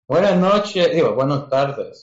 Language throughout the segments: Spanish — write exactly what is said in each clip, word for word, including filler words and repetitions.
Buenas noches, digo, buenas tardes.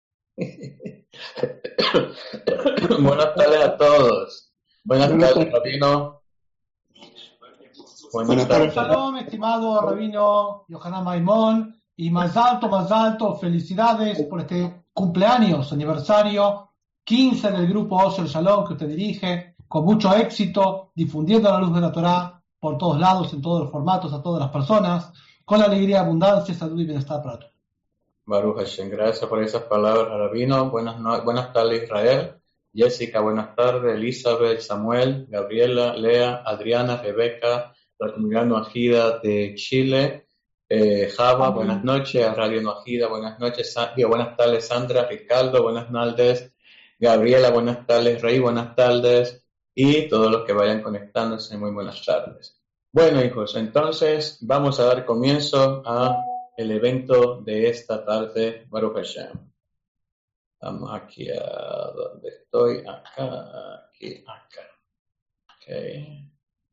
Buenas tardes a todos. Buenas Buenas tardes, tardes. Rabino. Buenas Buenas tardes. tardes. Shalom, estimado Rabino Yohanan Maimón, y más alto, más alto, felicidades por este cumpleaños, aniversario quince del grupo Osher Shalom que usted dirige, con mucho éxito, difundiendo la luz de la Torá por todos lados, en todos los formatos, a todas las personas, con alegría, abundancia, salud y bienestar para todos. Baruch Hashem, gracias por esas palabras, Rabino. Buenas, no- buenas tardes, Israel. Jessica, buenas tardes. Elizabeth, Samuel, Gabriela, Lea, Adriana, Rebeca, la comunidad Noajida de Chile. Eh, Java, buenas noches. A Radio Noajida, buenas noches. Sa- digo, buenas tardes, Sandra, Ricardo, buenas tardes. Gabriela, buenas tardes. Rey, buenas tardes. Y todos los que vayan conectándose, muy buenas tardes. Bueno, hijos, entonces vamos a dar comienzo a el evento de esta tarde, Baruch Hashem. Vamos aquí a donde estoy, acá, aquí, acá. Okay.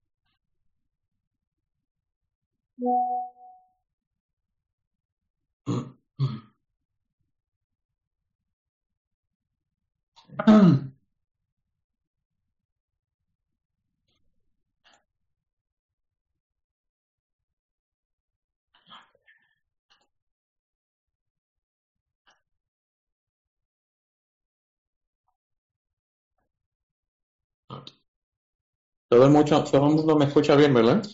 Todo el, mucho, todo el mundo me escucha bien, ¿verdad?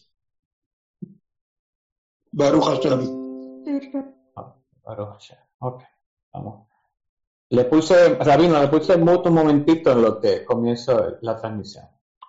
Baruch Hashem. Ah, Baruch Hashem. Ok, vamos. Le puse, Rabino, le puse mute un momentito en lo que comienzo la transmisión.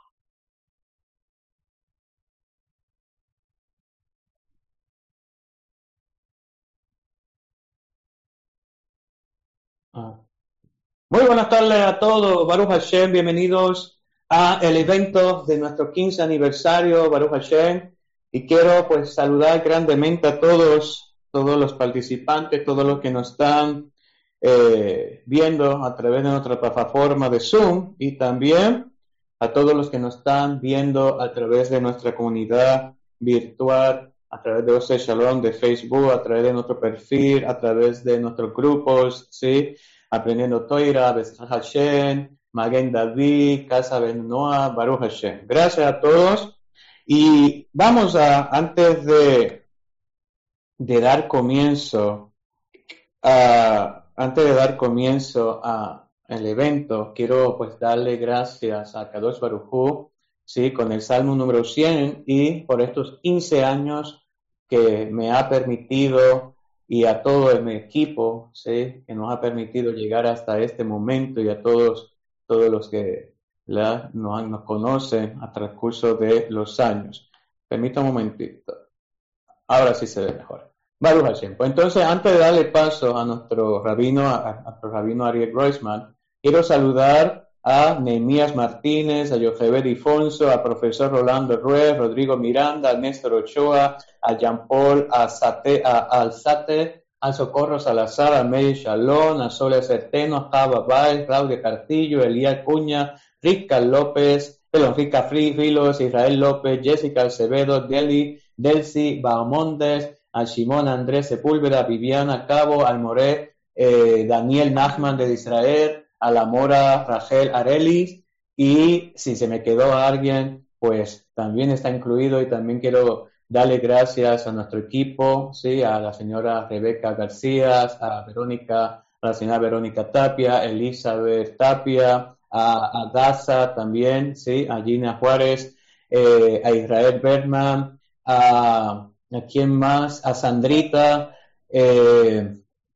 Ah. Muy buenas tardes a todos, Baruch Hashem, bienvenidos a el evento de nuestro quince aniversario, Baruch Hashem, y quiero pues saludar grandemente a todos, todos los participantes, todos los que nos están eh, viendo a través de nuestra plataforma de Zoom y también a todos los que nos están viendo a través de nuestra comunidad virtual, a través de Osher Shalom de Facebook, a través de nuestro perfil, a través de nuestros grupos, ¿sí? Aprendiendo Toira, Bezrat Hashem, Magen David, Casa Ben Noah, Baruch Hashem. Gracias a todos. Y vamos a, antes de, de dar comienzo, a, antes de dar comienzo a el evento, quiero pues darle gracias a Kadosh Baruj Hu, sí, con el Salmo número cien y por estos quince años que me ha permitido y a todo mi equipo, ¿sí? Que nos ha permitido llegar hasta este momento y a todos, todos los que la, nos, nos conocen a transcurso de los años. Permítame un momentito. Ahora sí se ve mejor. Baruch Hashem. Pues entonces, antes de darle paso a nuestro rabino, a, a nuestro rabino Ariel Groisman, quiero saludar a Nehemías Martínez, a Yochebed Ifonso, a profesor Rolando Ruiz, Rodrigo Miranda, a Néstor Ochoa, a Jean Paul, a, Sate, a Alzate, a Socorro Salazar, a Meir Shalom, a Soledad Certeno, a Java Baez, Claudia Cartillo, Elías Cuña, Rica López, perdón, Rica Frilos, Israel López, Jessica Acevedo, Deli, Delcy Baumondes, a Shimon Andrés Sepúlveda, Viviana Cabo, Almoré, eh, Daniel Nachman de Israel, a la Mora Rachel Arelis, y si se me quedó alguien, pues también está incluido, y también quiero darle gracias a nuestro equipo, sí, a la señora Rebeca García, a Verónica, a la señora Verónica Tapia, Elizabeth Tapia, a, a Daza también, sí, a Gina Juárez, eh, a Israel Berman, a, a quién más, a Sandrita, eh,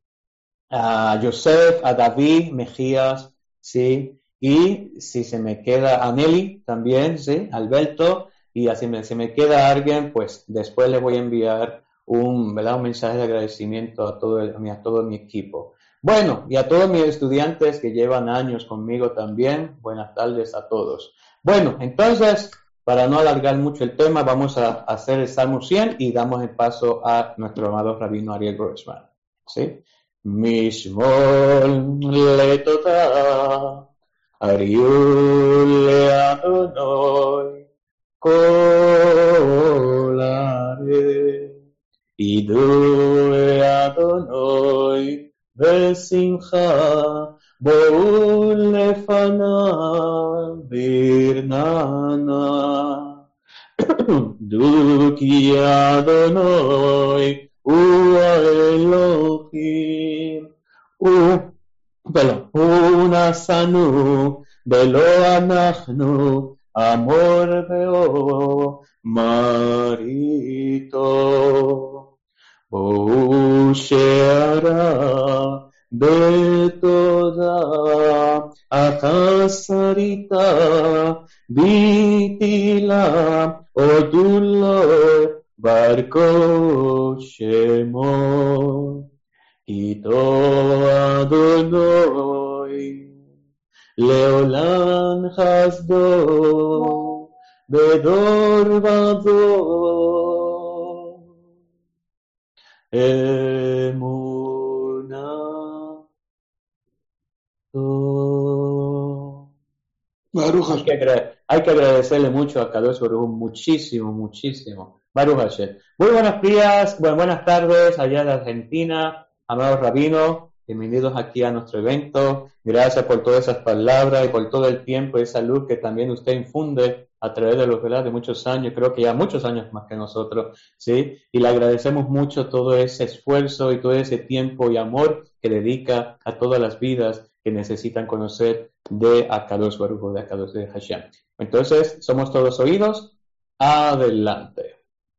a Joseph, a David Mejías, sí, y si se me queda a Nelly también, sí, Alberto, y así me, si me queda alguien, pues después le voy a enviar un, ¿verdad? Un mensaje de agradecimiento a todo, el, a todo mi equipo. Bueno, y a todos mis estudiantes que llevan años conmigo también, buenas tardes a todos. Bueno, entonces, para no alargar mucho el tema, vamos a hacer el Salmo cien y damos el paso a nuestro amado rabino Ariel Groisman, ¿sí? Mishmol letota Ariul le'adonoi kolare Idu le'adonoi בשמחה בואו לפניו ברננה. דעו כי אדוני הוא האלוהים, הוא ולא הוא נשאנו ולא אנחנו, אמור ואומר איתו. בואו שערה בתודה, החסריתה בתהילה, הודו לו ברכו שמו. איתו אדוני לעולם חסדו בדור ודור אמונה. Baruch Hay que, agra- hay que agradecerle mucho a Kadosh Baruj Hu, muchísimo, muchísimo. Baruch Hashem. Muy buenos días, bueno, buenas tardes allá de Argentina, amados rabinos, bienvenidos aquí a nuestro evento. Gracias por todas esas palabras y por todo el tiempo y esa luz que también usted infunde a través de los ¿verdad? de muchos años, creo que ya muchos años más que nosotros, ¿sí? Y le agradecemos mucho todo ese esfuerzo y todo ese tiempo y amor que dedica a todas las vidas que necesitan conocer de Akadosh Baruj Hu, de Akadosh de Hashem. Entonces, somos todos oídos. Adelante.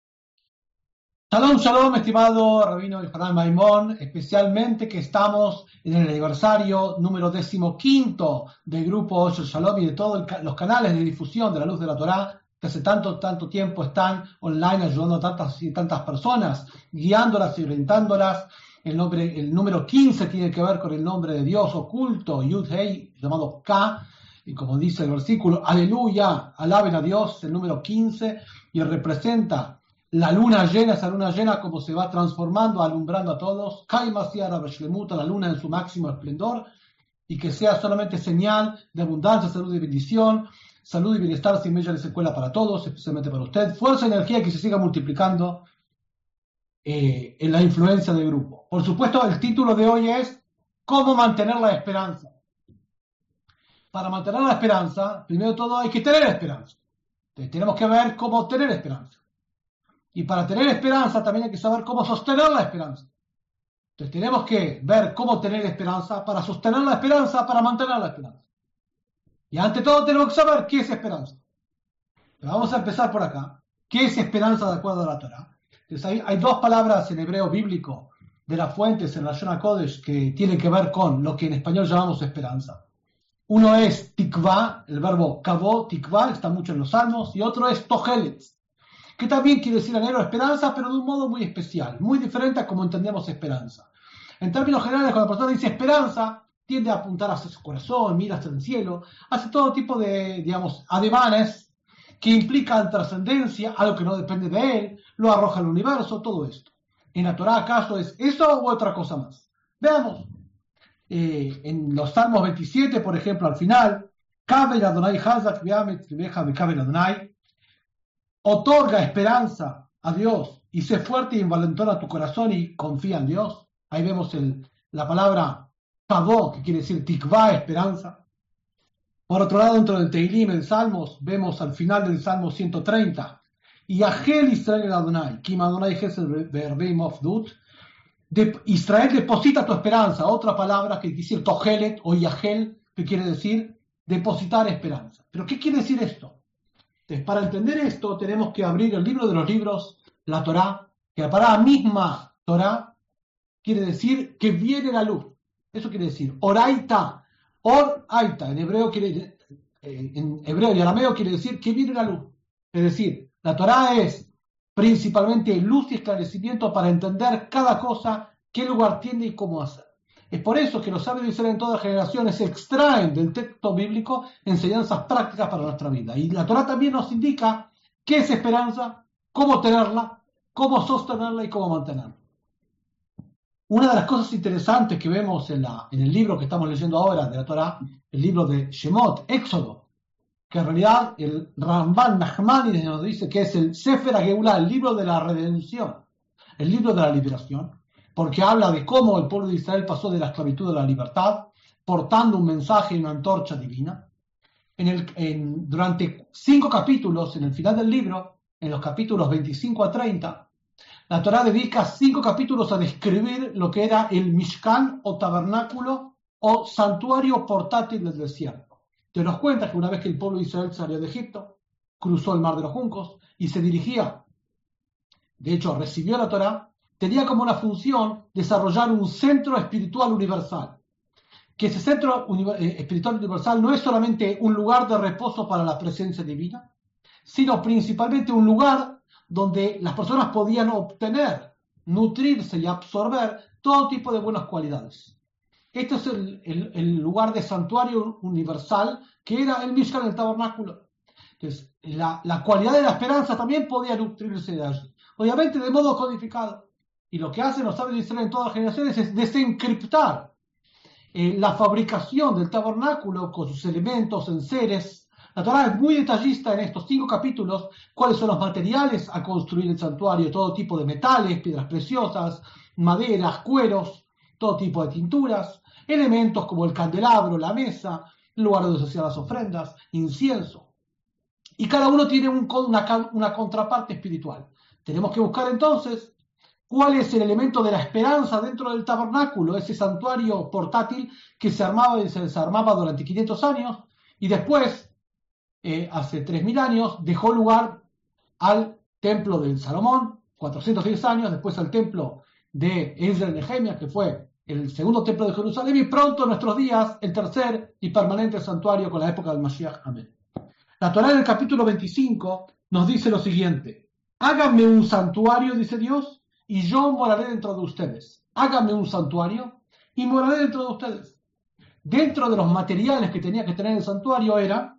Shalom, shalom, estimado Rabino Yohanan Maimón, especialmente que estamos en el aniversario número decimoquinto del grupo Osher Shalom y de todos los canales de difusión de la luz de la Torá, que hace tanto, tanto tiempo están online ayudando a tantas y tantas personas, guiándolas y orientándolas. El, nombre, el número quince tiene que ver con el nombre de Dios oculto, Yud Hei, llamado K, y como dice el versículo, aleluya, alaben a Dios, el número quince, y representa la luna llena, esa luna llena como se va transformando, alumbrando a todos, la luna en su máximo esplendor, y que sea solamente señal de abundancia, salud y bendición, salud y bienestar sin mella de secuela para todos, especialmente para usted, fuerza y energía que se siga multiplicando eh, en la influencia del grupo. Por supuesto, el título de hoy es ¿cómo mantener la esperanza? Para mantener la esperanza, primero de todo hay que tener esperanza. Entonces, tenemos que ver cómo tener esperanza. Y para tener esperanza también hay que saber cómo sostener la esperanza. Entonces tenemos que ver cómo tener esperanza para sostener la esperanza, para mantener la esperanza. Y ante todo tenemos que saber qué es esperanza. Pero vamos a empezar por acá. ¿Qué es esperanza de acuerdo a la Torá? Entonces hay, hay dos palabras en hebreo bíblico de las fuentes en la Shona Kodesh que tienen que ver con lo que en español llamamos esperanza. Uno es tikva, el verbo kavó, tikva, está mucho en los salmos, y otro es tohelet, que también quiere decir en hebreo esperanza, pero de un modo muy especial, muy diferente a como entendemos esperanza. En términos generales, cuando la persona dice esperanza, tiende a apuntar hacia su corazón, mira hacia el cielo, hace todo tipo de, digamos, ademanes que implican trascendencia, algo que no depende de él, lo arroja al universo, todo esto. En la Torá, ¿acaso es eso u otra cosa más? Veamos. Eh, en los Salmos veintisiete, por ejemplo, al final, Kabel Adonai Hazak Beamet Beja Kabel Adonai, otorga esperanza a Dios y sé fuerte y envalentona tu corazón y confía en Dios. Ahí vemos el, la palabra Pavó, que quiere decir tikvá, esperanza. Por otro lado, dentro del Teilim, en Salmos, vemos al final del Salmo ciento treinta, y Yahel Israel Adonai, Kim Adonai Gesed Be'erbeim Ofdut, de, Israel deposita tu esperanza, otra palabra que quiere decir Tohelet o Yahel, que quiere decir depositar esperanza. ¿Pero qué quiere decir esto? Entonces, para entender esto, tenemos que abrir el libro de los libros, la Torá, que la palabra misma Torá quiere decir que viene la luz. Eso quiere decir Oraita, Or-Aita, en hebreo, quiere, eh, en hebreo y arameo quiere decir que viene la luz. Es decir, la Torá es principalmente luz y esclarecimiento para entender cada cosa, qué lugar tiene y cómo hacer. Es por eso que los sabios de Israel en todas las generaciones extraen del texto bíblico enseñanzas prácticas para nuestra vida. Y la Torá también nos indica qué es esperanza, cómo tenerla, cómo sostenerla y cómo mantenerla. Una de las cosas interesantes que vemos en, la, en el libro que estamos leyendo ahora de la Torá, el libro de Shemot, Éxodo, que en realidad el Ramban Nachmanides nos dice que es el Sefer HaGeulah, el libro de la redención, el libro de la liberación. porque habla de cómo el pueblo de Israel pasó de la esclavitud a la libertad, portando un mensaje y una antorcha divina. En el, en, durante cinco capítulos, en el final del libro, en los capítulos veinticinco a treinta, la Torá dedica cinco capítulos a describir lo que era el Mishkan o tabernáculo o santuario portátil del desierto. Te das cuenta que una vez que el pueblo de Israel salió de Egipto, cruzó el mar de los juncos y se dirigía, de hecho recibió la Torá, tenía como una función desarrollar un centro espiritual universal. Que ese centro espiritual universal no es solamente un lugar de reposo para la presencia divina, sino principalmente un lugar donde las personas podían obtener, nutrirse y absorber todo tipo de buenas cualidades. Este es el, el, el lugar de santuario universal que era el Mishkan, el tabernáculo. Entonces, la, la cualidad de la esperanza también podía nutrirse de allí, obviamente de modo codificado. Y lo que hacen los sabios de Israel en todas las generaciones es desencriptar eh, la fabricación del tabernáculo con sus elementos, enseres. La Torá es muy detallista en estos cinco capítulos, cuáles son los materiales a construir el santuario, todo tipo de metales, piedras preciosas, maderas, cueros, todo tipo de tinturas, elementos como el candelabro, la mesa, el lugar donde se hacían las ofrendas, incienso. Y cada uno tiene un, una, una contraparte espiritual. Tenemos que buscar entonces cuál es el elemento de la esperanza dentro del tabernáculo, ese santuario portátil que se armaba y se desarmaba durante quinientos años, y después, eh, hace tres mil años, dejó lugar al templo del Salomón, cuatrocientos diez años, después al templo de Ezra y Nehemia, que fue el segundo templo de Jerusalén, y pronto en nuestros días el tercer y permanente santuario con la época del Mashiach. Amén. La Torá en el capítulo veinticinco nos dice lo siguiente: háganme un santuario, dice Dios, y yo moraré dentro de ustedes. Háganme un santuario y moraré dentro de ustedes. Dentro de los materiales que tenía que tener el santuario eran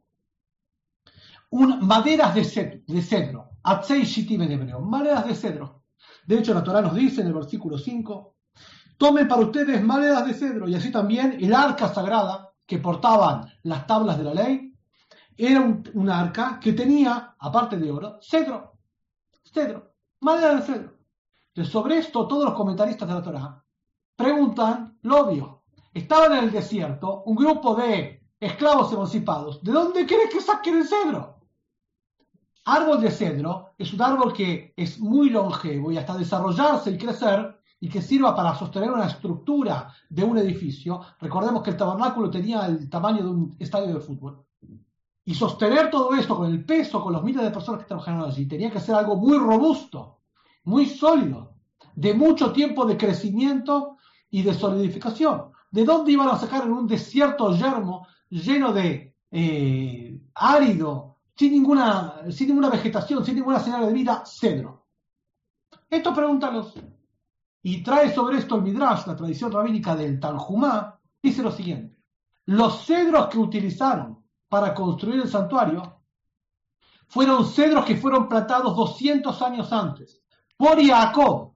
un, maderas de cedro, de cedro, atzei shitim en hebreo, maderas de cedro. De hecho, la Torá nos dice en el versículo cinco: tomen para ustedes maderas de cedro, y así también el arca sagrada que portaban las tablas de la ley era un, un arca que tenía, aparte de oro, cedro, cedro, madera de cedro. Entonces, sobre esto, todos los comentaristas de la Torá preguntan lo obvio. Estaban en el desierto un grupo de esclavos emancipados. ¿De dónde crees que saquen el cedro? Árbol de cedro es un árbol que es muy longevo y hasta desarrollarse y crecer, y que sirva para sostener una estructura de un edificio. Recordemos que el tabernáculo tenía el tamaño de un estadio de fútbol. Y sostener todo esto con el peso, con los miles de personas que trabajaron allí, tenía que ser algo muy robusto, muy sólido, de mucho tiempo de crecimiento y de solidificación. ¿De dónde iban a sacar en un desierto yermo lleno de eh, árido, sin ninguna, sin ninguna vegetación, sin ninguna señal de vida, cedro? Esto pregúntalos. Y trae sobre esto el Midrash, la tradición rabínica del Tanjumá, dice lo siguiente: los cedros que utilizaron para construir el santuario fueron cedros que fueron plantados doscientos años antes por Jacob.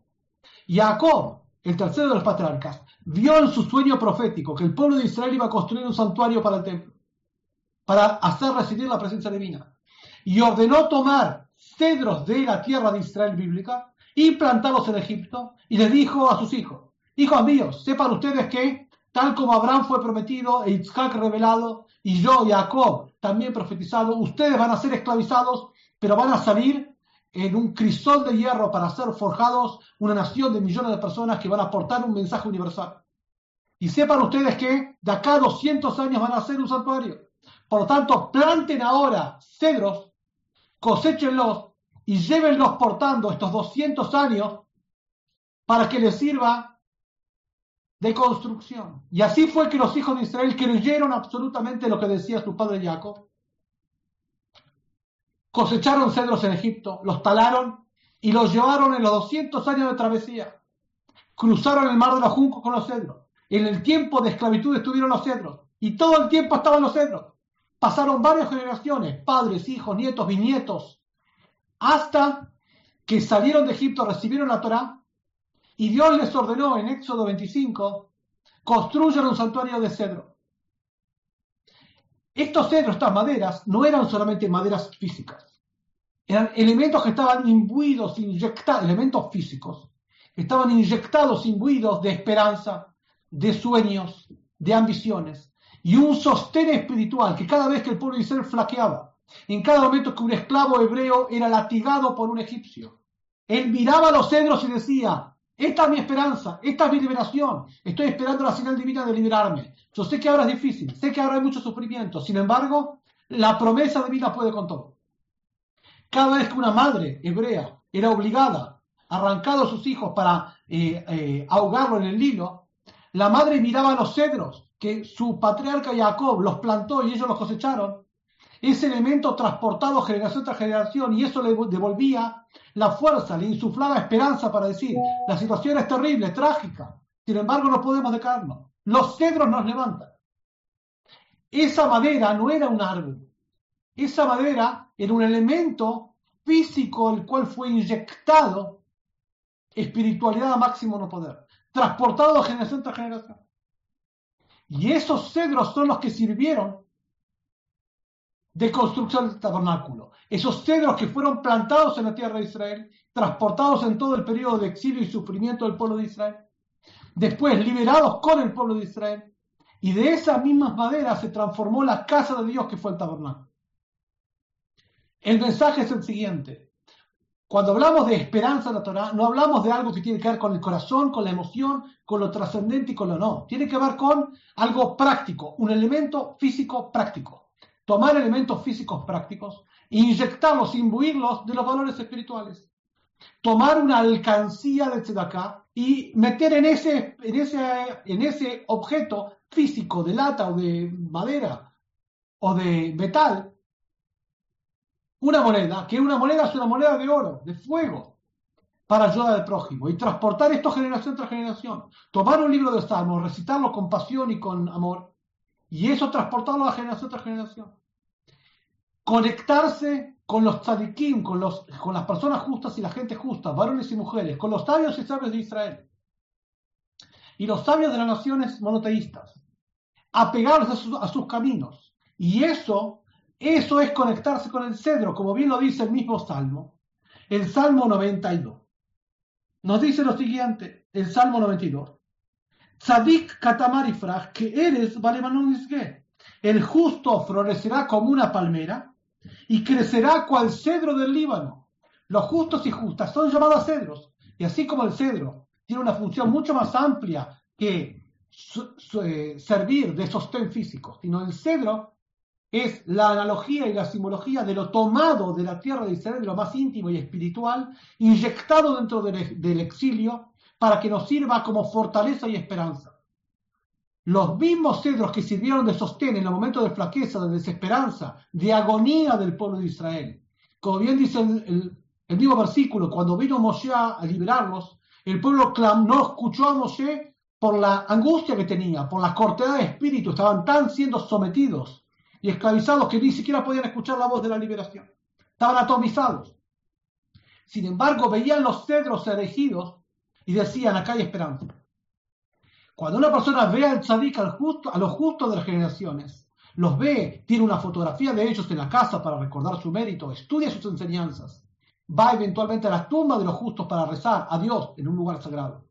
Jacob, el tercero de los patriarcas, vio en su sueño profético que el pueblo de Israel iba a construir un santuario para el templo, para hacer residir la presencia divina, y ordenó tomar cedros de la tierra de Israel bíblica y plantarlos en Egipto, y les dijo a sus hijos: hijos míos, sepan ustedes que tal como Abraham fue prometido e Isaac revelado, y yo, Jacob, también profetizado, ustedes van a ser esclavizados, pero van a salir en un crisol de hierro para ser forjados una nación de millones de personas que van a aportar un mensaje universal. Y sepan ustedes que de acá a doscientos años van a ser un santuario. Por lo tanto, planten ahora cedros, coséchenlos y llévenlos portando estos doscientos años para que les sirva de construcción. Y así fue que los hijos de Israel creyeron absolutamente lo que decía su padre Jacob. Cosecharon cedros en Egipto, los talaron y los llevaron en los doscientos años de travesía. Cruzaron el mar de los juncos con los cedros. En el tiempo de esclavitud estuvieron los cedros, y todo el tiempo estaban los cedros. Pasaron varias generaciones, padres, hijos, nietos, bisnietos, hasta que salieron de Egipto, recibieron la Torá, y Dios les ordenó en Éxodo veinticinco: construyan un santuario de cedro. Estos cedros, estas maderas, no eran solamente maderas físicas, eran elementos que estaban imbuidos, inyectados, elementos físicos, estaban inyectados, imbuidos de esperanza, de sueños, de ambiciones, y un sostén espiritual que cada vez que el pueblo de Israel flaqueaba, en cada momento que un esclavo hebreo era latigado por un egipcio, él miraba los cedros y decía: esta es mi esperanza, esta es mi liberación, estoy esperando la señal divina de liberarme. Yo sé que ahora es difícil, sé que ahora hay mucho sufrimiento, sin embargo, la promesa divina puede con todo. Cada vez que una madre hebrea era obligada a arrancar a sus hijos para eh, eh, ahogarlo en el Nilo, la madre miraba a los cedros que su patriarca Jacob los plantó y ellos los cosecharon, ese elemento transportado generación tras generación, y eso le devolvía la fuerza, le insuflaba esperanza para decir: la situación es terrible, trágica, sin embargo no podemos decaernos, los cedros nos levantan. Esa madera no era un árbol, esa madera era un elemento físico el cual fue inyectado espiritualidad a máximo no poder, transportado de generación tras generación. Y esos cedros son los que sirvieron de construcción del tabernáculo. Esos cedros que fueron plantados en la tierra de Israel, transportados en todo el periodo de exilio y sufrimiento del pueblo de Israel, después liberados con el pueblo de Israel, y de esas mismas maderas se transformó la casa de Dios que fue el tabernáculo. El mensaje es el siguiente: cuando hablamos de esperanza en la Torá, no hablamos de algo que tiene que ver con el corazón, con la emoción, con lo trascendente y con lo no. Tiene que ver con algo práctico, un elemento físico práctico. Tomar elementos físicos prácticos e inyectarlos, imbuirlos de los valores espirituales. Tomar una alcancía de tzedaká y meter en ese, en ese, en ese objeto físico de lata o de madera o de metal una moneda, que una moneda es una moneda de oro, de fuego, para ayudar al prójimo, y transportar esto generación tras generación. Tomar un libro de Salmos, recitarlo con pasión y con amor, y eso transportarlo a generación tras generación. Conectarse con los tzadikim, con, los, con las personas justas y la gente justa, varones y mujeres, con los sabios y sabios de Israel, y los sabios de las naciones monoteístas, apegarse a, su, a sus caminos, y eso Eso es conectarse con el cedro, como bien lo dice el mismo Salmo, el Salmo noventa y dos. Nos dice lo siguiente, el Salmo noventa y dos. Tzadik katamar ifrach, que eres Balemanun nisge. El justo florecerá como una palmera y crecerá cual cedro del Líbano. Los justos y justas son llamados cedros, y así como el cedro tiene una función mucho más amplia que su, su, eh, servir de sostén físico, sino el cedro es la analogía y la simbología de lo tomado de la tierra de Israel, de lo más íntimo y espiritual, inyectado dentro del, del exilio, para que nos sirva como fortaleza y esperanza. Los mismos cedros que sirvieron de sostén en los momentos de flaqueza, de desesperanza, de agonía del pueblo de Israel. Como bien dice el, el, el mismo versículo, cuando vino Moshe a liberarlos, el pueblo clam, no escuchó a Moshe por la angustia que tenía, por la cortedad de espíritu, estaban tan siendo sometidos y esclavizados que ni siquiera podían escuchar la voz de la liberación. Estaban atomizados. Sin embargo, veían los cedros erigidos y decían: acá hay esperanza. Cuando una persona ve al tzadik, al justo, a los justos de las generaciones, los ve, tiene una fotografía de ellos en la casa para recordar su mérito, estudia sus enseñanzas, va eventualmente a la tumba de los justos para rezar a Dios en un lugar sagrado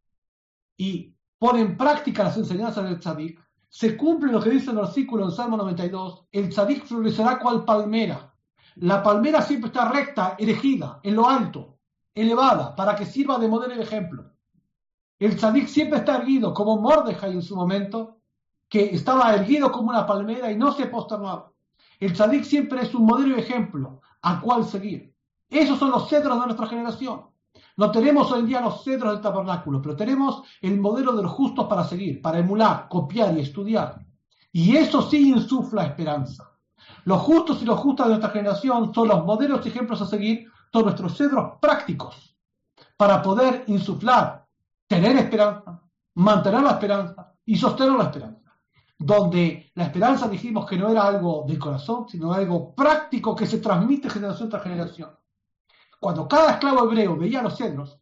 y pone en práctica las enseñanzas del tzadik, se cumple lo que dice el versículo del Salmo noventa y dos: el tzadik florecerá cual palmera. La palmera siempre está recta, erigida, en lo alto, elevada, para que sirva de modelo y de ejemplo. El tzadik siempre está erguido, como Mordejai en su momento, que estaba erguido como una palmera y no se posternaba. El tzadik siempre es un modelo y ejemplo a cual seguir. Esos son los cedros de nuestra generación. No tenemos hoy en día los cedros del tabernáculo, pero tenemos el modelo de los justos para seguir, para emular, copiar y estudiar. Y eso sí insufla esperanza. Los justos y los justas de nuestra generación son los modelos y ejemplos a seguir, son nuestros cedros prácticos para poder insuflar, tener esperanza, mantener la esperanza y sostener la esperanza. Donde la esperanza dijimos que no era algo del corazón, sino algo práctico que se transmite generación tras generación. Cuando cada esclavo hebreo veía los cedros,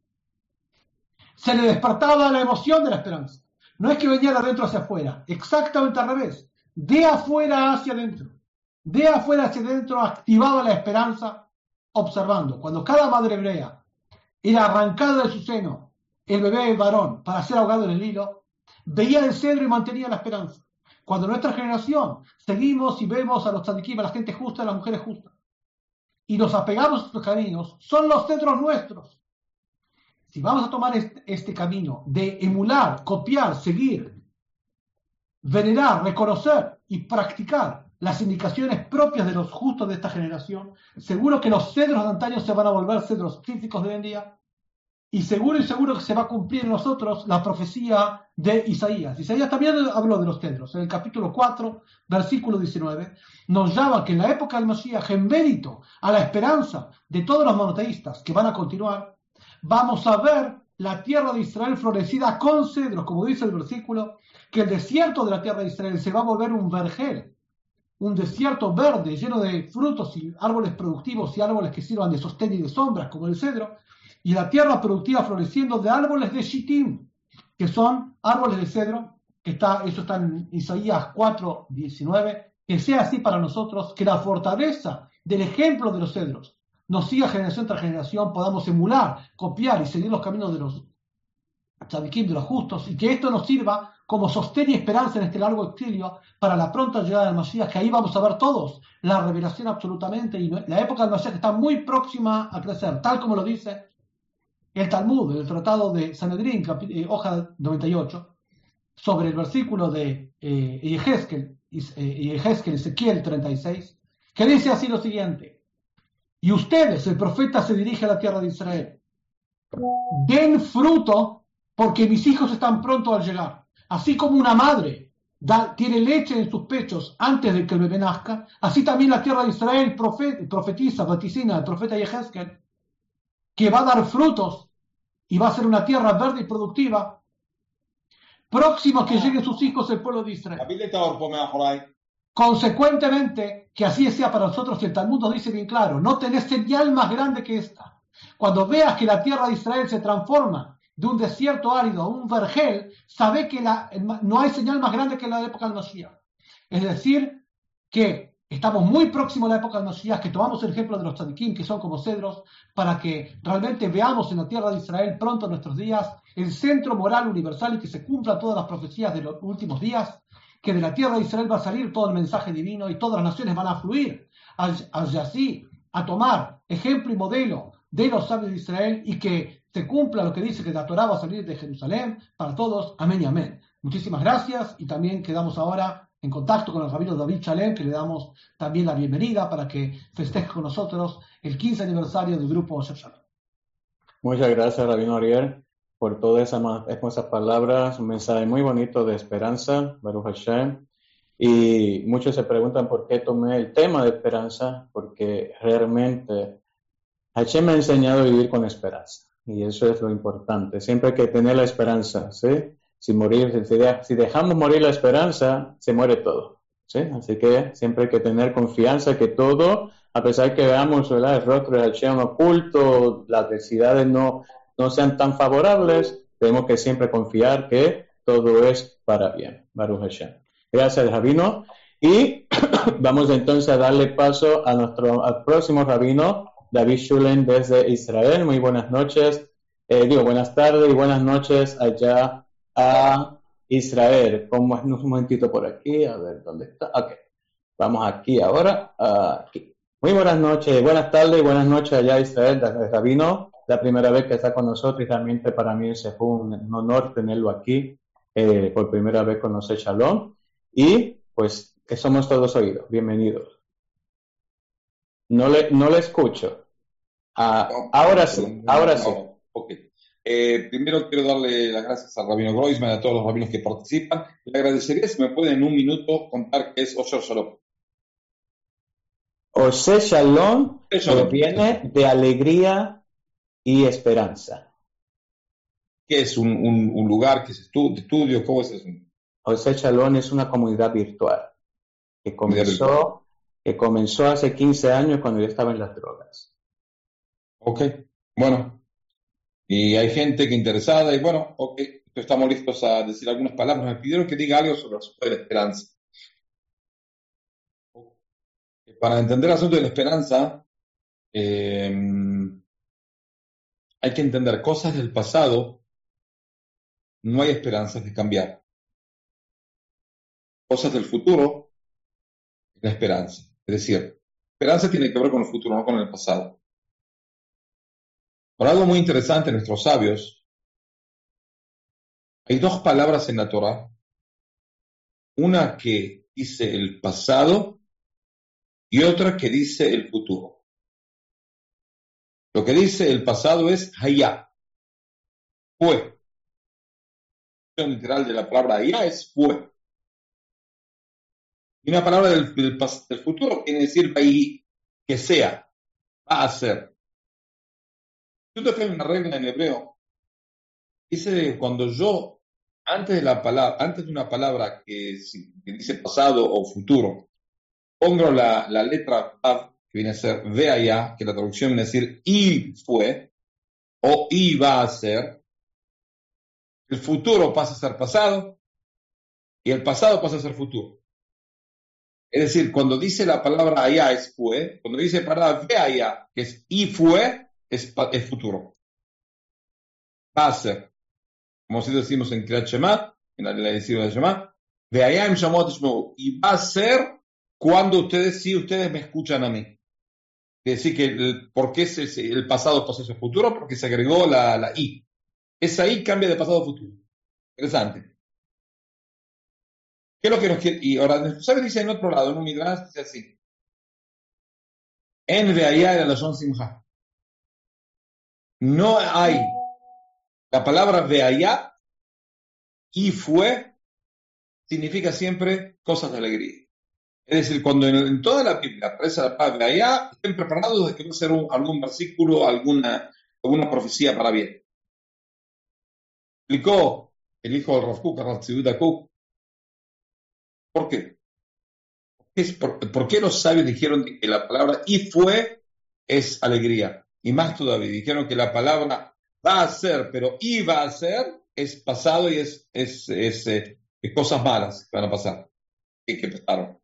se le despertaba la emoción de la esperanza. No es que venía de adentro hacia afuera, exactamente al revés. De afuera hacia adentro. De afuera hacia adentro activaba la esperanza observando. Cuando cada madre hebrea era arrancada de su seno el bebé varón para ser ahogado en el hilo, veía el cedro y mantenía la esperanza. Cuando nuestra generación seguimos y vemos a los tzadikim, a la gente justa, a las mujeres justas, y nos apegamos a estos caminos, son los cedros nuestros. Si vamos a tomar este, este camino de emular, copiar, seguir, venerar, reconocer y practicar las indicaciones propias de los justos de esta generación, seguro que los cedros de antaño se van a volver cedros físicos de hoy en día, y seguro y seguro que se va a cumplir en nosotros la profecía de Isaías. Isaías también habló de los cedros. En el capítulo cuatro, versículo diecinueve, nos llama que en la época del Mashiach, en mérito a la esperanza de todos los monoteístas que van a continuar, vamos a ver la tierra de Israel florecida con cedros, como dice el versículo, que el desierto de la tierra de Israel se va a volver un vergel, un desierto verde lleno de frutos y árboles productivos y árboles que sirvan de sostén y de sombras, como el cedro, y la tierra productiva floreciendo de árboles de Shittim, que son árboles de cedro, que está, eso está en Isaías cuatro, diecinueve, que sea así para nosotros, que la fortaleza del ejemplo de los cedros nos siga generación tras generación, podamos emular, copiar y seguir los caminos de los tzadikim, de los justos, y que esto nos sirva como sostén y esperanza en este largo exilio para la pronta llegada del Mashiach, que ahí vamos a ver todos la revelación absolutamente, y la época del Mashiach está muy próxima a crecer, tal como lo dice el Talmud, el tratado de Sanedrín, eh, hoja noventa y ocho, sobre el versículo de eh, Yehezkel, eh, Ezequiel treinta y seis, que dice así lo siguiente: y ustedes, el profeta se dirige a la tierra de Israel, den fruto porque mis hijos están pronto al llegar. Así como una madre da, tiene leche en sus pechos antes de que el bebé nazca, así también la tierra de Israel profet, profetiza, vaticina el profeta Yehezkel, que va a dar frutos y va a ser una tierra verde y productiva, próximo a que lleguen sus hijos, el pueblo de Israel. Consecuentemente, que así sea para nosotros, y el Talmud nos dice bien claro, no tenés señal más grande que esta. Cuando veas que la tierra de Israel se transforma de un desierto árido a un vergel, sabe que la, no hay señal más grande que la época del Mashiach. Es decir, que estamos muy próximos a la época del Mashiach, que tomamos el ejemplo de los tzadikim, que son como cedros, para que realmente veamos en la tierra de Israel pronto en nuestros días el centro moral universal y que se cumplan todas las profecías de los últimos días, que de la tierra de Israel va a salir todo el mensaje divino y todas las naciones van a fluir hacia así, a tomar ejemplo y modelo de los sabios de Israel, y que se cumpla lo que dice que la Torá va a salir de Jerusalén para todos. Amén y amén. Muchísimas gracias, y también quedamos ahora en contacto con el rabino David Shalem, que le damos también la bienvenida para que festeje con nosotros el quince aniversario del grupo Osher Shalom. Muchas gracias, rabino Ariel, por todas esas hermosas palabras, un mensaje muy bonito de esperanza, Baruch Hashem. Y muchos se preguntan por qué tomé el tema de esperanza, porque realmente Hashem me ha enseñado a vivir con esperanza, y eso es lo importante. Siempre hay que tener la esperanza, ¿sí? Si morir, si, de, si dejamos morir la esperanza, se muere todo, ¿sí? Así que siempre hay que tener confianza que todo, a pesar que veamos, ¿verdad?, el rostro de Hashem oculto, las adversidades no, no sean tan favorables, tenemos que siempre confiar que todo es para bien. Baruch Hashem. Gracias, rabino. Y vamos entonces a darle paso a nuestro al próximo rabino, David Shulen, desde Israel. Muy buenas noches, eh, digo buenas tardes y buenas noches allá a Israel. Como un momentito por aquí, a ver dónde está. Ok, vamos aquí ahora. Aquí. Muy buenas noches, buenas tardes y buenas noches allá a Israel, rabino. La primera vez que está con nosotros, y realmente para mí ese fue un, un honor tenerlo aquí, eh, por primera vez con Osher Shalom. Y pues que somos todos oídos. Bienvenidos. No le, no le escucho. Ah, No, ahora no, sí, no, ahora no, sí. Ok. Eh, primero quiero darle las gracias al rabino Groisman y a todos los rabinos que participan. Le agradecería si me pueden en un minuto contar qué es Osher Shalom. Osher Shalom, Osher Shalom. viene de alegría y esperanza. ¿Qué es un, un, un lugar que es estu- de estudio? ¿Cómo es eso? Osher Shalom es una comunidad virtual que comenzó, que comenzó hace quince años cuando yo estaba en las drogas. Ok, bueno. Y hay gente que interesada y bueno, ok, estamos listos a decir algunas palabras. Me pidieron que diga algo sobre el asunto de la esperanza. Para entender el asunto de la esperanza, eh, hay que entender cosas del pasado no hay esperanzas de cambiar. Cosas del futuro, la esperanza. Es decir, esperanza tiene que ver con el futuro, no con el pasado. Por algo muy interesante, nuestros sabios, hay dos palabras en la Torah, una que dice el pasado y otra que dice el futuro. Lo que dice el pasado es hayá, fue. La traducción literal de la palabra hayá es fue. Y una palabra del, del, del futuro quiere decir vayí, que sea, va a ser. Yo te tengo una regla en hebreo. Dice cuando yo, antes de la palabra, antes de una palabra que, que dice pasado o futuro, pongo la, la letra Vav, que viene a ser ve allá, que la traducción viene a decir y fue, o y va a ser, el futuro pasa a ser pasado, y el pasado pasa a ser futuro. Es decir, cuando dice la palabra allá es fue, cuando dice la palabra ve allá, que es y fue, es, es futuro. Va a ser. Como si decimos en Kriyat Shema, en la lección de Shema, ve allá en Shamot Shmo, y va a ser cuando ustedes, si ustedes me escuchan a mí. Es decir, que el, ¿por qué es el, el pasado pasa a ser futuro? Porque se agregó la, la I. Esa I cambia de pasado a futuro. Interesante. ¿Qué es lo que nos quiere? Y ahora, ¿sabes? Dice en otro lado, en un Midrash, dice así. En veaya era la Shon Simcha. No hay la palabra veaya y fue significa siempre cosas de alegría. Es decir, cuando en, en toda la Biblia aparece la palabra veaya, estén preparados de que va a ser un, algún versículo, alguna, alguna profecía para bien. Explicó el hijo del Rav Kook, Rav Tzvi Kook. ¿Por qué? Por, ¿Por qué los sabios dijeron que la palabra y fue es alegría? Y más todavía, dijeron que la palabra va a ser, pero iba a ser, es pasado y es, es, es, eh, es cosas malas que van a pasar, y que pasaron.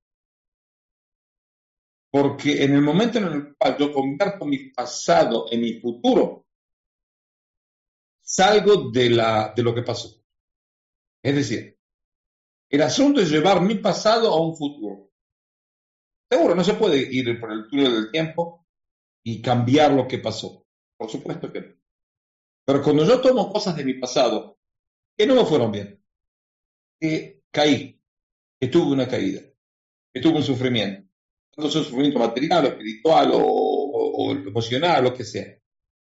Porque en el momento en el cual yo convierto mi pasado en mi futuro, salgo de, la, de lo que pasó. Es decir, el asunto es llevar mi pasado a un futuro. Seguro, no se puede ir por el túnel del tiempo y cambiar lo que pasó. Por supuesto que no. Pero cuando yo tomo cosas de mi pasado que no me fueron bien, que caí, que tuve una caída, que tuve un sufrimiento, tanto sea un sufrimiento material o espiritual o, o, o emocional, lo que sea.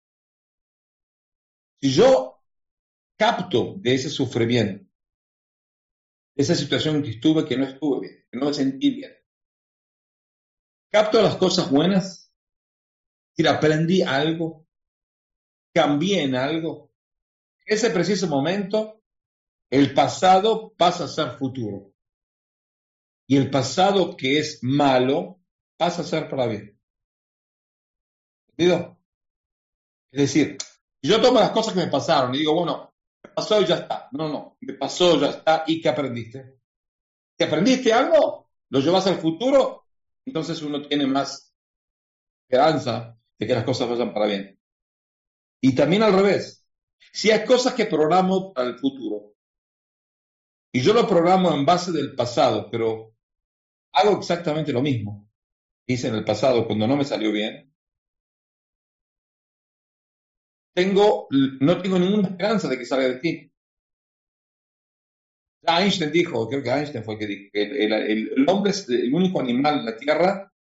Si yo capto de ese sufrimiento, de esa situación que estuve, que no estuve bien, que no me sentí bien, capto las cosas buenas, si aprendí algo, cambié en algo, en ese preciso momento, el pasado pasa a ser futuro. Y el pasado que es malo pasa a ser para bien. ¿Entendido? Es decir, yo tomo las cosas que me pasaron y digo, bueno, me pasó y ya está. No, no, me pasó, ya está. ¿Y qué aprendiste? Si aprendiste algo, lo llevas al futuro, entonces uno tiene más esperanza de que las cosas vayan para bien. Y también al revés. Si hay cosas que programo para el futuro, y yo lo programo en base del pasado, pero hago exactamente lo mismo que hice en el pasado cuando no me salió bien, tengo, no tengo ninguna esperanza de que salga de ti. Ya Einstein dijo, creo que Einstein fue el que dijo, que el, el, el hombre es el único animal en la Tierra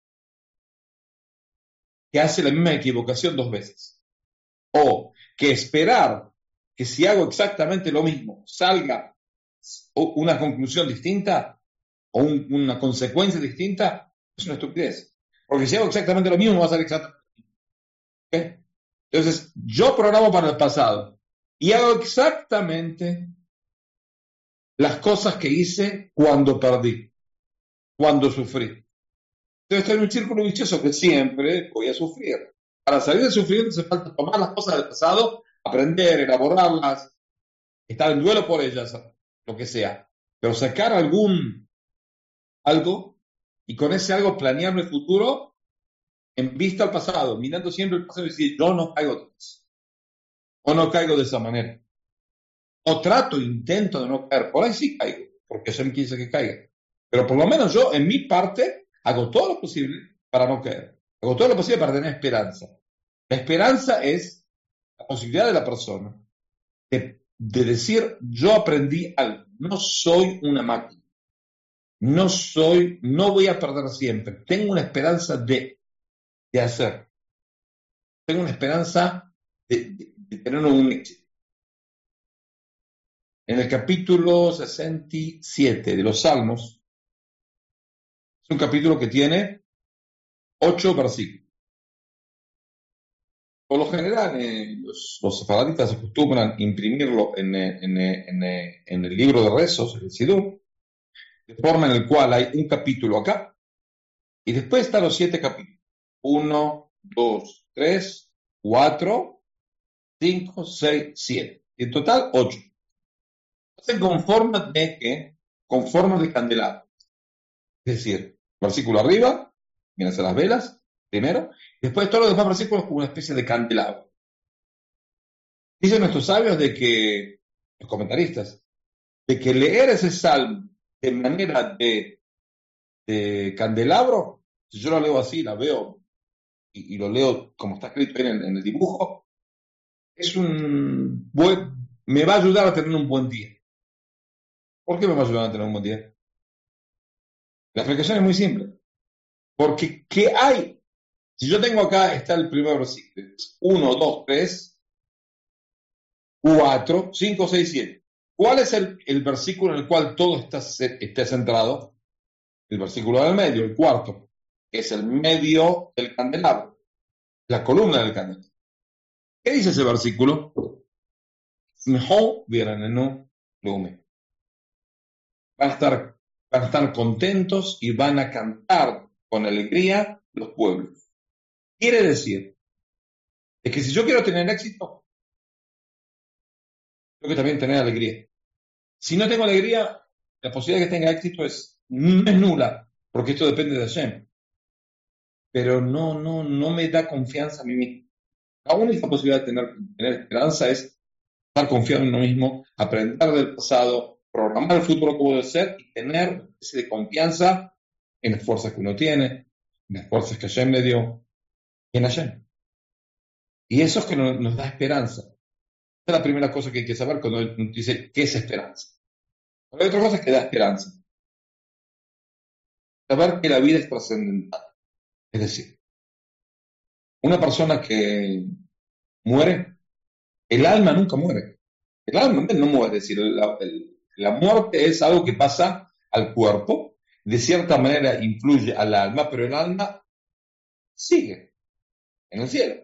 que hace la misma equivocación dos veces. O que esperar que si hago exactamente lo mismo salga una conclusión distinta o un, una consecuencia distinta, es una estupidez. Porque si hago exactamente lo mismo, va a salir exactamente lo mismo. ¿Okay? Entonces, yo programo para el pasado y hago exactamente las cosas que hice cuando perdí, cuando sufrí. Entonces, estoy en un círculo vicioso que siempre voy a sufrir. Para salir del sufrimiento hace falta tomar las cosas del pasado, aprender, elaborarlas, estar en duelo por ellas, lo que sea. Pero sacar algún algo y con ese algo planear el futuro en vista al pasado, mirando siempre el pasado y decir, yo no caigo de eso, o no caigo de esa manera. o trato, intento de no caer. Por ahí sí caigo, porque Hashem quiere que caiga. Pero por lo menos yo, en mi parte, hago todo lo posible para no caer. Hago todo lo posible para tener esperanza. La esperanza es la posibilidad de la persona de, de decir, yo aprendí algo, no soy una máquina, no soy, no voy a perder siempre, tengo una esperanza de, de hacer, tengo una esperanza de, de, de tener un éxito. En el capítulo sesenta y siete de los Salmos, es un capítulo que tiene ocho versículos. Por lo general, eh, los, los sefardistas acostumbran imprimirlo en, en, en, en el libro de rezos, el Sidur, de forma en el cual hay un capítulo acá, y después están los siete capítulos. Uno, dos, tres, cuatro, cinco, seis, siete. Y en total, ocho. Hacen con forma de que, con forma de candelabro. Es decir, versículo arriba, vienen a ser las velas, primero, y después todos los demás versículos como una especie de candelabro. Dicen nuestros sabios de que, los comentaristas, de que leer ese salmo de manera de, de candelabro, si yo lo leo así, la veo y, y lo leo como está escrito en el, en el dibujo, es un buen, me va a ayudar a tener un buen día. ¿Por qué me va a ayudar a tener un buen día? La explicación es muy simple. Porque, ¿qué hay? Si yo tengo acá, está el primer versículo, uno, dos, tres, cuatro, cinco, seis, siete. ¿Cuál es el, el versículo en el cual todo está, está centrado? El versículo del medio, el cuarto, es el medio del candelabro, la columna del candelabro. ¿Qué dice ese versículo? Van a estar, van a estar contentos y van a cantar con alegría los pueblos. Quiere decir es que si yo quiero tener éxito, tengo que también tener alegría. Si no tengo alegría, la posibilidad de que tenga éxito es, no es nula, porque esto depende de Hashem. Pero no, no, no me da confianza a mí mismo. La única posibilidad de tener, tener esperanza es estar confiado en uno mismo, aprender del pasado, programar el futuro como debe ser y tener una especie de confianza en las fuerzas que uno tiene, en las fuerzas que Hashem me dio y en Hashem. Y eso es que nos, nos da esperanza. Esa es la primera cosa que hay que saber cuando nos dice qué es esperanza. Pero hay otra cosa que da esperanza. Saber que la vida es trascendental. Es decir, una persona que muere, el alma nunca muere. El alma no muere. Es decir, la, el, la muerte es algo que pasa al cuerpo, de cierta manera influye al alma, pero el alma sigue en el cielo.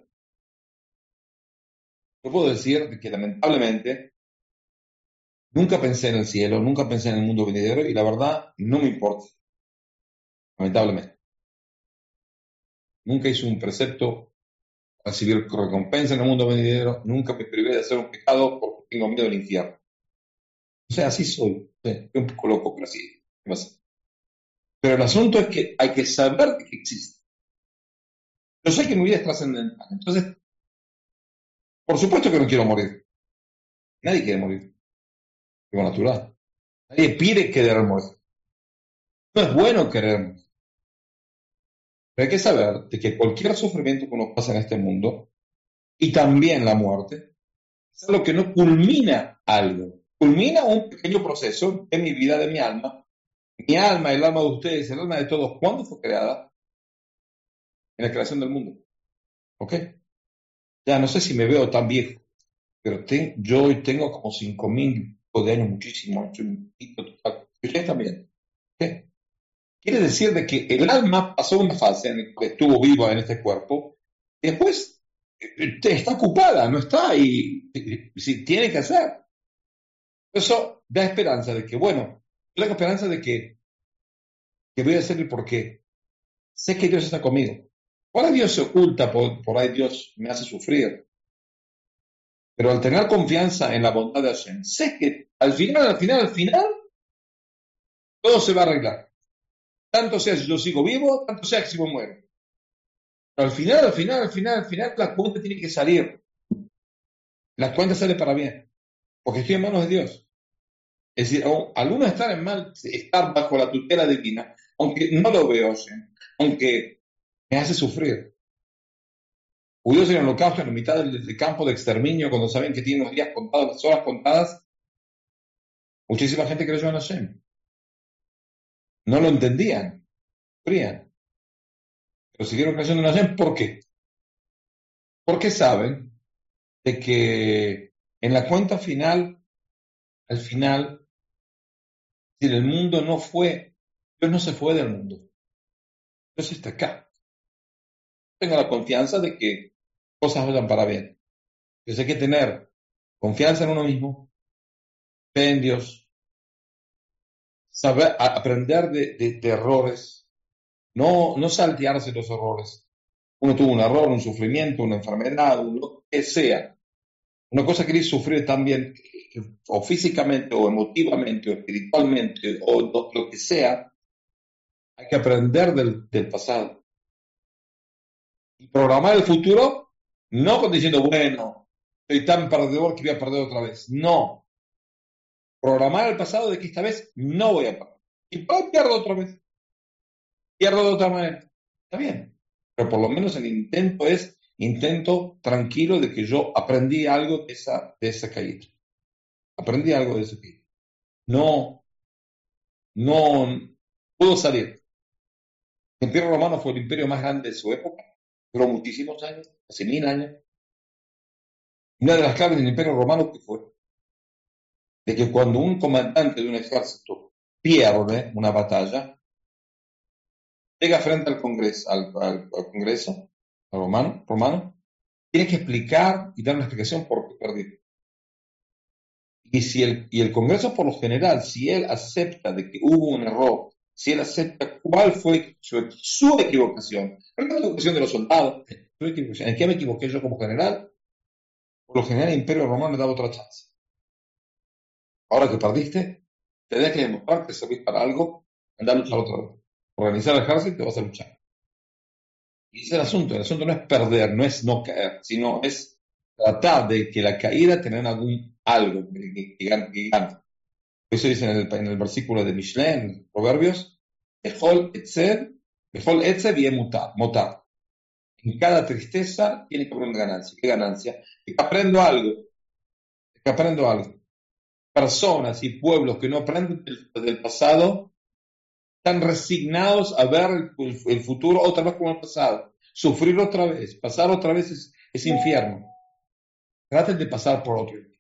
Yo puedo decir que lamentablemente nunca pensé en el cielo, nunca pensé en el mundo venidero y la verdad no me importa. Lamentablemente. Nunca hice un precepto para recibir recompensa en el mundo venidero, nunca me privé de hacer un pecado porque tengo miedo del infierno. O sea, así soy. Soy un poco loco, pero así. Pero el asunto es que hay que saber que existe. Yo sé que mi vida es trascendental. Entonces, por supuesto que no quiero morir. Nadie quiere morir. Es natural. Nadie pide querer morir. No es bueno querer morir. Pero hay que saber de que cualquier sufrimiento que uno pasa en este mundo, y también la muerte, es algo que no culmina algo. Culmina un pequeño proceso en mi vida, de mi alma. Mi alma, el alma de ustedes, el alma de todos, ¿cuándo fue creada? En la creación del mundo. ¿Ok? Ya no sé si me veo tan viejo, pero ten, yo hoy tengo como cinco mil de años, muchísimo. Ustedes también. ¿Ok? Quiere decir de que el alma pasó una fase en la que estuvo viva en este cuerpo, y después está ocupada, no está, y, y, y tiene que hacer. Eso da esperanza de que, bueno, da esperanza de que, que voy a hacer el porqué. Sé que Dios está conmigo. Ahora Dios se oculta, por, por ahí Dios me hace sufrir. Pero al tener confianza en la bondad de Hashem, sé que al final, al final, al final, todo se va a arreglar. Tanto sea si yo sigo vivo, tanto sea que si yo muero. Pero al final, al final, al final, al final, la cuenta tiene que salir. La cuenta sale para bien. porque estoy en manos de Dios. Es decir, al uno estar en mal, estar bajo la tutela divina, aunque no lo veo, aunque me hace sufrir. Judíos en el holocausto, en la mitad del, del campo de exterminio, cuando saben que tienen los días contados, las horas contadas, muchísima gente creyó en Hashem. No lo entendían, sufrían. Pero siguieron creyendo en Hashem, ¿por qué? Porque saben de que en la cuenta final, al final, si el mundo no fue, Dios no se fue del mundo. Dios está acá. Tengo la confianza de que cosas vayan para bien. Entonces hay que tener confianza en uno mismo, fe en Dios, saber aprender de, de, de errores, no, no saltearse los errores. Uno tuvo un error, un sufrimiento, una enfermedad, lo que sea. Una cosa que queréis sufrir también, o físicamente, o emotivamente, o espiritualmente, o lo, lo que sea, hay que aprender del, del pasado. Y programar el futuro, no diciendo, bueno, soy tan perdedor que voy a perder otra vez. No. Programar el pasado de que esta vez no voy a perder. Y pues pierdo otra vez. Pierdo de otra manera. Está bien. Pero por lo menos el intento es intento tranquilo de que yo aprendí algo de esa, de esa caída. Aprendí algo de esa caída. No, no pudo salir. El Imperio Romano fue el imperio más grande de su época. Duró muchísimos años, hace mil años. Una de las claves del Imperio Romano que fue de que cuando un comandante de un ejército pierde una batalla, llega frente al Congreso, al, al, al Congreso romano, romano, tiene que explicar y dar una explicación por qué perdió. Y, si el, y el Congreso, por lo general, si él acepta de que hubo un error, si él acepta cuál fue su, su equivocación, no la equivocación de los soldados, su equivocación, ¿en qué me equivoqué yo como general? Por lo general, el Imperio Romano le daba otra chance. Ahora que perdiste, tenés que demostrar que servís para algo, andar a luchar otra vez. Organizar el ejército y te vas a luchar. Y ese es el asunto. El asunto no es perder, no es no caer, sino es tratar de que la caída tenga algún algo que, que, que gane. Eso dice en el, en el versículo de Mishlei, en Proverbios, Bechol etzer, Bechol etzer y mutar, motar. En cada tristeza tiene que haber una ganancia. ¿Qué ganancia? Es que aprendo algo. Es que aprendo algo. Personas y pueblos que no aprenden del, del pasado están resignados a ver el, el, el futuro otra vez como el pasado. Sufrir otra vez, pasar otra vez es, es infierno. Traten de pasar por otro infierno.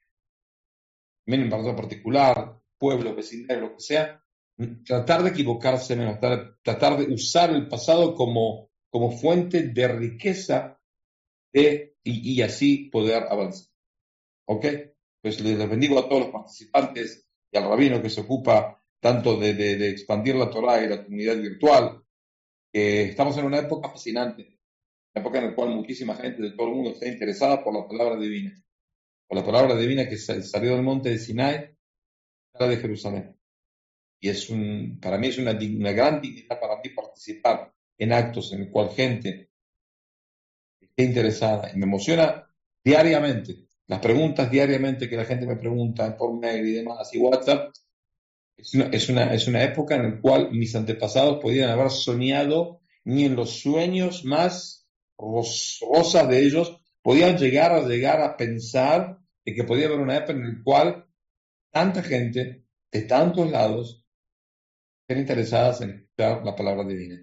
En un particular, pueblo, vecindario, lo que sea, tratar de equivocarse menos, tratar, tratar de usar el pasado como, como fuente de riqueza de, y, y así poder avanzar. ¿Ok? Pues les bendigo a todos los participantes y al rabino que se ocupa tanto de, de, de expandir la Torah y la comunidad virtual. Eh, estamos en una época fascinante, una época en la cual muchísima gente de todo el mundo está interesada por la palabra divina, por la palabra divina que salió del monte de Sinai a la de Jerusalén. Y es un, para mí es una, una gran dignidad para mí participar en actos en el cual gente esté interesada. Y me emociona diariamente. Las preguntas diariamente que la gente me pregunta por mail y demás, y WhatsApp, es una, es una, es una época en la cual mis antepasados podían haber soñado, ni en los sueños más ros, rosas de ellos, podían llegar a, llegar a pensar de que podía haber una época en la cual tanta gente de tantos lados estén interesadas en escuchar la palabra divina.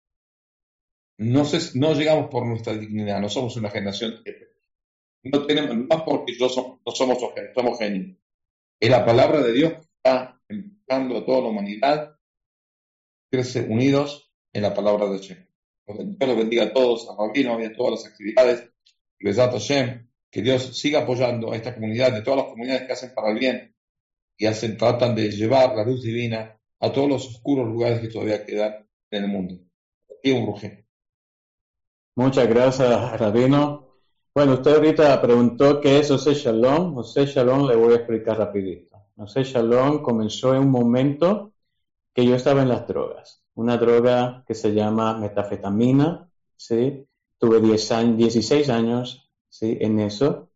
No, sé, no llegamos por nuestra dignidad, no somos una generación no tenemos, no porque yo so, no somos, somos genios. Es la palabra de Dios que está empujando a toda la humanidad, crece unidos en la palabra de Hashem. Dios los bendiga a todos, a Rabino y a todas las actividades. Y Besat Hashem, que Dios siga apoyando a esta comunidad, de todas las comunidades que hacen para el bien y hacen, tratan de llevar la luz divina a todos los oscuros lugares que todavía quedan en el mundo. Aquí un rugido. Muchas gracias, Rabino. Bueno, usted ahorita preguntó qué es Oseh Shalom. Oseh Shalom le voy a explicar rapidito. Oseh Shalom comenzó en un momento que yo estaba en las drogas. Una droga que se llama metafetamina, ¿sí? Tuve diez años, dieciséis años, ¿sí? En eso.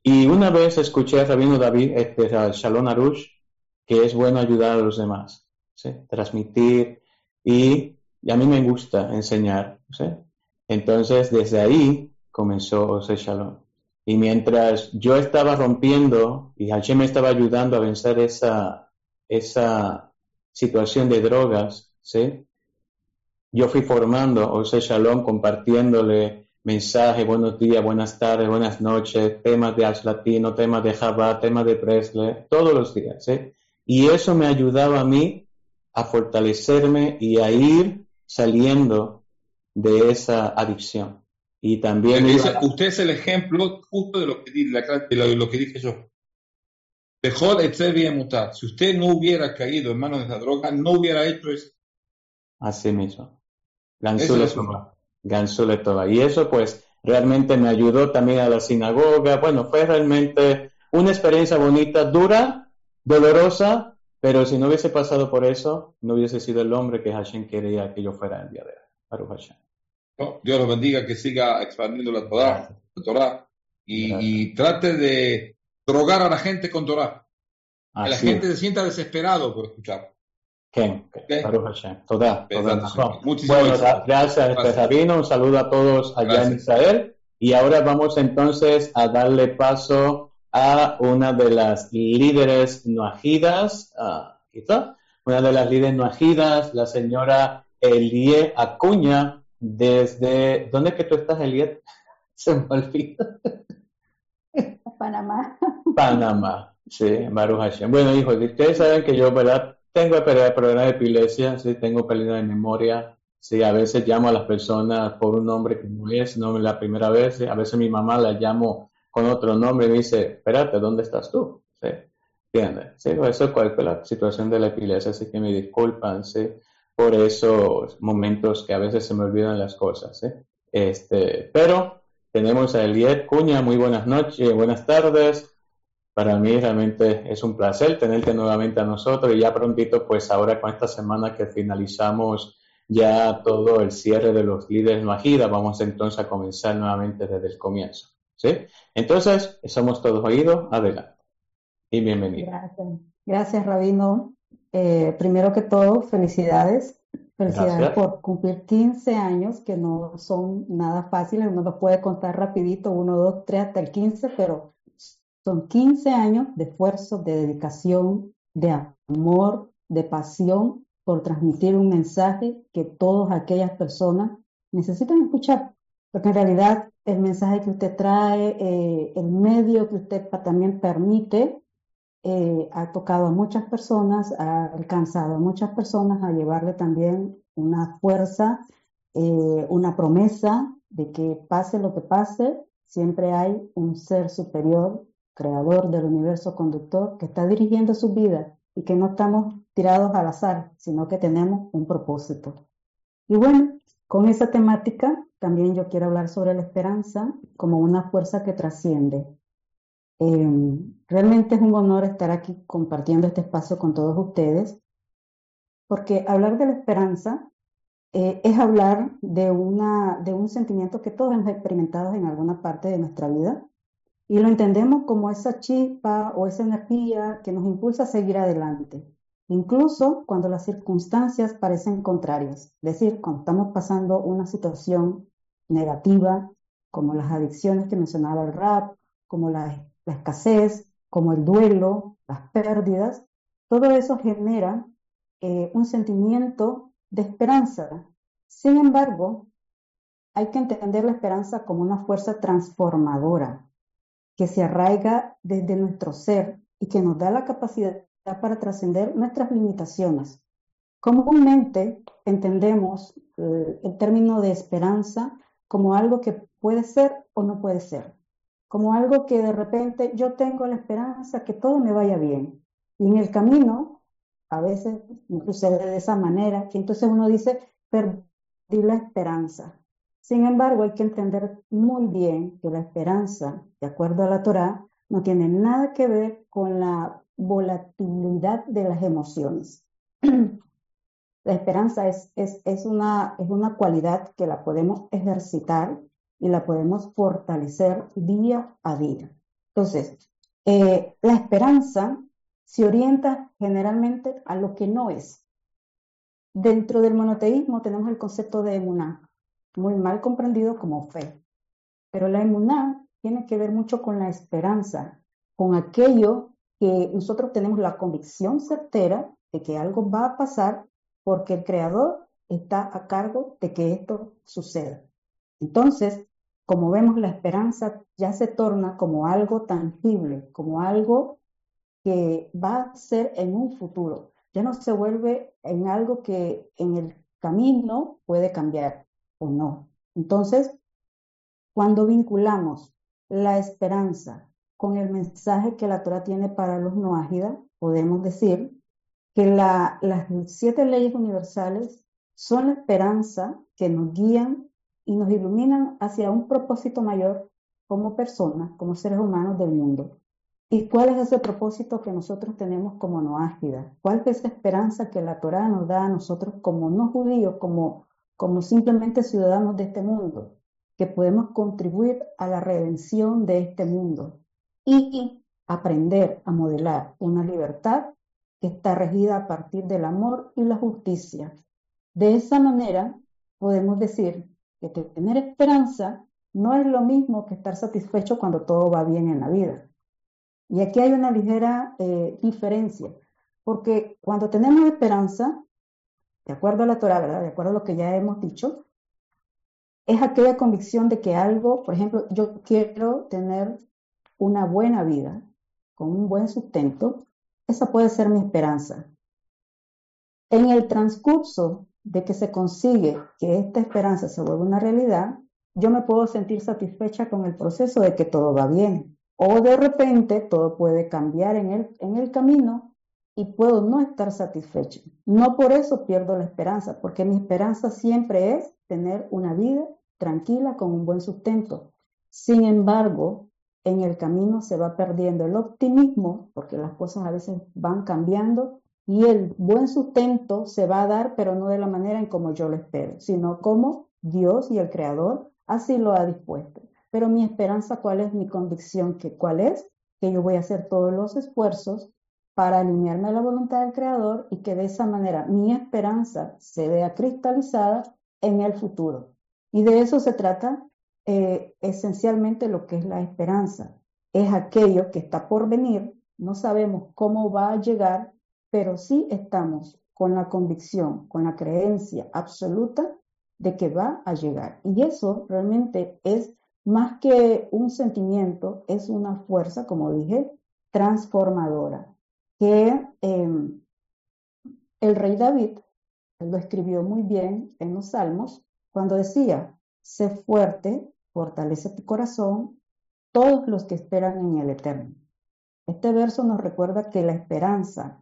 Y una vez escuché a Rabino David, este, a Shalom Arush, que es bueno ayudar a los demás, ¿sí? Transmitir, y, y a mí me gusta enseñar, ¿sí? Entonces, desde ahí comenzó Ose Shalom. Y mientras yo estaba rompiendo y Hashem me estaba ayudando a vencer esa, esa situación de drogas, ¿sí? Yo fui formando Ose Shalom, compartiéndole mensajes, buenos días, buenas tardes, buenas noches, temas de Ars Latino, temas de Chabad, temas de Presley, todos los días, ¿sí? Y eso me ayudaba a mí a fortalecerme y a ir saliendo de esa adicción. Y también Ese- iba, usted es el ejemplo justo de lo que, di- la- de lo, de lo que dije yo. Dejó de ser bien mutar. Si usted no hubiera caído en manos de esa droga, no hubiera hecho eso. así mismo, Ese es el Gansule asunto. Toba, Gansule Toba. Y eso pues realmente me ayudó también a la sinagoga. Bueno, fue realmente una experiencia bonita, dura, dolorosa, pero si no hubiese pasado por eso, no hubiese sido el hombre que Hashem quería que yo fuera el día de hoy. Baruch Hashem. ¿No? Dios lo bendiga, que siga expandiendo la Torah, Gracias. la Torah Gracias. y, y trate de drogar a la gente con Torah. Que la Así gente es. se sienta desesperado por escuchar. Ken, Ken. ¿Ok? Baruch Hashem. Toda, toda Bezrat Hashem. razón. Muchísimo Bueno, éxito. da- gracias, este Gracias. Rabino. Un saludo a todos allá en Gracias. Israel. Y ahora vamos entonces a darle paso a una de las líderes noajidas, ah, aquí está, una de las líderes noajidas, la señora Elie Acuña, desde, ¿dónde es que tú estás, Elie? Se me olvida. Panamá. Panamá, sí, Baruch Hashem. Bueno, hijos, ustedes saben que yo, ¿verdad? Tengo problemas de epilepsia, sí, tengo pérdida de memoria, sí, a veces llamo a las personas por un nombre que no es, no es la primera vez, sí, a veces mi mamá la llamo con otro nombre y me dice, espérate, ¿dónde estás tú? Sí, ¿entiendes? Sí, pues eso es la situación de la epilepsia, así que me disculpan, sí, por esos momentos que a veces se me olvidan las cosas, sí. Este, pero tenemos a Eliet Cuña, muy buenas noches, buenas tardes. Para mí realmente es un placer tenerte nuevamente a nosotros y ya prontito, pues ahora con esta semana que finalizamos ya todo el cierre de los líderes Majida, vamos entonces a comenzar nuevamente desde el comienzo, ¿sí? Entonces, somos todos oídos, adelante y bienvenido. Gracias. Gracias, Rabino. Eh, primero que todo, felicidades. Felicidades Gracias. por cumplir quince años, que no son nada fáciles. Uno los puede contar rapidito, uno, dos, tres, hasta el quince, pero son quince años de esfuerzo, de dedicación, de amor, de pasión por transmitir un mensaje que todas aquellas personas necesitan escuchar. Porque en realidad el mensaje que usted trae, eh, el medio que usted pa- también permite, eh, ha tocado a muchas personas, ha alcanzado a muchas personas a llevarle también una fuerza, eh, una promesa de que pase lo que pase, siempre hay un ser superior, creador del universo conductor, que está dirigiendo su vida y que no estamos tirados al azar, sino que tenemos un propósito. Y bueno, con esa temática también yo quiero hablar sobre la esperanza como una fuerza que trasciende. Eh, realmente es un honor estar aquí compartiendo este espacio con todos ustedes, porque hablar de la esperanza eh, es hablar de, una, de un sentimiento que todos hemos experimentado en alguna parte de nuestra vida y lo entendemos como esa chispa o esa energía que nos impulsa a seguir adelante, incluso cuando las circunstancias parecen contrarias, es decir, cuando estamos pasando una situación negativa, como las adicciones que mencionaba el rap, como la, la escasez, como el duelo, las pérdidas, todo eso genera eh, un sentimiento de esperanza. Sin embargo, hay que entender la esperanza como una fuerza transformadora que se arraiga desde nuestro ser y que nos da la capacidad para trascender nuestras limitaciones. Comúnmente entendemos eh, el término de esperanza como algo que puede ser o no puede ser, como algo que de repente yo tengo la esperanza que todo me vaya bien. Y en el camino, a veces sucede de esa manera, y entonces uno dice, perdí la esperanza. Sin embargo, hay que entender muy bien que la esperanza, de acuerdo a la Torá, no tiene nada que ver con la volatilidad de las emociones. La esperanza es, es, es, una, es una cualidad que la podemos ejercitar y la podemos fortalecer día a día. Entonces, eh, la esperanza se orienta generalmente a lo que no es. Dentro del monoteísmo tenemos el concepto de emuná, muy mal comprendido como fe. Pero la emuná tiene que ver mucho con la esperanza, con aquello que nosotros tenemos la convicción certera de que algo va a pasar porque el Creador está a cargo de que esto suceda. Entonces, como vemos, la esperanza ya se torna como algo tangible, como algo que va a ser en un futuro. Ya no se vuelve en algo que en el camino puede cambiar o no. Entonces, cuando vinculamos la esperanza con el mensaje que la Torah tiene para los noágidas, podemos decir que la, las siete leyes universales son la esperanza que nos guían y nos iluminan hacia un propósito mayor como personas, como seres humanos del mundo. ¿Y cuál es ese propósito que nosotros tenemos como noágidas? ¿Cuál es esa esperanza que la Torah nos da a nosotros como no judíos, como, como simplemente ciudadanos de este mundo? Que podemos contribuir a la redención de este mundo y aprender a modelar una libertad que está regida a partir del amor y la justicia. De esa manera, podemos decir que tener esperanza no es lo mismo que estar satisfecho cuando todo va bien en la vida. Y aquí hay una ligera eh, diferencia, porque cuando tenemos esperanza, de acuerdo a la Torah, ¿verdad? De acuerdo a lo que ya hemos dicho, es aquella convicción de que algo, por ejemplo, yo quiero tener una buena vida, con un buen sustento, esa puede ser mi esperanza. En el transcurso de que se consigue que esta esperanza se vuelva una realidad, yo me puedo sentir satisfecha con el proceso de que todo va bien. O de repente todo puede cambiar en el, en el camino y puedo no estar satisfecha. No por eso pierdo la esperanza, porque mi esperanza siempre es tener una vida tranquila con un buen sustento. Sin embargo, en el camino se va perdiendo el optimismo, porque las cosas a veces van cambiando y el buen sustento se va a dar, pero no de la manera en como yo lo espero, sino como Dios y el Creador así lo ha dispuesto. Pero mi esperanza, ¿cuál es? Mi convicción, que ¿cuál es? Que yo voy a hacer todos los esfuerzos para alinearme a la voluntad del Creador y que de esa manera mi esperanza se vea cristalizada en el futuro. Y de eso se trata eh, esencialmente lo que es la esperanza. Es aquello que está por venir, no sabemos cómo va a llegar, pero sí estamos con la convicción, con la creencia absoluta de que va a llegar. Y eso realmente es más que un sentimiento, es una fuerza, como dije, transformadora, que eh, el rey David él lo escribió muy bien en los Salmos, cuando decía, sé fuerte, fortalece tu corazón, todos los que esperan en el Eterno. Este verso nos recuerda que la esperanza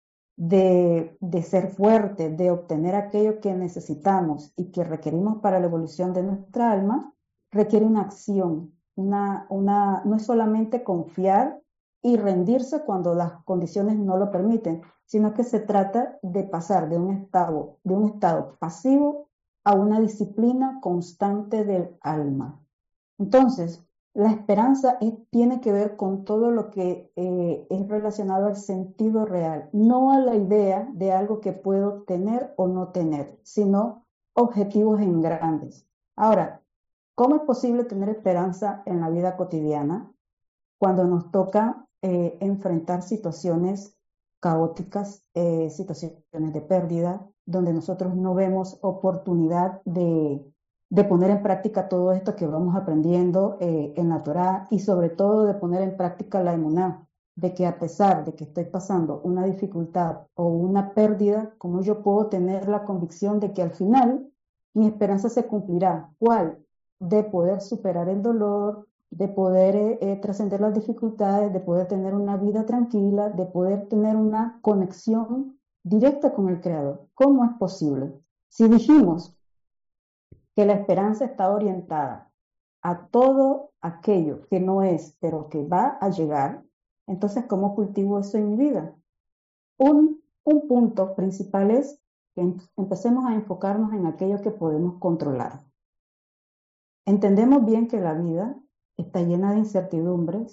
de, de ser fuerte, de obtener aquello que necesitamos y que requerimos para la evolución de nuestra alma, requiere una acción, una, una, no es solamente confiar y rendirse cuando las condiciones no lo permiten, sino que se trata de pasar de un estado, de un estado pasivo a una disciplina constante del alma. Entonces, la esperanza es, tiene que ver con todo lo que eh, es relacionado al sentido real, no a la idea de algo que puedo tener o no tener, sino objetivos en grandes. Ahora, ¿cómo es posible tener esperanza en la vida cotidiana cuando nos toca eh, enfrentar situaciones caóticas, eh, situaciones de pérdida, donde nosotros no vemos oportunidad de, de poner en práctica todo esto que vamos aprendiendo eh, en la Torá y sobre todo de poner en práctica la emuná, de que a pesar de que estoy pasando una dificultad o una pérdida, como yo puedo tener la convicción de que al final mi esperanza se cumplirá. ¿Cuál? De poder superar el dolor, de poder eh, eh, trascender las dificultades, de poder tener una vida tranquila, de poder tener una conexión directa con el Creador. ¿Cómo es posible? Si dijimos que la esperanza está orientada a todo aquello que no es, pero que va a llegar, entonces, ¿cómo cultivo eso en mi vida? Un, un punto principal es que empecemos a enfocarnos en aquello que podemos controlar. Entendemos bien que la vida está llena de incertidumbres,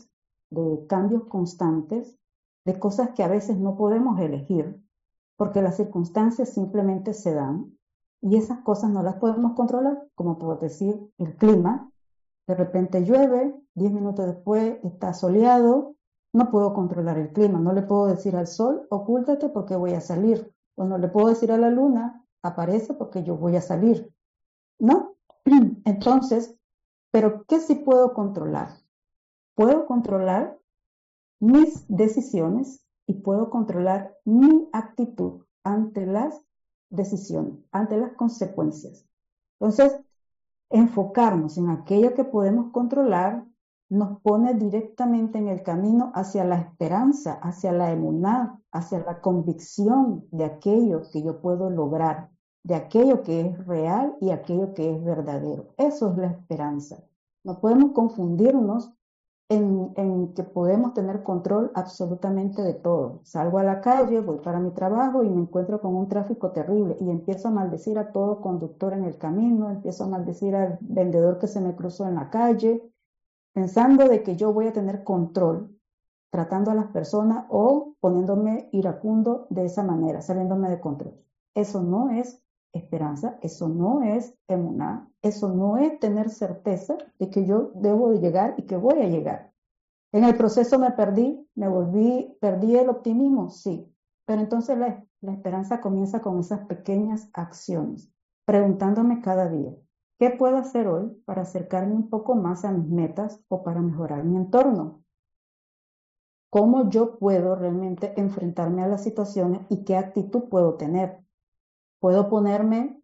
de cambios constantes, de cosas que a veces no podemos elegir, porque las circunstancias simplemente se dan y esas cosas no las podemos controlar, como por decir el clima. De repente llueve, diez minutos después está soleado, no puedo controlar el clima, no le puedo decir al sol, ocúltate porque voy a salir, o no le puedo decir a la luna, aparece porque yo voy a salir, ¿no? Entonces, ¿pero qué sí puedo controlar? Puedo controlar mis decisiones y puedo controlar mi actitud ante las decisiones, ante las consecuencias. Entonces, enfocarnos en aquello que podemos controlar nos pone directamente en el camino hacia la esperanza, hacia la emuná, hacia la convicción de aquello que yo puedo lograr, de aquello que es real y aquello que es verdadero. Eso es la esperanza. No podemos confundirnos En, en que podemos tener control absolutamente de todo. Salgo a la calle, voy para mi trabajo y me encuentro con un tráfico terrible y empiezo a maldecir a todo conductor en el camino, empiezo a maldecir al vendedor que se me cruzó en la calle, pensando de que yo voy a tener control, tratando a las personas o poniéndome iracundo de esa manera, saliéndome de control. Eso no es esperanza, eso no es emuná, eso no es tener certeza de que yo debo de llegar y que voy a llegar. En el proceso me perdí, me volví, perdí el optimismo, sí, pero entonces la, la esperanza comienza con esas pequeñas acciones, preguntándome cada día, ¿qué puedo hacer hoy para acercarme un poco más a mis metas o para mejorar mi entorno? ¿Cómo yo puedo realmente enfrentarme a las situaciones y qué actitud puedo tener? Puedo ponerme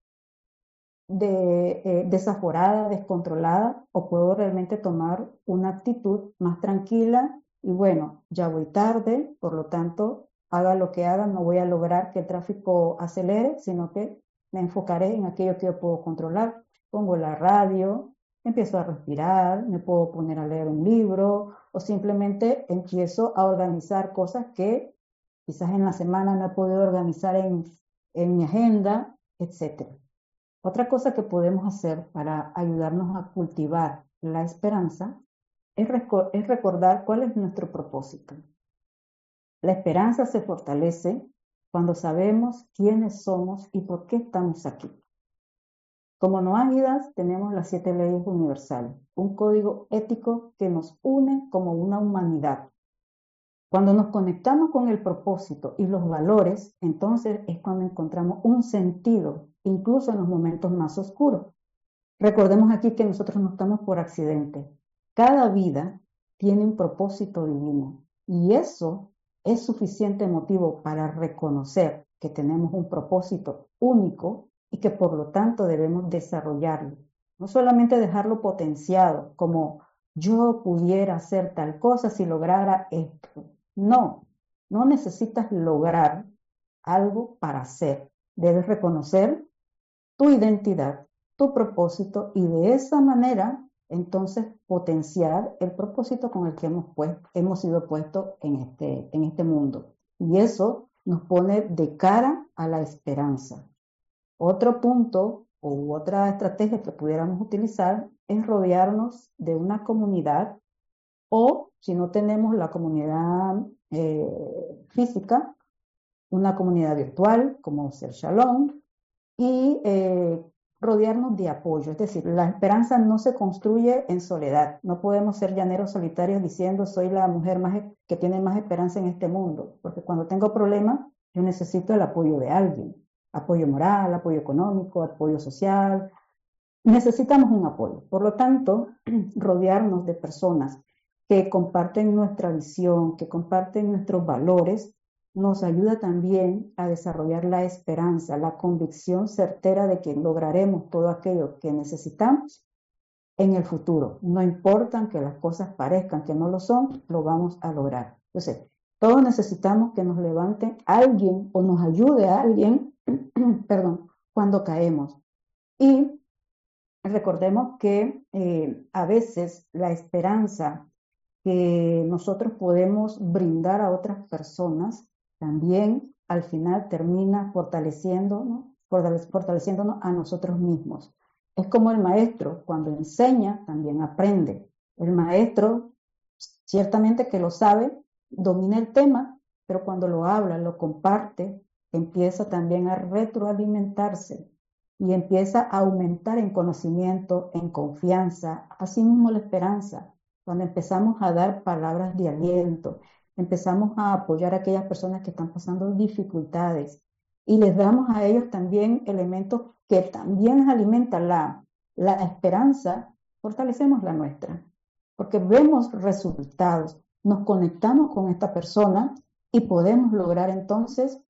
de, eh, desaforada, descontrolada, o puedo realmente tomar una actitud más tranquila y bueno, ya voy tarde, por lo tanto, haga lo que haga, no voy a lograr que el tráfico acelere, sino que me enfocaré en aquello que yo puedo controlar. Pongo la radio, empiezo a respirar, me puedo poner a leer un libro o simplemente empiezo a organizar cosas que quizás en la semana no he podido organizar en en mi agenda, etcétera. Otra cosa que podemos hacer para ayudarnos a cultivar la esperanza es, reco- es recordar cuál es nuestro propósito. La esperanza se fortalece cuando sabemos quiénes somos y por qué estamos aquí. Como noágidas tenemos las siete leyes universales, un código ético que nos une como una humanidad. Cuando nos conectamos con el propósito y los valores, entonces es cuando encontramos un sentido, incluso en los momentos más oscuros. Recordemos aquí que nosotros no estamos por accidente. Cada vida tiene un propósito divino y eso es suficiente motivo para reconocer que tenemos un propósito único y que por lo tanto debemos desarrollarlo. No solamente dejarlo potenciado como yo pudiera hacer tal cosa si lograra esto. No, no necesitas lograr algo para hacer. Debes reconocer tu identidad, tu propósito y de esa manera entonces potenciar el propósito con el que hemos, pues, hemos sido puestos en este, en este mundo. Y eso nos pone de cara a la esperanza. Otro punto u otra estrategia que pudiéramos utilizar es rodearnos de una comunidad o, si no tenemos la comunidad eh, física, una comunidad virtual como Ser Shalom y eh, rodearnos de apoyo. Es decir, la esperanza no se construye en soledad. No podemos ser llaneros solitarios diciendo soy la mujer más que tiene más esperanza en este mundo, porque cuando tengo problemas yo necesito el apoyo de alguien. Apoyo moral, apoyo económico, apoyo social. Necesitamos un apoyo. Por lo tanto, rodearnos de personas que comparten nuestra visión, que comparten nuestros valores, nos ayuda también a desarrollar la esperanza, la convicción certera de que lograremos todo aquello que necesitamos en el futuro. No importa que las cosas parezcan que no lo son, lo vamos a lograr. Entonces, todos necesitamos que nos levante alguien o nos ayude a alguien, perdón, cuando caemos. Y recordemos que eh, a veces la esperanza que nosotros podemos brindar a otras personas también al final termina fortaleciéndonos, fortaleciéndonos a nosotros mismos. Es como el maestro, cuando enseña, también aprende. El maestro Ciertamente que lo sabe, domina el tema, pero cuando lo habla, lo comparte, empieza también a retroalimentarse y empieza a aumentar en conocimiento, en confianza, así mismo la esperanza. Cuando empezamos a dar palabras de aliento, empezamos a apoyar a aquellas personas que están pasando dificultades y les damos a ellos también elementos que también les alimentan la, la esperanza, fortalecemos la nuestra, porque vemos resultados, nos conectamos con esta persona y podemos lograr entonces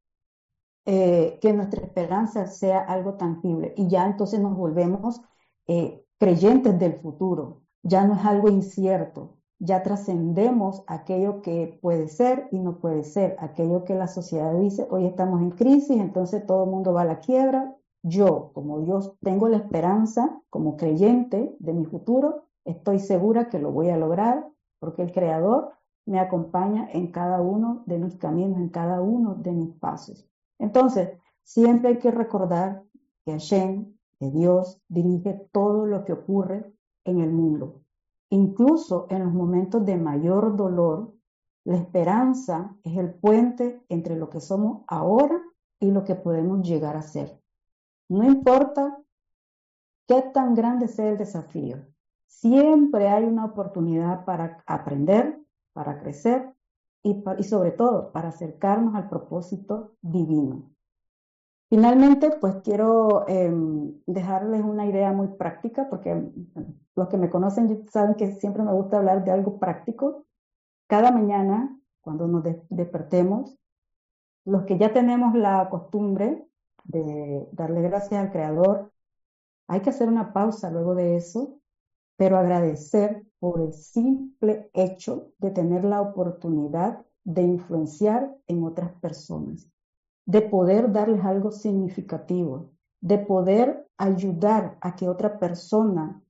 eh, que nuestra esperanza sea algo tangible y ya entonces nos volvemos eh, creyentes del futuro, ya no es algo incierto, ya trascendemos aquello que puede ser y no puede ser, aquello que la sociedad dice, hoy estamos en crisis, entonces todo el mundo va a la quiebra. Yo, como yo tengo la esperanza como creyente de mi futuro, estoy segura que lo voy a lograr porque el Creador me acompaña en cada uno de mis caminos, en cada uno de mis pasos. Entonces, siempre hay que recordar que Hashem, que Dios, dirige todo lo que ocurre en el mundo. Incluso en los momentos de mayor dolor, la esperanza es el puente entre lo que somos ahora y lo que podemos llegar a ser. No importa qué tan grande sea el desafío, siempre hay una oportunidad para aprender, para crecer y, y sobre todo para acercarnos al propósito divino. Finalmente, pues quiero eh, dejarles una idea muy práctica, porque los que me conocen saben que siempre me gusta hablar de algo práctico. Cada mañana, cuando nos de despertemos, los que ya tenemos la costumbre de darle gracias al Creador, hay que hacer una pausa luego de eso, pero agradecer por el simple hecho de tener la oportunidad de influenciar en otras personas, de poder darles algo significativo, de poder ayudar a que otra persona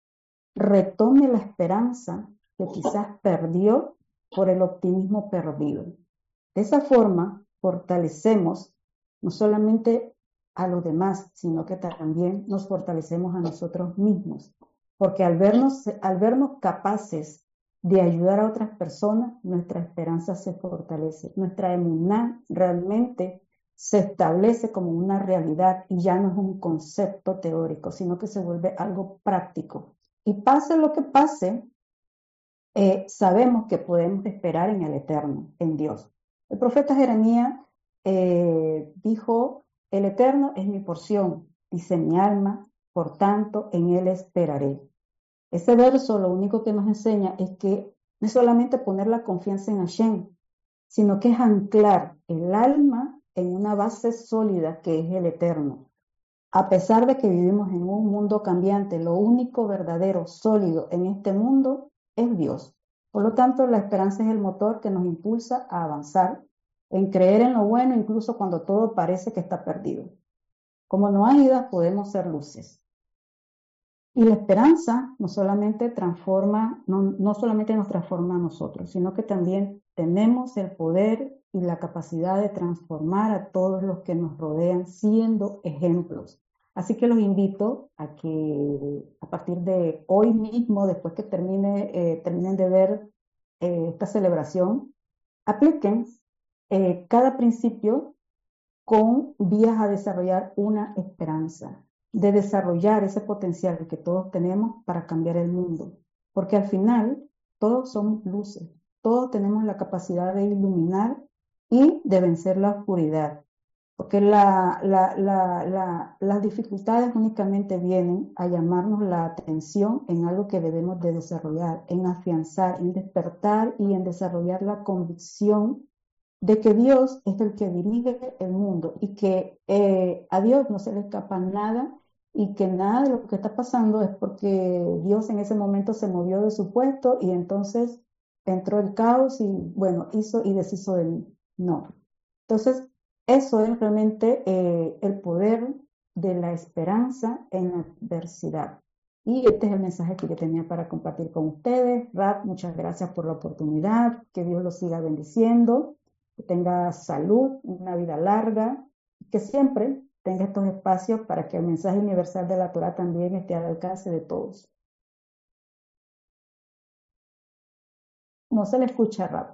retome la esperanza que quizás perdió por el optimismo perdido. De esa forma, fortalecemos no solamente a los demás, sino que también nos fortalecemos a nosotros mismos, porque al vernos, al vernos capaces de ayudar a otras personas, nuestra esperanza se fortalece, nuestra emuná realmente se establece como una realidad y ya no es un concepto teórico, sino que se vuelve algo práctico. Y pase lo que pase, eh, sabemos que podemos esperar en el Eterno, en Dios. El profeta Jeremías eh, dijo, el Eterno es mi porción, dice mi alma, por tanto en Él esperaré. Ese verso lo único que nos enseña es que no es solamente poner la confianza en Hashem, sino que es anclar el alma en una base sólida que es el Eterno. A pesar de que vivimos en un mundo cambiante, lo único verdadero, sólido en este mundo es Dios. Por lo tanto, la esperanza es el motor que nos impulsa a avanzar, en creer en lo bueno, incluso cuando todo parece que está perdido. Como noáidas podemos ser luces. Y la esperanza no solamente transforma, no, no solamente nos transforma a nosotros, sino que también tenemos el poder y la capacidad de transformar a todos los que nos rodean siendo ejemplos. Así que los invito a que a partir de hoy mismo, después que termine, eh, terminen de ver eh, esta celebración, apliquen eh, cada principio con vías a desarrollar una esperanza, de desarrollar ese potencial que todos tenemos para cambiar el mundo. Porque al final todos somos luces, todos tenemos la capacidad de iluminar y de vencer la oscuridad. Porque la, la, la, la, las dificultades únicamente vienen a llamarnos la atención en algo que debemos de desarrollar, en afianzar, en despertar y en desarrollar la convicción de que Dios es el que dirige el mundo y que eh, a Dios no se le escapa nada y que nada de lo que está pasando es porque Dios en ese momento se movió de su puesto y entonces entró el caos y bueno, hizo y deshizo de mí. No. Entonces, eso es realmente eh, el poder de la esperanza en la adversidad. Y este es el mensaje que yo tenía para compartir con ustedes. Rab, muchas gracias por la oportunidad. Que Dios los siga bendiciendo. Que tenga salud, una vida larga. Que siempre tenga estos espacios para que el mensaje universal de la Torah también esté al alcance de todos. No se le escucha, Rab.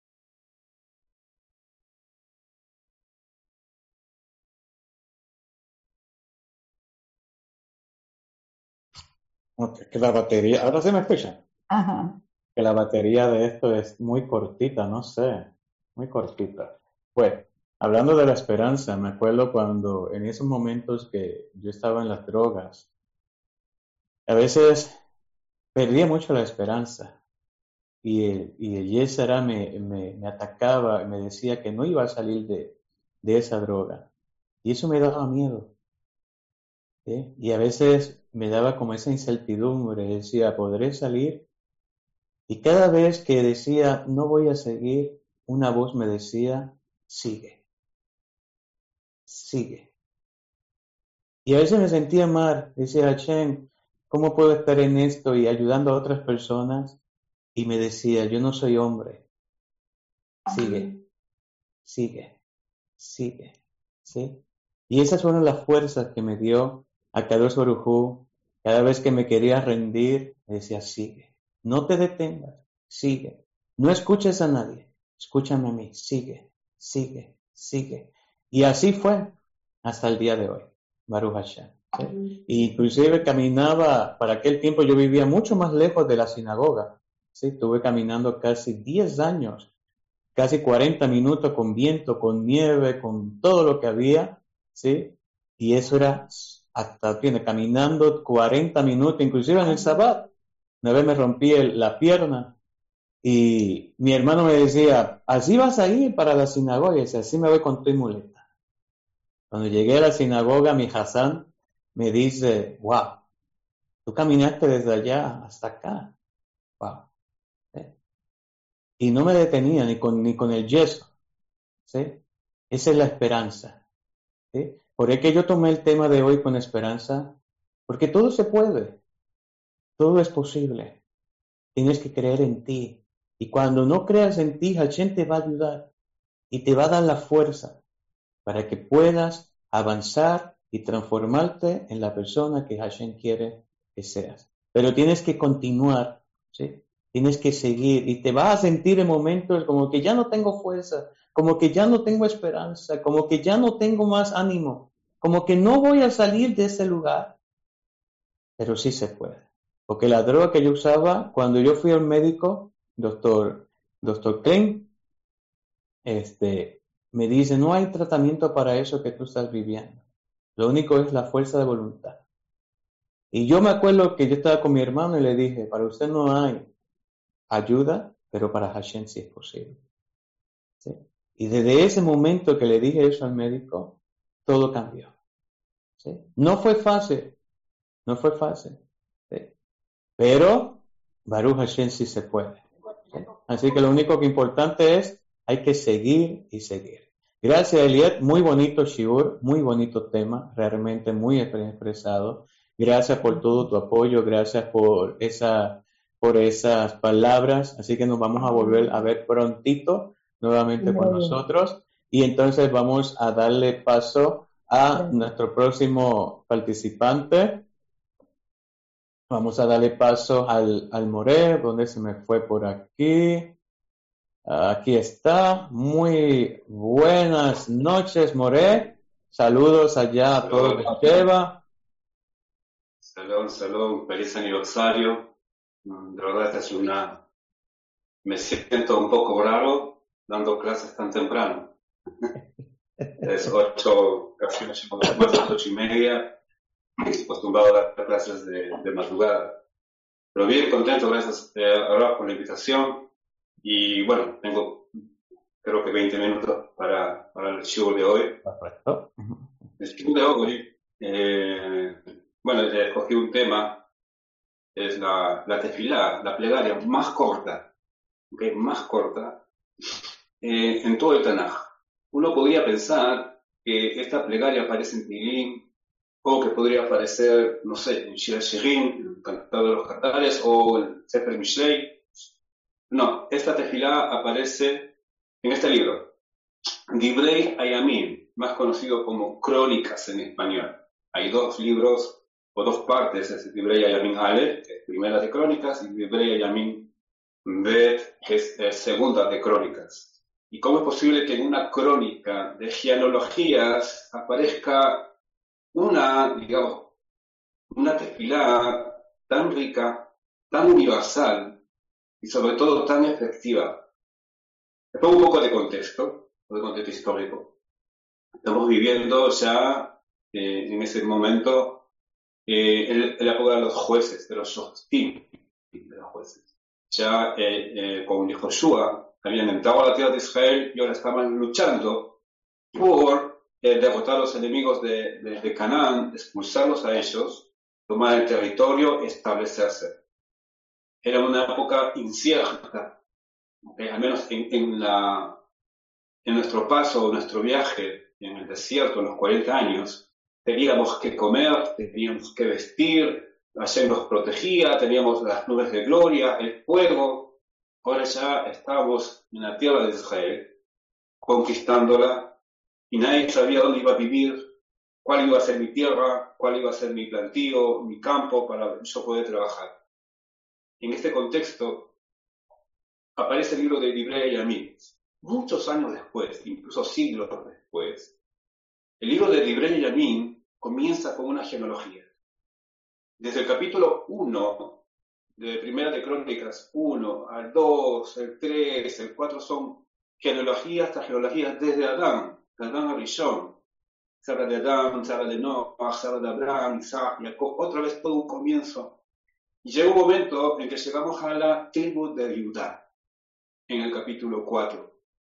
Ok, que la batería, ahora se me escucha, Ajá. que la batería de esto es muy cortita, no sé, muy cortita. Pues, hablando de la esperanza, me acuerdo cuando en esos momentos que yo estaba en las drogas, a veces perdía mucho la esperanza y el, y el Yesara me, me, me atacaba, me decía que no iba a salir de, de esa droga. Y eso me daba miedo. ¿Sí? Y a veces me daba como esa incertidumbre, decía, ¿podré salir? Y cada vez que decía, no voy a seguir, una voz me decía, sigue, sigue. Y a veces me sentía mal, decía, Hashem, ¿cómo puedo estar en esto y ayudando a otras personas? Y me decía, yo no soy hombre, sigue, sigue, sigue, ¿sí? Y esas fueron las fuerzas que me dio a Kadosh Baruj Hu. Cada vez que me quería rendir, me decía, sigue, no te detengas, sigue, no escuches a nadie, escúchame a mí, sigue, sigue, sigue. Y así fue hasta el día de hoy, Baruch Hashem. ¿Sí? Y inclusive caminaba, para aquel tiempo yo vivía mucho más lejos de la sinagoga, ¿sí? Estuve caminando casi diez años, casi cuarenta minutos con viento, con nieve, con todo lo que había, ¿sí? Y eso era hasta, tiene, caminando cuarenta minutos, inclusive en el Sabbat. Una vez me rompí el, la pierna y mi hermano me decía, ¿así vas a ir para la sinagoga? Y dice, así me voy con tu muleta. Cuando llegué a la sinagoga, mi Hassan me dice, wow, tú caminaste desde allá hasta acá. Wow. ¿Sí? Y no me detenía ni con, ni con el yeso. ¿Sí? Esa es la esperanza. ¿Sí? Por eso que yo tomé el tema de hoy con esperanza, porque todo se puede, todo es posible. Tienes que creer en ti. Y cuando no creas en ti, Hashem te va a ayudar y te va a dar la fuerza para que puedas avanzar y transformarte en la persona que Hashem quiere que seas. Pero tienes que continuar, ¿sí? Tienes que seguir y te vas a sentir en momentos como que ya no tengo fuerza, como que ya no tengo esperanza, como que ya no tengo más ánimo, como que no voy a salir de ese lugar. Pero sí se puede. Porque la droga que yo usaba, cuando yo fui al médico, doctor, doctor Klein, este, me dice, no hay tratamiento para eso que tú estás viviendo. Lo único es la fuerza de voluntad. Y yo me acuerdo que yo estaba con mi hermano y le dije, para usted no hay ayuda, pero para Hashem sí es posible. ¿Sí? Y desde ese momento que le dije eso al médico, todo cambió. ¿Sí? No fue fácil, no fue fácil. ¿Sí? Pero Baruch Hashem sí se puede. ¿Sí? Así que lo único que importante es, hay que seguir y seguir. Gracias, Eliet. Muy bonito shiur, muy bonito tema, realmente muy expresado. Gracias por todo tu apoyo, gracias por esa, por esas palabras. Así que nos vamos a volver a ver prontito nuevamente con nosotros. Y entonces vamos a darle paso a nuestro próximo participante. Vamos a darle paso al, al More, donde se me fue por aquí. Aquí está. Muy buenas noches, More. Saludos allá a todos de Sheva. Salón, salón, feliz aniversario. De verdad, esta es una... Me siento un poco raro dando clases tan temprano. Es ocho, casi más de las ocho y media. Acostumbrado a dar clases de, de madrugada. Pero bien contento, gracias eh, ahora por la invitación. Y bueno, tengo creo que veinte minutos para, para el show de hoy. Perfecto. El show de hoy, eh, bueno, escogí un tema, es la, la tefilá, la plegaria más corta, ¿okay? Más corta eh, en todo el Tanaj. Uno podría pensar que esta plegaria aparece en Tilín, o que podría aparecer, no sé, en Shir Shirin, el Cantar de los Cantares, o en Sefer Mishlei. No, esta tefilá aparece en este libro, Divrei Hayamim, más conocido como Crónicas en español. Hay dos libros, o dos partes, es Divrei Hayamim Aleph, que es primera de Crónicas, y Divrei Hayamim Bet, que es eh, segunda de Crónicas. ¿Y cómo es posible que en una crónica de genealogías aparezca una, digamos, una tefilá tan rica, tan universal y sobre todo tan efectiva? Les pongo un poco de contexto, de contexto histórico. Estamos viviendo ya eh, en ese momento eh, el, el época de los jueces, de los shoftim, de los jueces. Ya eh, eh, con Yehoshua habían entrado a la tierra de Israel y ahora estaban luchando por eh, derrotar a los enemigos de, de, de Canaán, expulsarlos a ellos, tomar el territorio, establecerse. Era una época incierta, eh, al menos en, en, la, en nuestro paso, nuestro viaje en el desierto, en los cuarenta años, teníamos que comer, teníamos que vestir, Hashem nos protegía, teníamos las nubes de gloria, el fuego. Ahora ya estábamos en la tierra de Israel, conquistándola, y nadie sabía dónde iba a vivir, cuál iba a ser mi tierra, cuál iba a ser mi plantío, mi campo, para yo poder trabajar. En este contexto aparece el libro de Divrei Yamim. Muchos años después, incluso siglos después, el libro de Divrei Yamim comienza con una genealogía. Desde el capítulo uno de Primera de Crónicas uno al dos, el tres, el cuatro son genealogías tras genealogías desde Adán, de Adán a Rishon. Se habla de Adán, se habla de Noah, se habla de Abraham, Isaac, Jacob, otra vez todo un comienzo. Y llega un momento en que llegamos a la tribu de Judá, en el capítulo cuatro.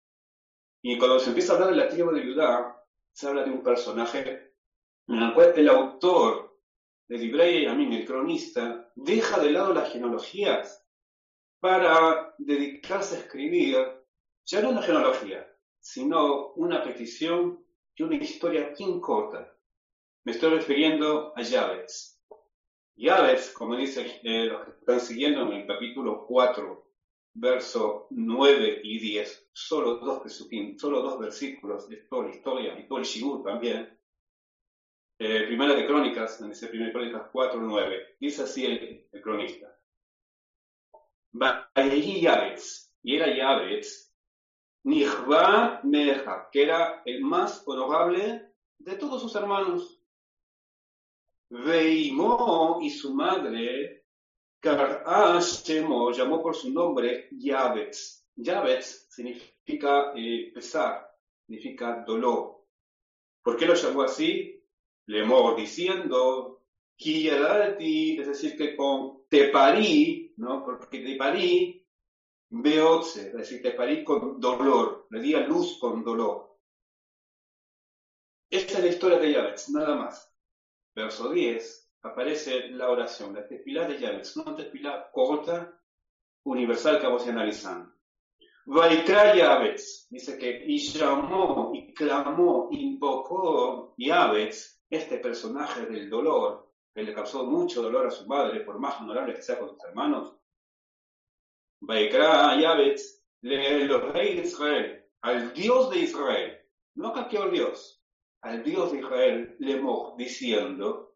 Y cuando se empieza a hablar de la tribu de Judá, se habla de un personaje en el cual el autor de Divrei Yamim, el cronista, deja de lado las genealogías para dedicarse a escribir ya no una genealogía, sino una petición y una historia bien corta. Me estoy refiriendo a Yabez. Yabez, como dicen eh, los que están siguiendo en el capítulo cuatro, verso nueve y diez, solo dos, pesukim, solo dos versículos de toda la historia y todo el shiur también. Eh, primera de Crónicas, en ese Primera de Crónicas cuatro nueve, dice así el, el cronista. Vayehi Yabez, y era Yabez, Nihva Meja, que era el más honorable de todos sus hermanos. Veimó, y su madre, Kar'a Shemo, llamó por su nombre Yabez. Yabez significa eh, pesar, significa dolor. ¿Por qué lo llamó así? Lemor, diciendo, Kiyadati, es decir, que con te parí, ¿no? Porque te parí, Beotze, es decir, te parí con dolor, le di a luz con dolor. Esta es la historia de Yabez, nada más. Verso diez, aparece la oración, la tefilá de Yabez, una tefilá corta, universal que vamos a analizar. Vaikra Yabez, dice que y llamó, y clamó, invocó Yabez, este personaje del dolor, que le causó mucho dolor a su madre, por más honorable que sea con sus hermanos. Vaikra Yabez, los reyes de Israel, al Dios de Israel, no a cualquier Dios, al Dios de Israel, Lemor, diciendo,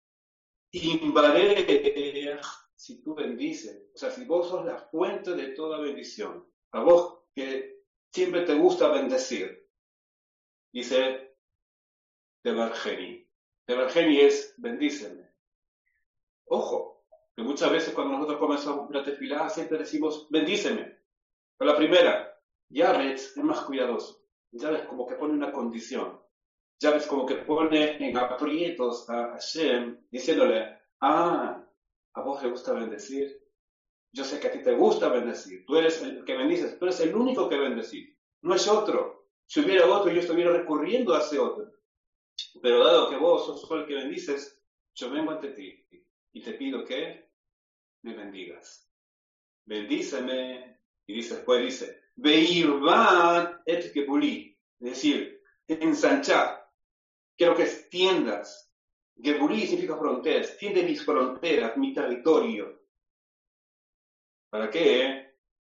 Imbaré, si tú bendices, o sea, si vos sos la fuente de toda bendición, a vos que siempre te gusta bendecir, dice, Tebargeni. Tebargeni es bendíceme. Ojo, que muchas veces cuando nosotros comenzamos una tefilá siempre decimos bendíceme. Pero la primera, Yabez es más cuidadoso. Yabez como que pone una condición. Yabez como que pone en aprietos a Hashem diciéndole, ah, a vos te gusta bendecir. Yo sé que a ti te gusta bendecir. Tú eres el que bendices. Tú eres el único que bendecir. No es otro. Si hubiera otro, yo estuviera recurriendo a ese otro. Pero dado que vos sos el que bendices, yo vengo ante ti y te pido que me bendigas. Bendíceme. Y dice, después dice, Beirvat et Gebuli. Es decir, ensanchar. Quiero que extiendas. Gebuli significa fronteras. Extiende mis fronteras, mi territorio. ¿Para qué?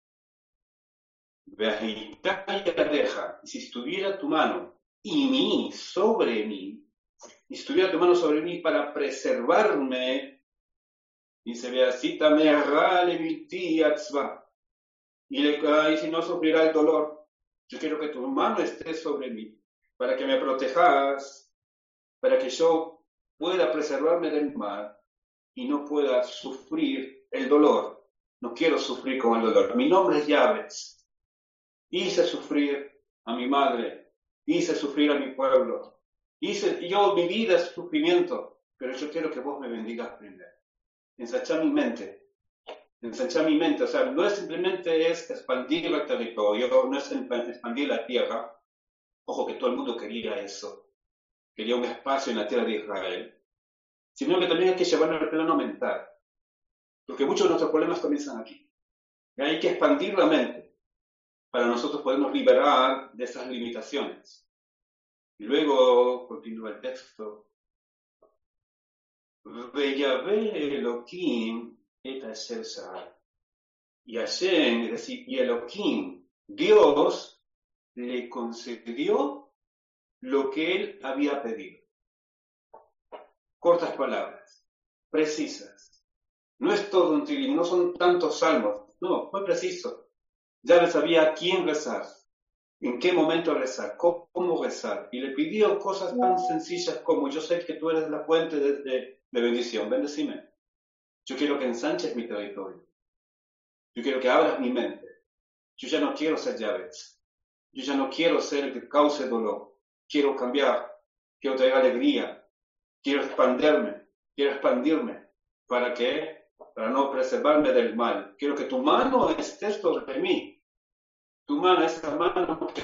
Deja. Y si estuviera tu mano y mí sobre mí, y estuviera tu mano sobre mí para preservarme, dice, Beasita me rale milti atzva. y, le, y si no sufrirá el dolor. Yo quiero que tu mano esté sobre mí, para que me protejas, para que yo pueda preservarme del mal y no pueda sufrir el dolor. No quiero sufrir con el dolor. Mi nombre es Yahves. Hice sufrir a mi madre, hice sufrir a mi pueblo, hice yo mi vida es sufrimiento, pero yo quiero que vos me bendigas primero. Ensanchar mi mente, ensanchar mi mente, o sea, no es simplemente es expandir el territorio, no es expandir la tierra. Ojo que todo el mundo quería eso, quería un espacio en la tierra de Israel, sino que también hay que llevarlo al plano mental, porque muchos de nuestros problemas comienzan aquí. Y hay que expandir la mente para nosotros podernos liberar de esas limitaciones. Y luego continúa el texto. Veyavé Elohim et asher sa'al. Y Hashem, es decir, y Elohim, Dios, le concedió lo que él había pedido. Cortas palabras, precisas. No es todo un trilín, no son tantos salmos. No, fue preciso. Ya le sabía a quién rezar, en qué momento rezar, cómo, cómo rezar. Y le pidió cosas tan sencillas como: yo sé que tú eres la fuente de, de, de bendición, bendecime. Yo quiero que ensanches mi territorio. Yo quiero que abras mi mente. Yo ya no quiero ser Yahves. Yo ya no quiero ser el que cause dolor. Quiero cambiar. Quiero traer alegría. Quiero expandirme. Quiero expandirme. ¿Para qué? Para no preservarme del mal. Quiero que tu mano esté sobre mí. Tu mano, esa mano que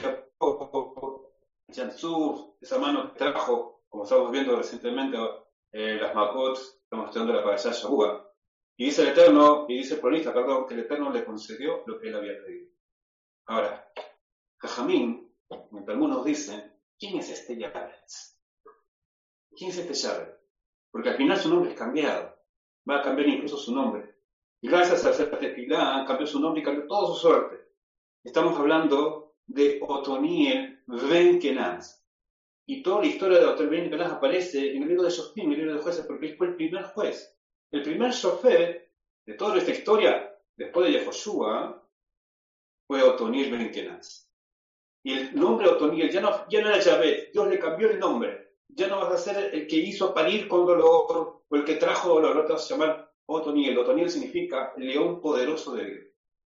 Yansur, esa mano que trajo, como estamos viendo recientemente, eh, las Makot, estamos estudiando la Parashá Shavua, y dice el Eterno, y dice el Cronista, perdón, que el Eterno le concedió lo que él había pedido. Ahora, Jajamín, mientras algunos dicen, ¿quién es este Yahves? ¿Quién es este Yahves? Porque al final su nombre es cambiado. Va a cambiar incluso su nombre. Y gracias a hacer tefilá, cambió su nombre y cambió toda su suerte. Estamos hablando de Otoniel ben Kenaz. Y toda la historia de Otoniel ben Kenaz aparece en el libro de Shoftim, en el libro de jueces, porque él fue el primer juez. El primer shofet de toda nuestra historia, después de Yehoshua, fue Otoniel ben Kenaz. Y el nombre Otoniel ya no, ya no era Yahvé, Dios le cambió el nombre. Ya no vas a ser el que hizo parir con dolor, o el que trajo dolor, no te vas a llamar Otoniel. Otoniel significa león poderoso de Dios.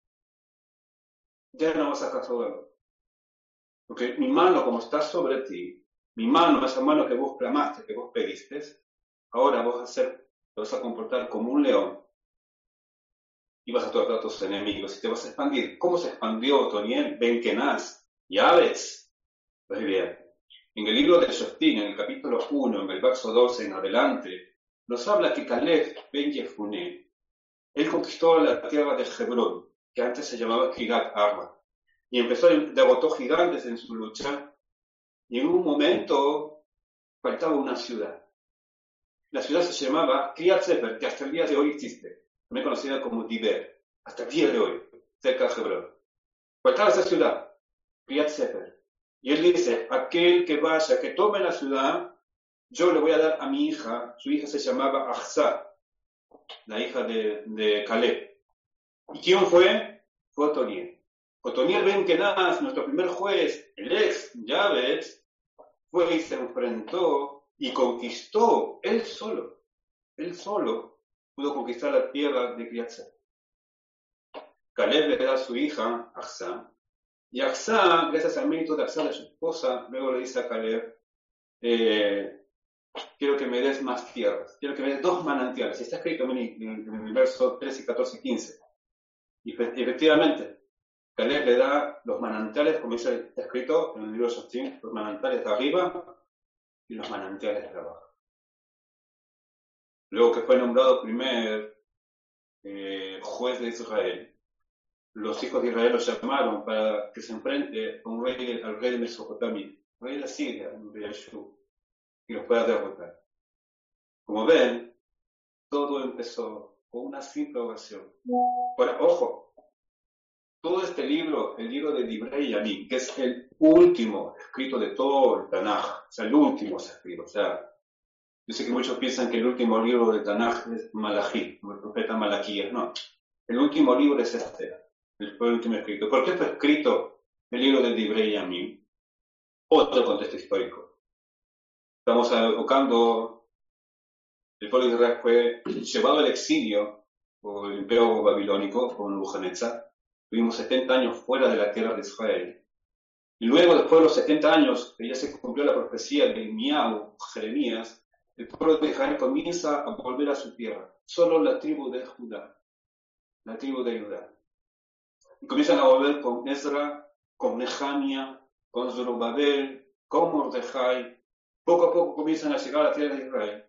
Ya no vas a causar dolor. Porque mi mano, como está sobre ti, mi mano, esa mano que vos clamaste, que vos pediste, ahora vos vas a ser, te vas a comportar como un león y vas a tratar a tus enemigos y te vas a expandir. ¿Cómo se expandió Otoniel? Ben Kenaz, Yahves. Pues bien, en el libro de Shoftim, en el capítulo uno, en el verso doce en adelante, nos habla que Caleb ben Yefuné, él conquistó la tierra de Hebrón, que antes se llamaba Gigat Arba, y empezó, derrotó gigantes en su lucha, y en un momento faltaba una ciudad. La ciudad se llamaba Kriyat Sefer, que hasta el día de hoy existe, también conocida como Diber, hasta el día de hoy, cerca de Hebrón. Faltaba esa ciudad, Kriyat Sefer. Y él dice, aquel que vaya, que tome la ciudad, yo le voy a dar a mi hija, su hija se llamaba Achsá, la hija de, de Caleb. ¿Y quién fue? Fue Otoniel. Otoniel ben Kenaz, nuestro primer juez, el ex Yahves, fue y se enfrentó y conquistó, él solo, él solo pudo conquistar la tierra de Kriyat Sefer. Caleb le da a su hija, Achsá, y Achsá, gracias al mérito de Achsá de su esposa, luego le dice a Caleb, eh, quiero que me des más tierras, quiero que me des dos manantiales. Y está escrito en el, en el verso trece, catorce y quince. Y efectivamente, Caleb le da los manantiales, como dice, está escrito en el libro de Shoftim, los manantiales de arriba y los manantiales de abajo. Luego que fue nombrado primer eh, juez de Israel, los hijos de Israel lo llamaron para que se enfrente a un rey, al rey de Mesopotamia, el rey de la Siria, un rey Ashur, y los pueda derrotar. Como ven, todo empezó con una simple oración. Ahora, ojo, todo este libro, el libro de Divrei Yamim, que es el último escrito de todo el Tanaj, o sea, el último escrito, o sea, yo sé que muchos piensan que el último libro del Tanaj es Malachi, como el profeta Malaquías, no, el último libro es este. fue el último escrito. ¿Por qué fue escrito el libro de Divrei Yamim? Otro contexto histórico. Estamos evocando, el pueblo de Israel fue llevado al exilio por el imperio babilónico, por Nebuchadnezzar. Tuvimos setenta años fuera de la tierra de Israel. Y luego, después de los setenta años, que ya se cumplió la profecía de Miau, Jeremías, el pueblo de Israel comienza a volver a su tierra. Solo la tribu de Judá, la tribu de Judá. Y comienzan a volver con Ezra, con Nehemia, con Zorobabel, con Mordejai. Poco a poco comienzan a llegar a la tierra de Israel.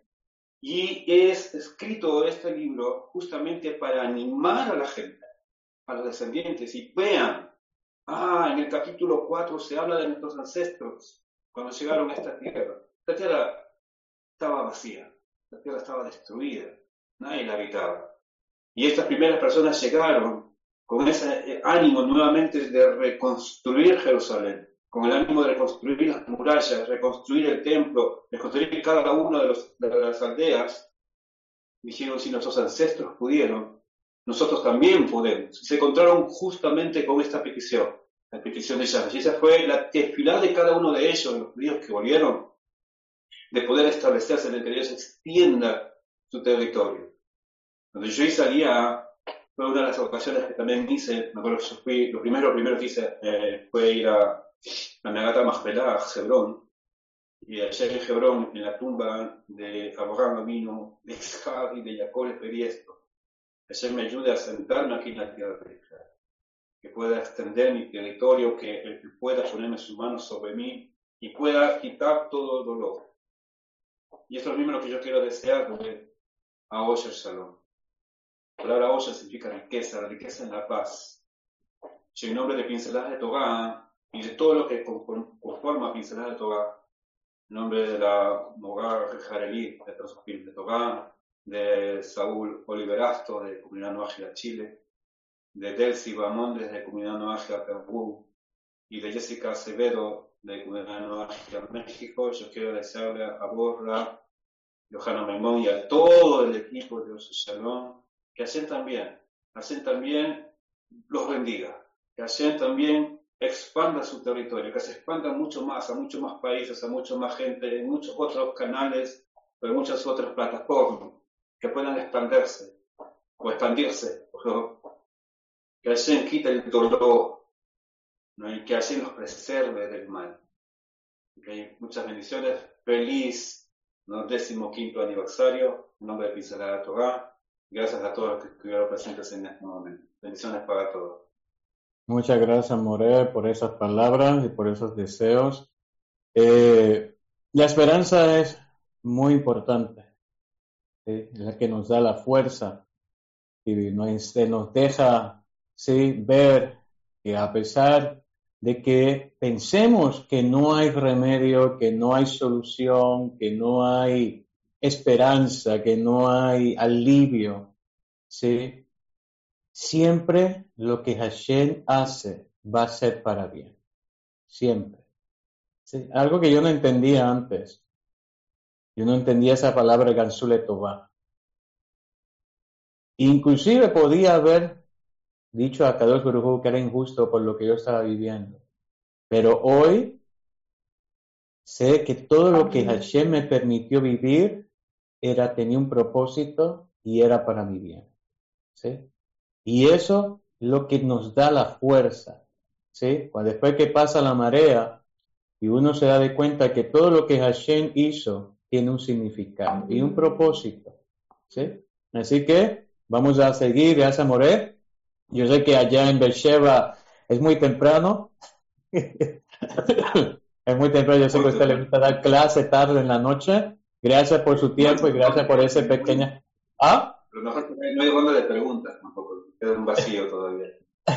Y es escrito este libro justamente para animar a la gente, a los descendientes, y vean, ah, en el capítulo cuatro se habla de nuestros ancestros cuando llegaron a esta tierra. Esta tierra estaba vacía, la tierra estaba destruida, nadie la habitaba. Y estas primeras personas llegaron con ese ánimo nuevamente de reconstruir Jerusalén, con el ánimo de reconstruir las murallas, reconstruir el templo, reconstruir cada una de, los, de las aldeas. Dijeron, si nuestros ancestros pudieron, nosotros también podemos. Se encontraron justamente con esta petición, la petición de Yahweh. Y esa fue la tefilá de cada uno de ellos, de los judíos que volvieron, de poder establecerse en el que Dios extienda su territorio. Cuando yo salía, fue una de las ocasiones que también hice, me acuerdo que yo fui, lo primero, lo primero que hice eh, fue ir a la Megat Machpelah, a Hebrón, y allá en Hebrón, en la tumba de Abraham Avinu, de Isaac y de Jacob, le pedí esto. Ayer me ayude a sentarme aquí en la tierra de Israel, que pueda extender mi territorio, que Él pueda ponerme su mano sobre mí y pueda quitar todo el dolor. Y esto es lo mismo lo que yo quiero desear a Osher Shalom. La palabra Osher significa riqueza, la riqueza en la paz. Y en nombre de Pinceladas de Torah y de todo lo que conforma Pinceladas de Torah, en nombre de la Mogar Jarelí de Trosopil de Torah, de Saúl Oliverasto de Comunidad Noagia Chile, de Delcy Bamondes de Comunidad Noagia Perú y de Jessica Acevedo de Comunidad Noagia México, yo quiero desearle a Borra, Johanna Maimón y a todo el equipo de Osher Shalom que Hashem también, Hashem también los bendiga, que Hashem también expanda su territorio, que se expanda mucho más, a muchos más países, a mucha más gente, en muchos otros canales, en muchas otras plataformas, que puedan expandirse, o expandirse, ¿no? Que Hashem quite el dolor, ¿no? Y que Hashem los preserve del mal. ¿Okay? Muchas bendiciones, feliz, ¿no? décimo quinto aniversario, en nombre de Pincelada Torah. Gracias a todos los que estuvieron presentes en este momento. Bendiciones para todos. Muchas gracias, More, por esas palabras y por esos deseos. Eh, la esperanza es muy importante, ¿sí? Es la que nos da la fuerza y nos, nos deja, ¿sí?, ver que a pesar de que pensemos que no hay remedio, que no hay solución, que no hay esperanza, que no hay alivio, ¿sí?, siempre lo que Hashem hace va a ser para bien. Siempre. ¿Sí? Algo que yo no entendía antes. Yo no entendía esa palabra Gansule Tová. Inclusive podía haber dicho a Kadosh Baruj Hu que era injusto por lo que yo estaba viviendo. Pero hoy sé que todo lo que Hashem me permitió vivir era, tenía un propósito y era para mi bien. ¿Sí? Y eso es lo que nos da la fuerza, ¿sí? Cuando después que pasa la marea y uno se da de cuenta que todo lo que Hashem hizo tiene un significado y un propósito, ¿sí? Así que vamos a seguir, gracias, More. Yo sé que allá en Beersheba es muy temprano. Es muy temprano, yo sé que a usted le gusta dar clase tarde en la noche. Gracias por su tiempo y gracias por ese pequeño... ¿Ah? Pero mejor que no hay ronda de preguntas tampoco, queda un vacío todavía.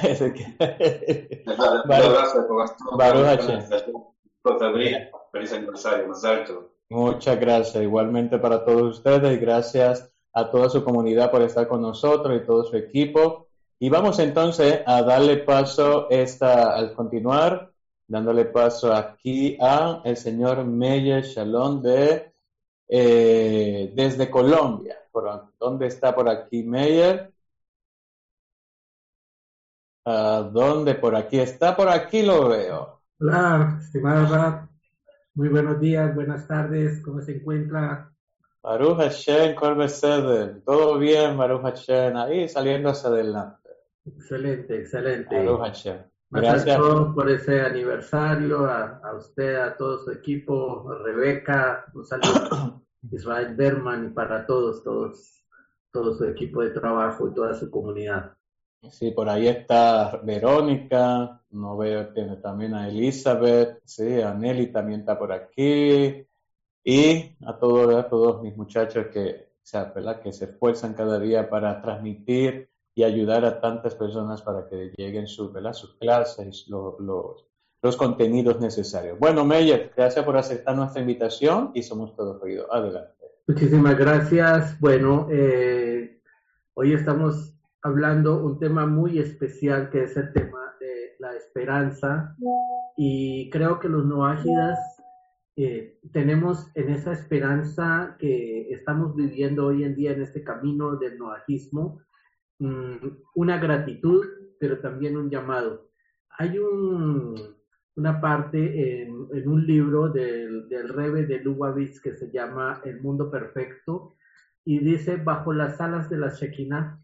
Un abrazo de Cogastro. Baruch Hashem. Feliz aniversario, más alto. Muchas gracias, igualmente para todos ustedes y gracias a toda su comunidad por estar con nosotros y todo su equipo. Y vamos entonces a darle paso esta, al continuar, dándole paso aquí a el señor Meyer Shalom de eh, desde Colombia. ¿Por dónde está por aquí Meyer? ¿A dónde? Por aquí está, por aquí lo veo. Hola, estimado Rab. Muy buenos días, buenas tardes. ¿Cómo se encuentra? Baruch Hashem, Kol Beseder. Todo bien, Baruch Hashem. Ahí saliendo hacia adelante. Excelente, excelente. Baruch Hashem. Gracias Gracias. por ese aniversario, a, a usted, a todo su equipo, a Rebeca, un saludo, Israel Berman y para todos, todos, todo su equipo de trabajo y toda su comunidad. Sí, por ahí está Verónica, no veo, tiene también a Elizabeth, sí, a Nelly también está por aquí, y a todos, a todos mis muchachos que, o sea, ¿verdad? Que se esfuerzan cada día para transmitir y ayudar a tantas personas para que lleguen su, ¿verdad? Sus clases, los, los, los contenidos necesarios. Bueno, Meyer, gracias por aceptar nuestra invitación y somos todos oídos. Adelante. Muchísimas gracias. Bueno, eh, hoy estamos hablando un tema muy especial que es el tema de la esperanza, y creo que los noágidas eh, tenemos en esa esperanza que estamos viviendo hoy en día en este camino del noajismo mmm, una gratitud, pero también un llamado. Hay un, una parte en, en un libro del, del Rebbe de Lubavitch que se llama El Mundo Perfecto, y dice bajo las alas de la Shekinah.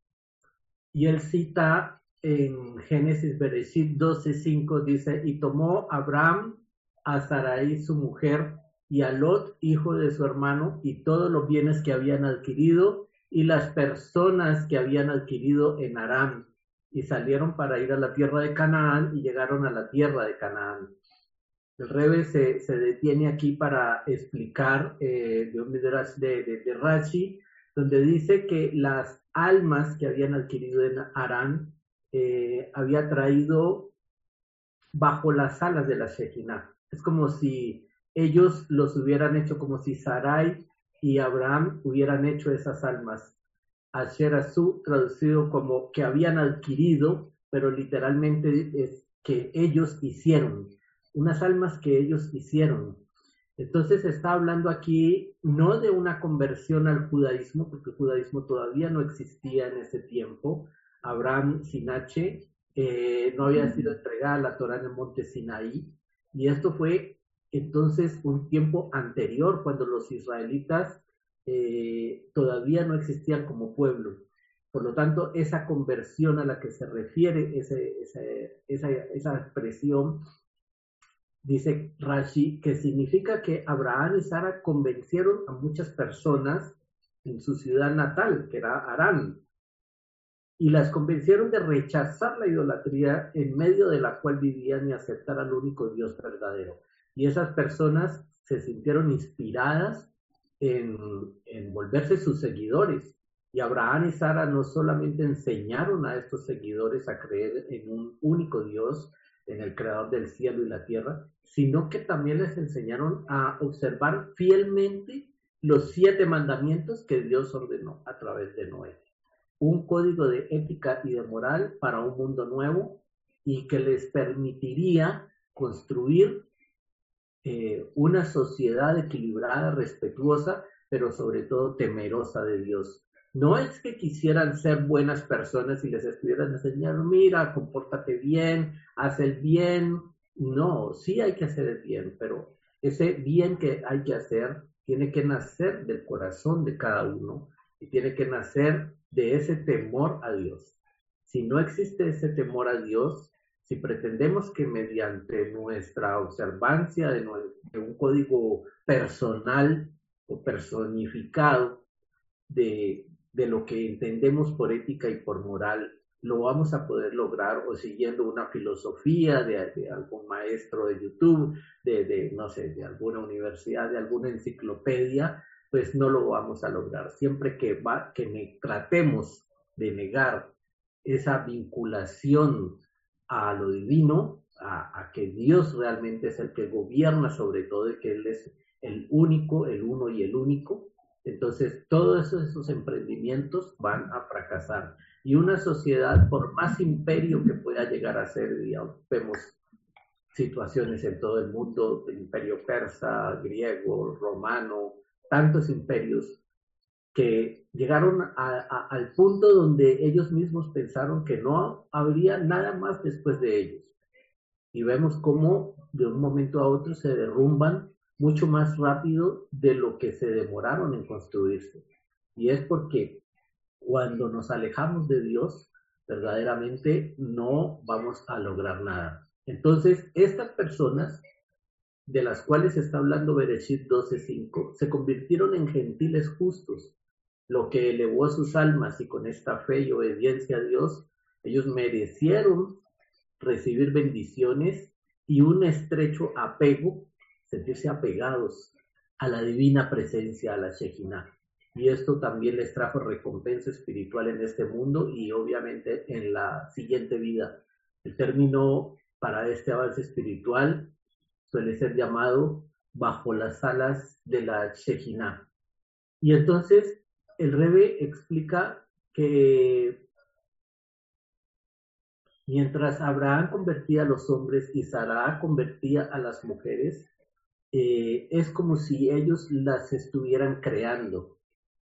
Y él cita en Génesis Bereshit doce cinco, dice, y tomó Abraham a Sarai su mujer y a Lot, hijo de su hermano, y todos los bienes que habían adquirido y las personas que habían adquirido en Aram, y salieron para ir a la tierra de Canaán y llegaron a la tierra de Canaán. El Rebbe se, se detiene aquí para explicar eh, de un midrash de, de, de Rashi, donde dice que las almas que habían adquirido en Arán eh, había traído bajo las alas de la Shekinah. Es como si ellos los hubieran hecho, como si Sarai y Abraham hubieran hecho esas almas. Asher Asu, traducido como que habían adquirido, pero literalmente es que ellos hicieron, unas almas que ellos hicieron. Entonces está hablando aquí no de una conversión al judaísmo, porque el judaísmo todavía no existía en ese tiempo. Abraham Sinache eh, no había sido entregada la Torá en el monte Sinaí, y esto fue entonces un tiempo anterior, cuando los israelitas eh, todavía no existían como pueblo. Por lo tanto, esa conversión a la que se refiere ese, ese, esa, esa expresión, dice Rashi, que significa que Abraham y Sara convencieron a muchas personas en su ciudad natal, que era Harán, y las convencieron de rechazar la idolatría en medio de la cual vivían y aceptar al único Dios verdadero. Y esas personas se sintieron inspiradas en, en volverse sus seguidores. Y Abraham y Sara no solamente enseñaron a estos seguidores a creer en un único Dios, en el creador del cielo y la tierra, sino que también les enseñaron a observar fielmente los siete mandamientos que Dios ordenó a través de Noé. Un código de ética y de moral para un mundo nuevo, y que les permitiría construir eh, una sociedad equilibrada, respetuosa, pero sobre todo temerosa de Dios. No es que quisieran ser buenas personas y les estuvieran enseñando, mira, compórtate bien, haz el bien. No, sí hay que hacer el bien, pero ese bien que hay que hacer tiene que nacer del corazón de cada uno, y tiene que nacer de ese temor a Dios. Si no existe ese temor a Dios, si pretendemos que mediante nuestra observancia de, de un código personal o personificado de, de lo que entendemos por ética y por moral, lo vamos a poder lograr, o siguiendo una filosofía de, de algún maestro de YouTube, de, de, no sé, de alguna universidad, de alguna enciclopedia, pues no lo vamos a lograr. Siempre que, va, que ne- tratemos de negar esa vinculación a lo divino, a, a que Dios realmente es el que gobierna sobre todo, y que Él es el único, el uno y el único, entonces todos esos, esos emprendimientos van a fracasar. Y una sociedad, por más imperio que pueda llegar a ser, digamos, vemos situaciones en todo el mundo, el imperio persa, griego, romano, tantos imperios, que llegaron a, a, al punto donde ellos mismos pensaron que no habría nada más después de ellos. Y vemos cómo de un momento a otro se derrumban mucho más rápido de lo que se demoraron en construirse. Y es porque cuando nos alejamos de Dios, verdaderamente no vamos a lograr nada. Entonces, estas personas de las cuales está hablando Bereshit doce cinco, se convirtieron en gentiles justos, lo que elevó sus almas, y con esta fe y obediencia a Dios, ellos merecieron recibir bendiciones y un estrecho apego, sentirse apegados a la divina presencia, a la Shekinah. Y esto también les trajo recompensa espiritual en este mundo y obviamente en la siguiente vida. El término para este avance espiritual suele ser llamado bajo las alas de la Shekinah. Y entonces el Rebbe explica que mientras Abraham convertía a los hombres y Sara convertía a las mujeres, eh, es como si ellos las estuvieran creando.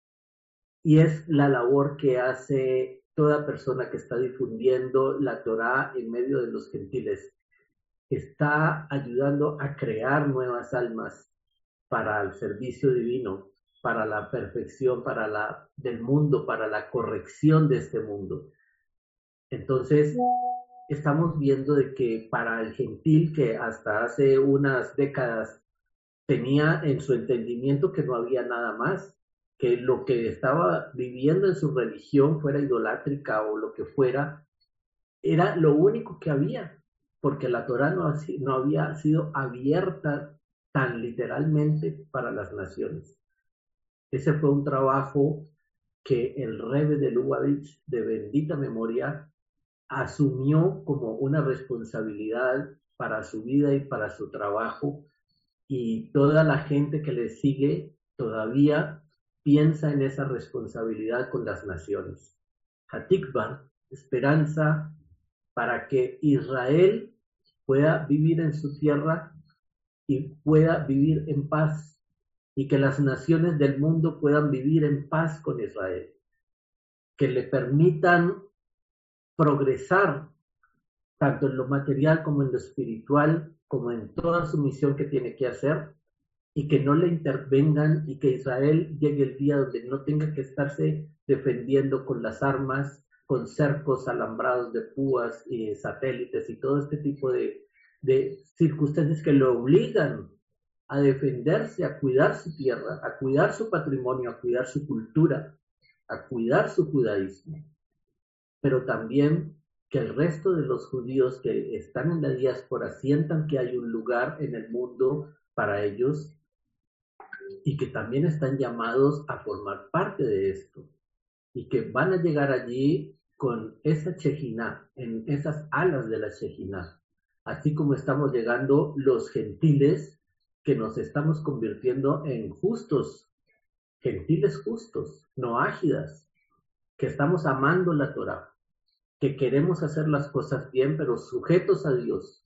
Y es la labor que hace toda persona que está difundiendo la Torá en medio de los gentiles. Está ayudando a crear nuevas almas para el servicio divino, para la perfección, para la del mundo, para la corrección de este mundo. Entonces, estamos viendo de que para el gentil que hasta hace unas décadas tenía en su entendimiento que no había nada más, que lo que estaba viviendo en su religión, fuera idolátrica o lo que fuera, era lo único que había, porque la Torá no, no había sido abierta tan literalmente para las naciones. Ese fue un trabajo que el Rebbe de Lubavitch, de bendita memoria, asumió como una responsabilidad para su vida y para su trabajo, y toda la gente que le sigue todavía piensa en esa responsabilidad con las naciones. Hatikva, esperanza para que Israel pueda vivir en su tierra y pueda vivir en paz, y que las naciones del mundo puedan vivir en paz con Israel, que le permitan progresar tanto en lo material como en lo espiritual, como en toda su misión que tiene que hacer, y que no le intervengan, y que Israel llegue el día donde no tenga que estarse defendiendo con las armas, con cercos alambrados de púas y satélites y todo este tipo de, de circunstancias que lo obligan a defenderse, a cuidar su tierra, a cuidar su patrimonio, a cuidar su cultura, a cuidar su judaísmo. Pero también que el resto de los judíos que están en la diáspora sientan que hay un lugar en el mundo para ellos, y que también están llamados a formar parte de esto, y que van a llegar allí con esa Shekinah, en esas alas de la Shekinah, así como estamos llegando los gentiles, que nos estamos convirtiendo en justos, gentiles justos, no ágidas, que estamos amando la Torá, que queremos hacer las cosas bien, pero sujetos a Dios.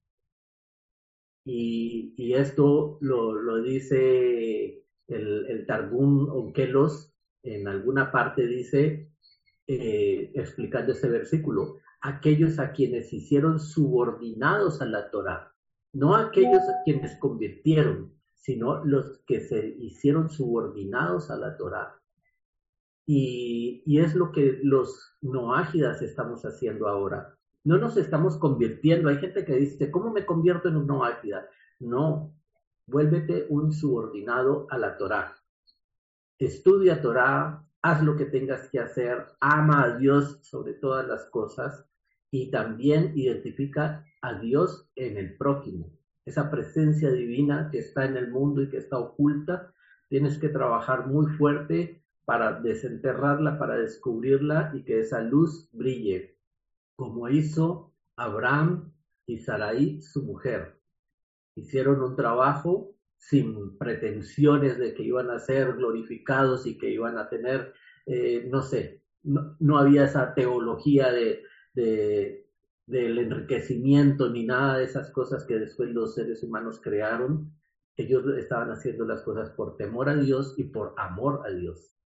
Y, y esto lo, lo dice el, el Targum Onkelos, en alguna parte dice, eh, explicando ese versículo, aquellos a quienes hicieron subordinados a la Torá, no aquellos a quienes convirtieron, sino los que se hicieron subordinados a la Torá. Y, y es lo que los noágidas estamos haciendo ahora. No nos estamos convirtiendo. Hay gente que dice, ¿cómo me convierto en un noágida? No, vuélvete un subordinado a la Torá. Estudia Torá, haz lo que tengas que hacer, ama a Dios sobre todas las cosas, y también identifica a Dios en el prójimo. Esa presencia divina que está en el mundo y que está oculta, tienes que trabajar muy fuerte para desenterrarla, para descubrirla, y que esa luz brille, como hizo Abraham y Sarai, su mujer. Hicieron un trabajo sin pretensiones de que iban a ser glorificados y que iban a tener, eh, no sé, no, no había esa teología de, de, del enriquecimiento ni nada de esas cosas que después los seres humanos crearon. Ellos estaban haciendo las cosas por temor a Dios y por amor a Dios.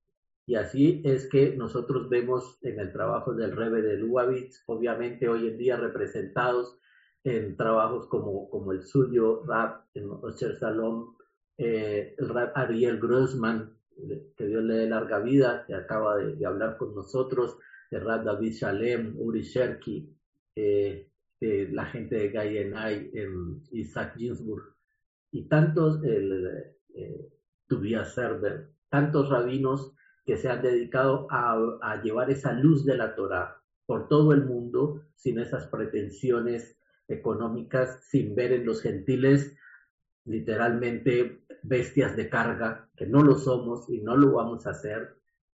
Y así es que nosotros vemos en el trabajo del Rebbe de Lubavitch, obviamente hoy en día representados en trabajos como, como el suyo, Rab en Osher Salom, eh, el Rab Ariel Grossman, que Dios le dé larga vida, que acaba de, de hablar con nosotros, el Rab David Shalem, Uri Sherki, eh, eh, la gente de Gayenay, eh, Isaac Ginsburg, y tantos, el eh, Tobias Serber, tantos rabinos que se han dedicado a, a llevar esa luz de la Torá por todo el mundo, sin esas pretensiones económicas, sin ver en los gentiles literalmente bestias de carga, que no lo somos y no lo vamos a hacer.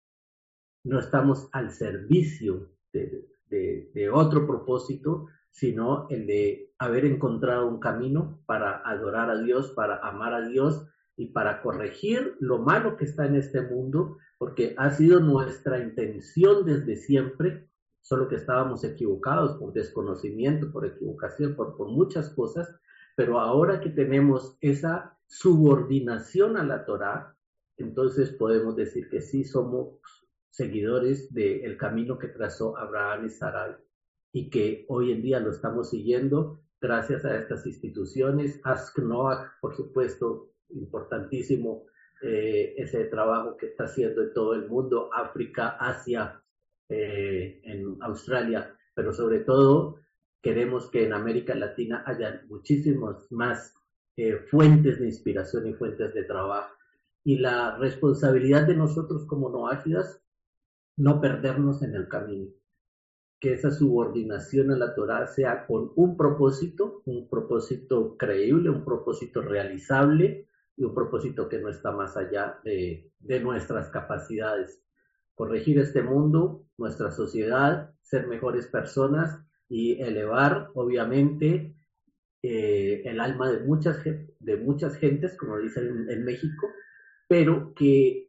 No estamos al servicio de, de, de otro propósito, sino el de haber encontrado un camino para adorar a Dios, para amar a Dios y para corregir lo malo que está en este mundo, porque ha sido nuestra intención desde siempre, solo que estábamos equivocados por desconocimiento, por equivocación, por, por muchas cosas, pero ahora que tenemos esa subordinación a la Torá, entonces podemos decir que sí somos seguidores del camino que trazó Abraham y Sarai, y que hoy en día lo estamos siguiendo gracias a estas instituciones. Ask Noach, por supuesto, importantísimo eh, ese trabajo que está haciendo en todo el mundo, África, Asia, eh, en Australia, pero sobre todo queremos que en América Latina haya muchísimas más eh, fuentes de inspiración y fuentes de trabajo. Y la responsabilidad de nosotros como noágidas, no perdernos en el camino. Que esa subordinación a la Torá sea con un propósito, un propósito creíble, un propósito realizable y un propósito que no está más allá de, de nuestras capacidades. Corregir este mundo, nuestra sociedad, ser mejores personas y elevar, obviamente, eh, el alma de muchas, de muchas gentes, como dicen en, en México, pero que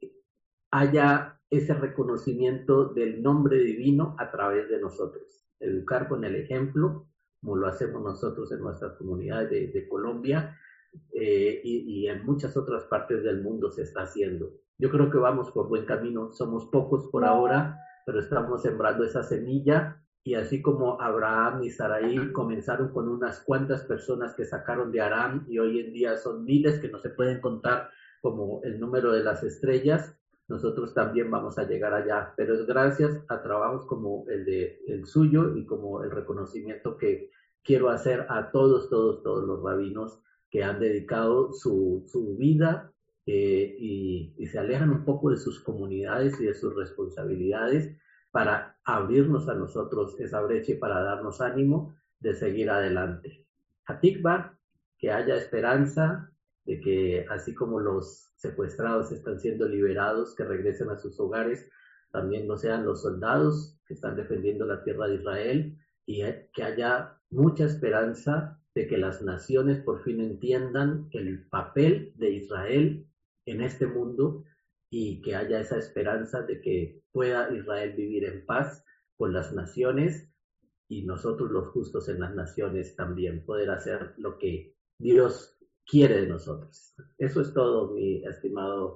haya ese reconocimiento del nombre divino a través de nosotros. Educar con el ejemplo, como lo hacemos nosotros en nuestras comunidades de, de Colombia, eh, y, y en muchas otras partes del mundo se está haciendo. Yo creo que vamos por buen camino, somos pocos por ahora, pero estamos sembrando esa semilla, y así como Abraham y Sarai comenzaron con unas cuantas personas que sacaron de Aram, y hoy en día son miles que no se pueden contar como el número de las estrellas, nosotros también vamos a llegar allá, pero es gracias a trabajos como el de el suyo y como el reconocimiento que quiero hacer a todos, todos, todos los rabinos que han dedicado su, su vida eh, y, y se alejan un poco de sus comunidades y de sus responsabilidades para abrirnos a nosotros esa brecha y para darnos ánimo de seguir adelante. Hatikva, que haya esperanza de que así como los secuestrados están siendo liberados, que regresen a sus hogares, también no sean los soldados que están defendiendo la tierra de Israel, y que haya mucha esperanza de que las naciones por fin entiendan el papel de Israel en este mundo y que haya esa esperanza de que pueda Israel vivir en paz con las naciones y nosotros los justos en las naciones también poder hacer lo que Dios quiere de nosotros. Eso es todo, mi estimado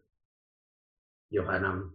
Yohanan.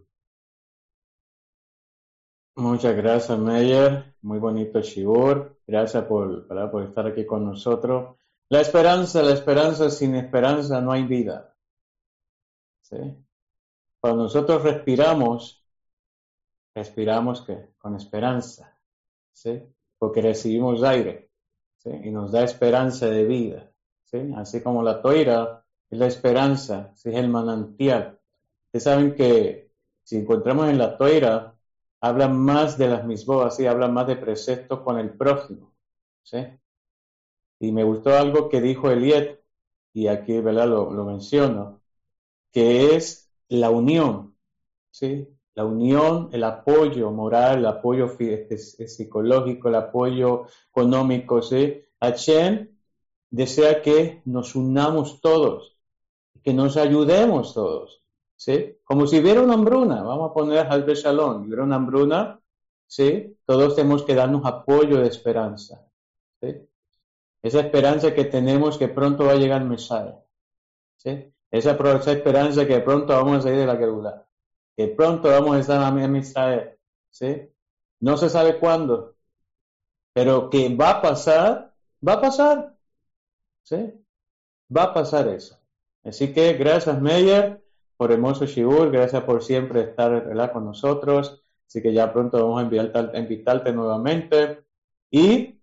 Muchas gracias, Meyer. Muy bonito shiur. Gracias por, ¿verdad? por estar aquí con nosotros. La esperanza, la esperanza, sin esperanza no hay vida. ¿Sí? Cuando nosotros respiramos, respiramos ¿qué? Con esperanza. ¿Sí? Porque recibimos aire. ¿Sí? Y nos da esperanza de vida. ¿Sí? Así como la toira es la esperanza, ¿sí? Es el manantial. Ustedes saben que si encontramos en la toira, habla más de las misbot, ¿sí? Habla más de preceptos con el prójimo. ¿Sí? Y me gustó algo que dijo Eliet, y aquí ¿verdad? Lo, lo menciono, que es la unión. ¿Sí? La unión, el apoyo moral, el apoyo psicológico, el apoyo económico. ¿Sí? Hashem desea que nos unamos todos, que nos ayudemos todos, ¿sí? Como si hubiera una hambruna, vamos a poner al Shalom, si hubiera una hambruna, ¿sí? Todos tenemos que darnos apoyo de esperanza, ¿sí? Esa esperanza que tenemos que pronto va a llegar el Mesías, ¿sí? Esa, esa esperanza que pronto vamos a salir de la Geulá, que pronto vamos a estar en Israel, ¿sí? No se sabe cuándo, pero que va a pasar, va a pasar, ¿sí? Va a pasar eso. Así que gracias, Meyer, por hermoso Shibur, gracias por siempre estar, ¿verdad?, con nosotros. Así que ya pronto vamos a invitarte, a invitarte nuevamente. Y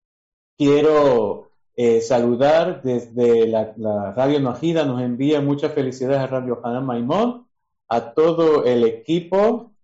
quiero eh, saludar desde la, la Radio Najida, nos envía muchas felicidades a Radio Hanan Maimón, a todo el equipo,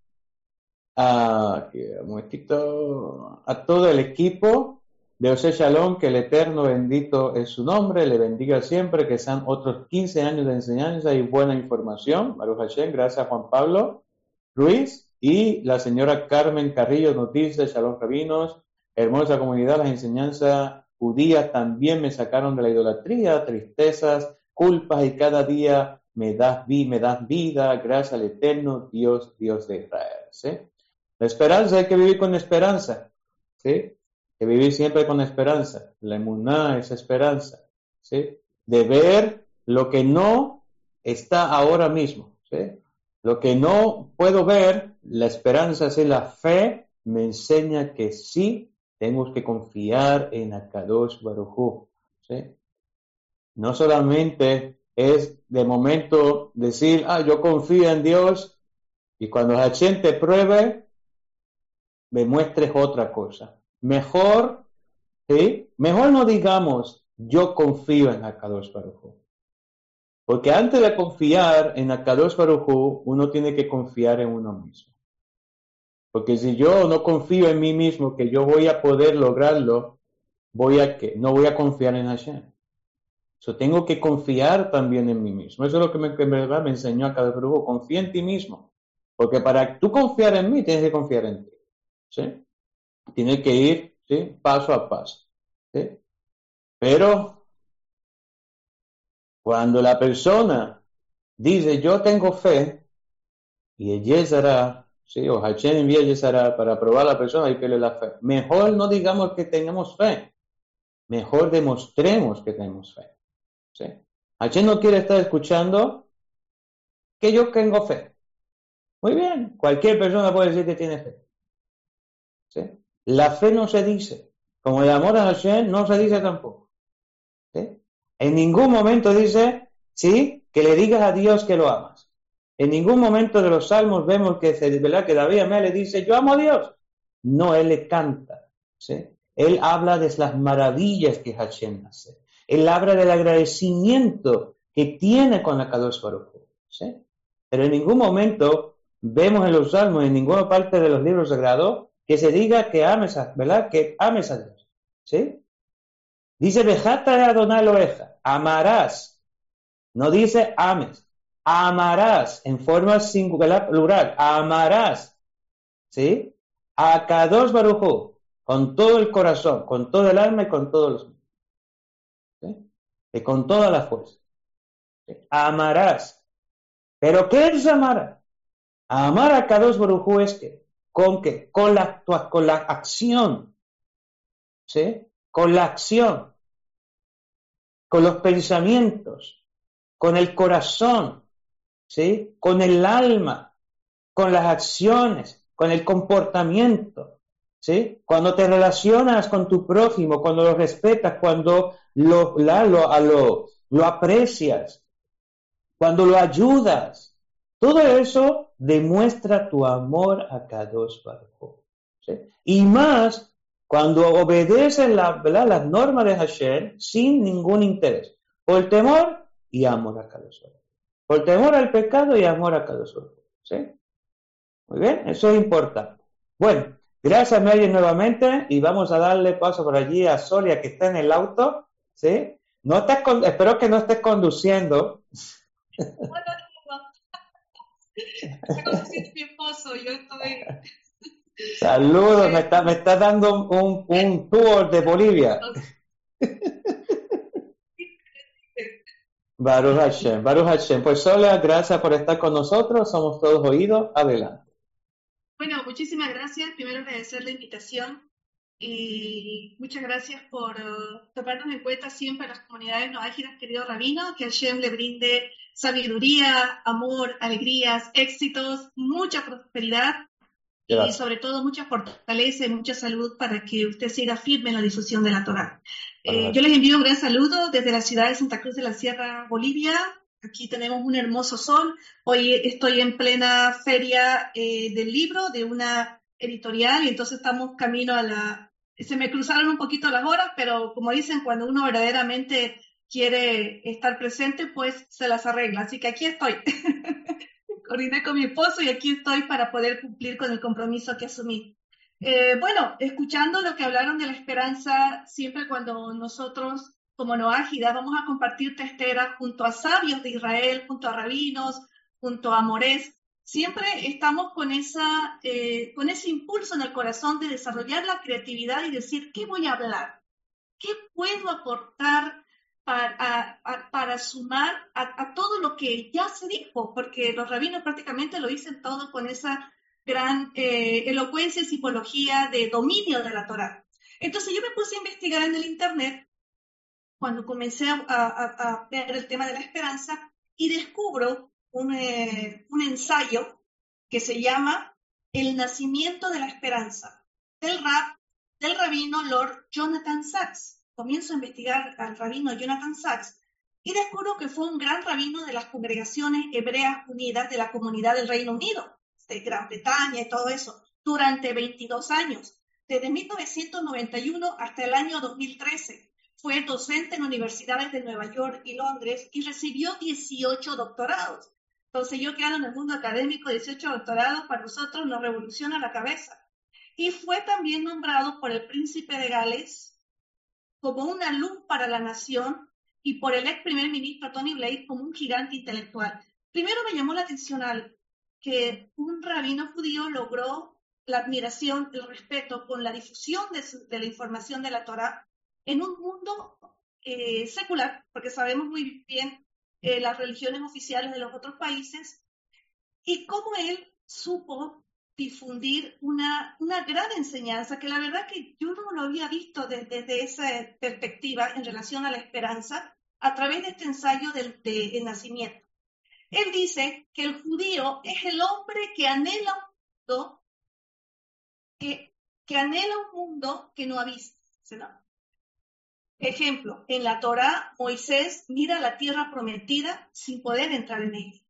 a, un momentito, a todo el equipo de Ose Shalom, que el Eterno bendito es su nombre, le bendiga siempre, que sean otros quince años de enseñanza y buena información. Baruch Hashem, gracias a Juan Pablo Ruiz y la señora Carmen Carrillo nos dice, Shalom Rabinos, hermosa comunidad, las enseñanzas judías también me sacaron de la idolatría, tristezas, culpas y cada día me das, vi, me das vida, gracias al Eterno Dios, Dios de Israel. ¿Sí? La esperanza, hay que vivir con esperanza, ¿sí? Que vivir siempre con esperanza. La emuná es esperanza, ¿sí? De ver lo que no está ahora mismo, ¿sí? Lo que no puedo ver, la esperanza, es la fe, me enseña que sí tenemos que confiar en Akadosh Baruj Hu, ¿sí? No solamente es de momento decir, ah, yo confío en Dios, y cuando Hashem te pruebe, me muestres otra cosa. Mejor, ¿sí? Mejor no digamos, yo confío en Akadosh Baruj Hu. Porque antes de confiar en Akadosh Baruj Hu, uno tiene que confiar en uno mismo. Porque si yo no confío en mí mismo, que yo voy a poder lograrlo, voy a que no voy a confiar en Hashem. So, tengo que confiar también en mí mismo. Eso es lo que, me, que en verdad me enseñó Akadosh Baruj Hu. Confía en ti mismo. Porque para tú confiar en mí, tienes que confiar en ti. ¿Sí? Tienes que ir, ¿sí?, paso a paso. ¿Sí? Pero cuando la persona dice, yo tengo fe, y el Yezara, ¿sí?, o Hashem envía Yezara para probar a la persona y que le la fe. Mejor no digamos que tenemos fe. Mejor demostremos que tenemos fe. ¿Sí? Hashem no quiere estar escuchando que yo tengo fe. Muy bien, cualquier persona puede decir que tiene fe. ¿Sí? La fe no se dice. Como el amor a Hashem no se dice tampoco. ¿Sí? En ningún momento dice, sí, que le digas a Dios que lo amas. En ningún momento de los salmos vemos que, ¿verdad?, que David Amé le dice, yo amo a Dios. No, él le canta. ¿Sí? Él habla de las maravillas que Hashem hace. Él habla del agradecimiento que tiene con la Kadosh Baruj Hu. ¿Sí? Pero en ningún momento vemos en los salmos, en ninguna parte de los libros sagrados, que se diga que ames a, ¿verdad?, que ames a Dios. ¿Sí? Dice, Vejata Adonai Eloheja, amarás. No dice ames. Amarás, en forma singular, plural. Amarás. ¿Sí? A Kadosh Baruj Hu, con todo el corazón, con todo el alma y con todos los. ¿Sí? Y con toda la fuerza. ¿Sí? Amarás. ¿Pero qué es amar? Amar a Kadosh Baruj Hu es que, ¿con qué? Con la, con la acción. ¿Sí? Con la acción. Con los pensamientos. Con el corazón. ¿Sí? Con el alma. Con las acciones. Con el comportamiento. ¿Sí? Cuando te relacionas con tu prójimo, cuando lo respetas, cuando lo, la, lo, a lo, lo aprecias, cuando lo ayudas, todo eso demuestra tu amor a Kadosh Baruj Hu. ¿Sí? Y más cuando obedeces la, las normas de Hashem sin ningún interés, por temor y amor a Kadosh Baruj Hu. Por temor al pecado y amor a Kadosh Baruj Hu. ¿Sí? Muy bien, eso es importante. Bueno, gracias, Meyer, nuevamente, y vamos a darle paso por allí a Soria, que está en el auto, ¿sí? No estés con, espero que no estés conduciendo. Bueno, no, está conduciendo mi esposo, yo estoy. Saludos, me está, me está dando un, un tour de Bolivia. Baruch Hashem, Baruch Hashem. Pues Soria, gracias por estar con nosotros, somos todos oídos, adelante. Bueno, muchísimas gracias. Primero agradecer la invitación y muchas gracias por uh, tomarnos en cuenta siempre a las comunidades no ágidas, querido Rabino, que Hashem le brinde sabiduría, amor, alegrías, éxitos, mucha prosperidad y Gracias. sobre todo mucha fortaleza y mucha salud para que usted siga firme en la difusión de la Torá. Eh, yo les envío un gran saludo desde la ciudad de Santa Cruz de la Sierra, Bolivia. Aquí tenemos un hermoso sol. Hoy estoy en plena feria eh, del libro de una editorial y entonces estamos camino a la... Se me cruzaron un poquito las horas, pero como dicen, cuando uno verdaderamente quiere estar presente, pues se las arregla. Así que aquí estoy. Coordiné con mi esposo y aquí estoy para poder cumplir con el compromiso que asumí. Eh, bueno, escuchando lo que hablaron de la esperanza, siempre cuando nosotros, como Noágida, vamos a compartir testera junto a sabios de Israel, junto a rabinos, junto a morés, siempre estamos con, esa, eh, con ese impulso en el corazón de desarrollar la creatividad y decir, ¿qué voy a hablar? ¿Qué puedo aportar para, a, para sumar a, a todo lo que ya se dijo? Porque los rabinos prácticamente lo dicen todo con esa gran eh, elocuencia y psicología de dominio de la Torá. Entonces yo me puse a investigar en el internet cuando comencé a, a, a ver el tema de la esperanza y descubro un, eh, un ensayo que se llama El nacimiento de la esperanza, del rab, del rabino Lord Jonathan Sacks. Comienzo a investigar al rabino Jonathan Sacks y descubro que fue un gran rabino de las congregaciones hebreas unidas de la comunidad del Reino Unido, de Gran Bretaña y todo eso, durante veintidós años, desde mil novecientos noventa y uno hasta el año dos mil trece. Fue docente en universidades de Nueva York y Londres y recibió dieciocho doctorados. Entonces yo que ando en el mundo académico, dieciocho doctorados para nosotros nos revoluciona la cabeza. Y fue también nombrado por el príncipe de Gales como una luz para la nación y por el ex primer ministro Tony Blair como un gigante intelectual. Primero me llamó la atención al que un rabino judío logró la admiración, el respeto con la difusión de, su, de la información de la Torá en un mundo eh, secular, porque sabemos muy bien eh, las religiones oficiales de los otros países, y cómo él supo difundir una, una gran enseñanza que la verdad que yo no lo había visto desde, desde esa perspectiva en relación a la esperanza a través de este ensayo del de, de nacimiento. Él dice que el judío es el hombre que anhela un mundo que, que anhela un mundo que no ha visto, ¿no? Ejemplo, en la Torá, Moisés mira la tierra prometida sin poder entrar en ella.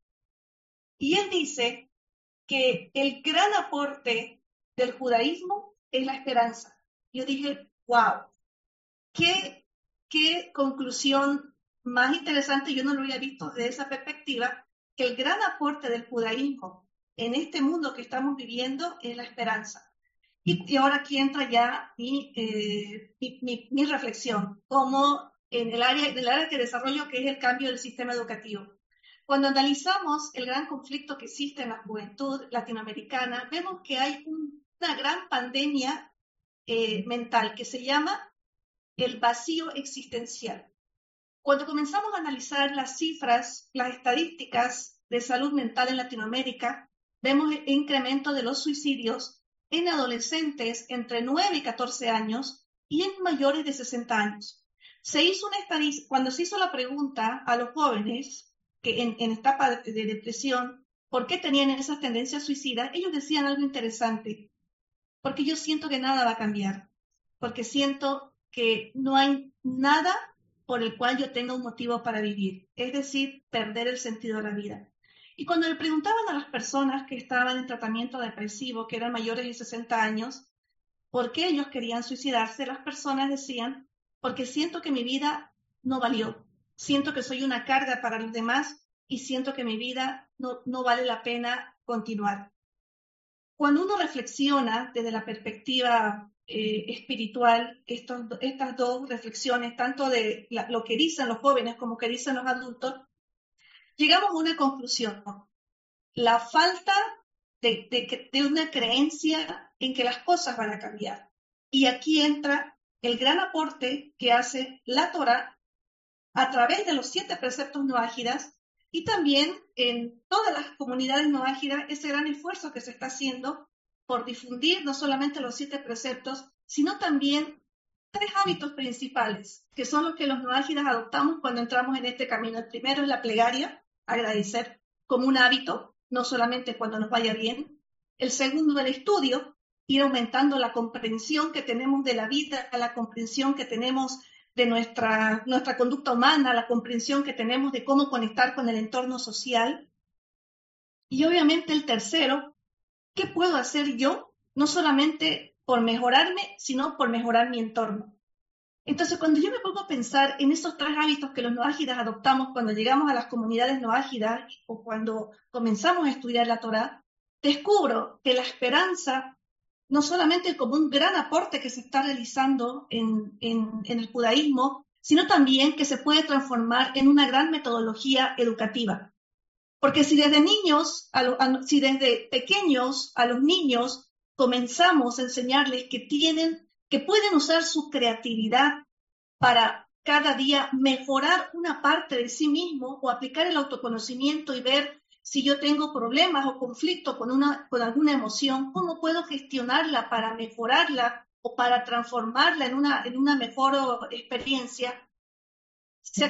Y él dice que el gran aporte del judaísmo es la esperanza. Yo dije, wow, qué, qué conclusión más interesante, yo no lo había visto desde esa perspectiva, que el gran aporte del judaísmo en este mundo que estamos viviendo es la esperanza. Y, y ahora aquí entra ya mi, eh, mi, mi, mi reflexión, como en el, área, en el área que desarrollo, que es el cambio del sistema educativo. Cuando analizamos el gran conflicto que existe en la juventud latinoamericana, vemos que hay un, una gran pandemia eh, mental que se llama el vacío existencial. Cuando comenzamos a analizar las cifras, las estadísticas de salud mental en Latinoamérica, vemos el incremento de los suicidios en adolescentes entre nueve y catorce años y en mayores de sesenta años. Se hizo una estadística, cuando se hizo la pregunta a los jóvenes que en, en etapa de, de depresión, ¿por qué tenían esas tendencias suicidas? Ellos decían algo interesante, porque yo siento que nada va a cambiar, porque siento que no hay nada por el cual yo tenga un motivo para vivir, es decir, perder el sentido de la vida. Y cuando le preguntaban a las personas que estaban en tratamiento depresivo, que eran mayores de sesenta años, por qué ellos querían suicidarse, las personas decían, porque siento que mi vida no valió, siento que soy una carga para los demás y siento que mi vida no, no vale la pena continuar. Cuando uno reflexiona desde la perspectiva eh, espiritual, estos, estas dos reflexiones, tanto de la, lo que dicen los jóvenes como que dicen los adultos, llegamos a una conclusión. La falta de, de, de una creencia en que las cosas van a cambiar. Y aquí entra el gran aporte que hace la Torá a través de los siete preceptos noágidas y también en todas las comunidades noágidas ese gran esfuerzo que se está haciendo por difundir no solamente los siete preceptos, sino también tres hábitos principales, que son los que los noálgidas adoptamos cuando entramos en este camino. El primero es la plegaria, agradecer como un hábito, no solamente cuando nos vaya bien. El segundo, el estudio, ir aumentando la comprensión que tenemos de la vida, la comprensión que tenemos de nuestra, nuestra conducta humana, la comprensión que tenemos de cómo conectar con el entorno social. Y obviamente el tercero, ¿qué puedo hacer yo? No solamente por mejorarme, sino por mejorar mi entorno. Entonces, cuando yo me pongo a pensar en esos tres hábitos que los noálgidas adoptamos cuando llegamos a las comunidades noálgidas o cuando comenzamos a estudiar la Torá, descubro que la esperanza, no solamente como un gran aporte que se está realizando en, en, en el judaísmo, sino también que se puede transformar en una gran metodología educativa. Porque si desde niños, a lo, a, si desde pequeños a los niños comenzamos a enseñarles que tienen, que pueden usar su creatividad para cada día mejorar una parte de sí mismo o aplicar el autoconocimiento y ver si yo tengo problemas o conflicto con, una, con alguna emoción, cómo puedo gestionarla para mejorarla o para transformarla en una, en una mejor experiencia, se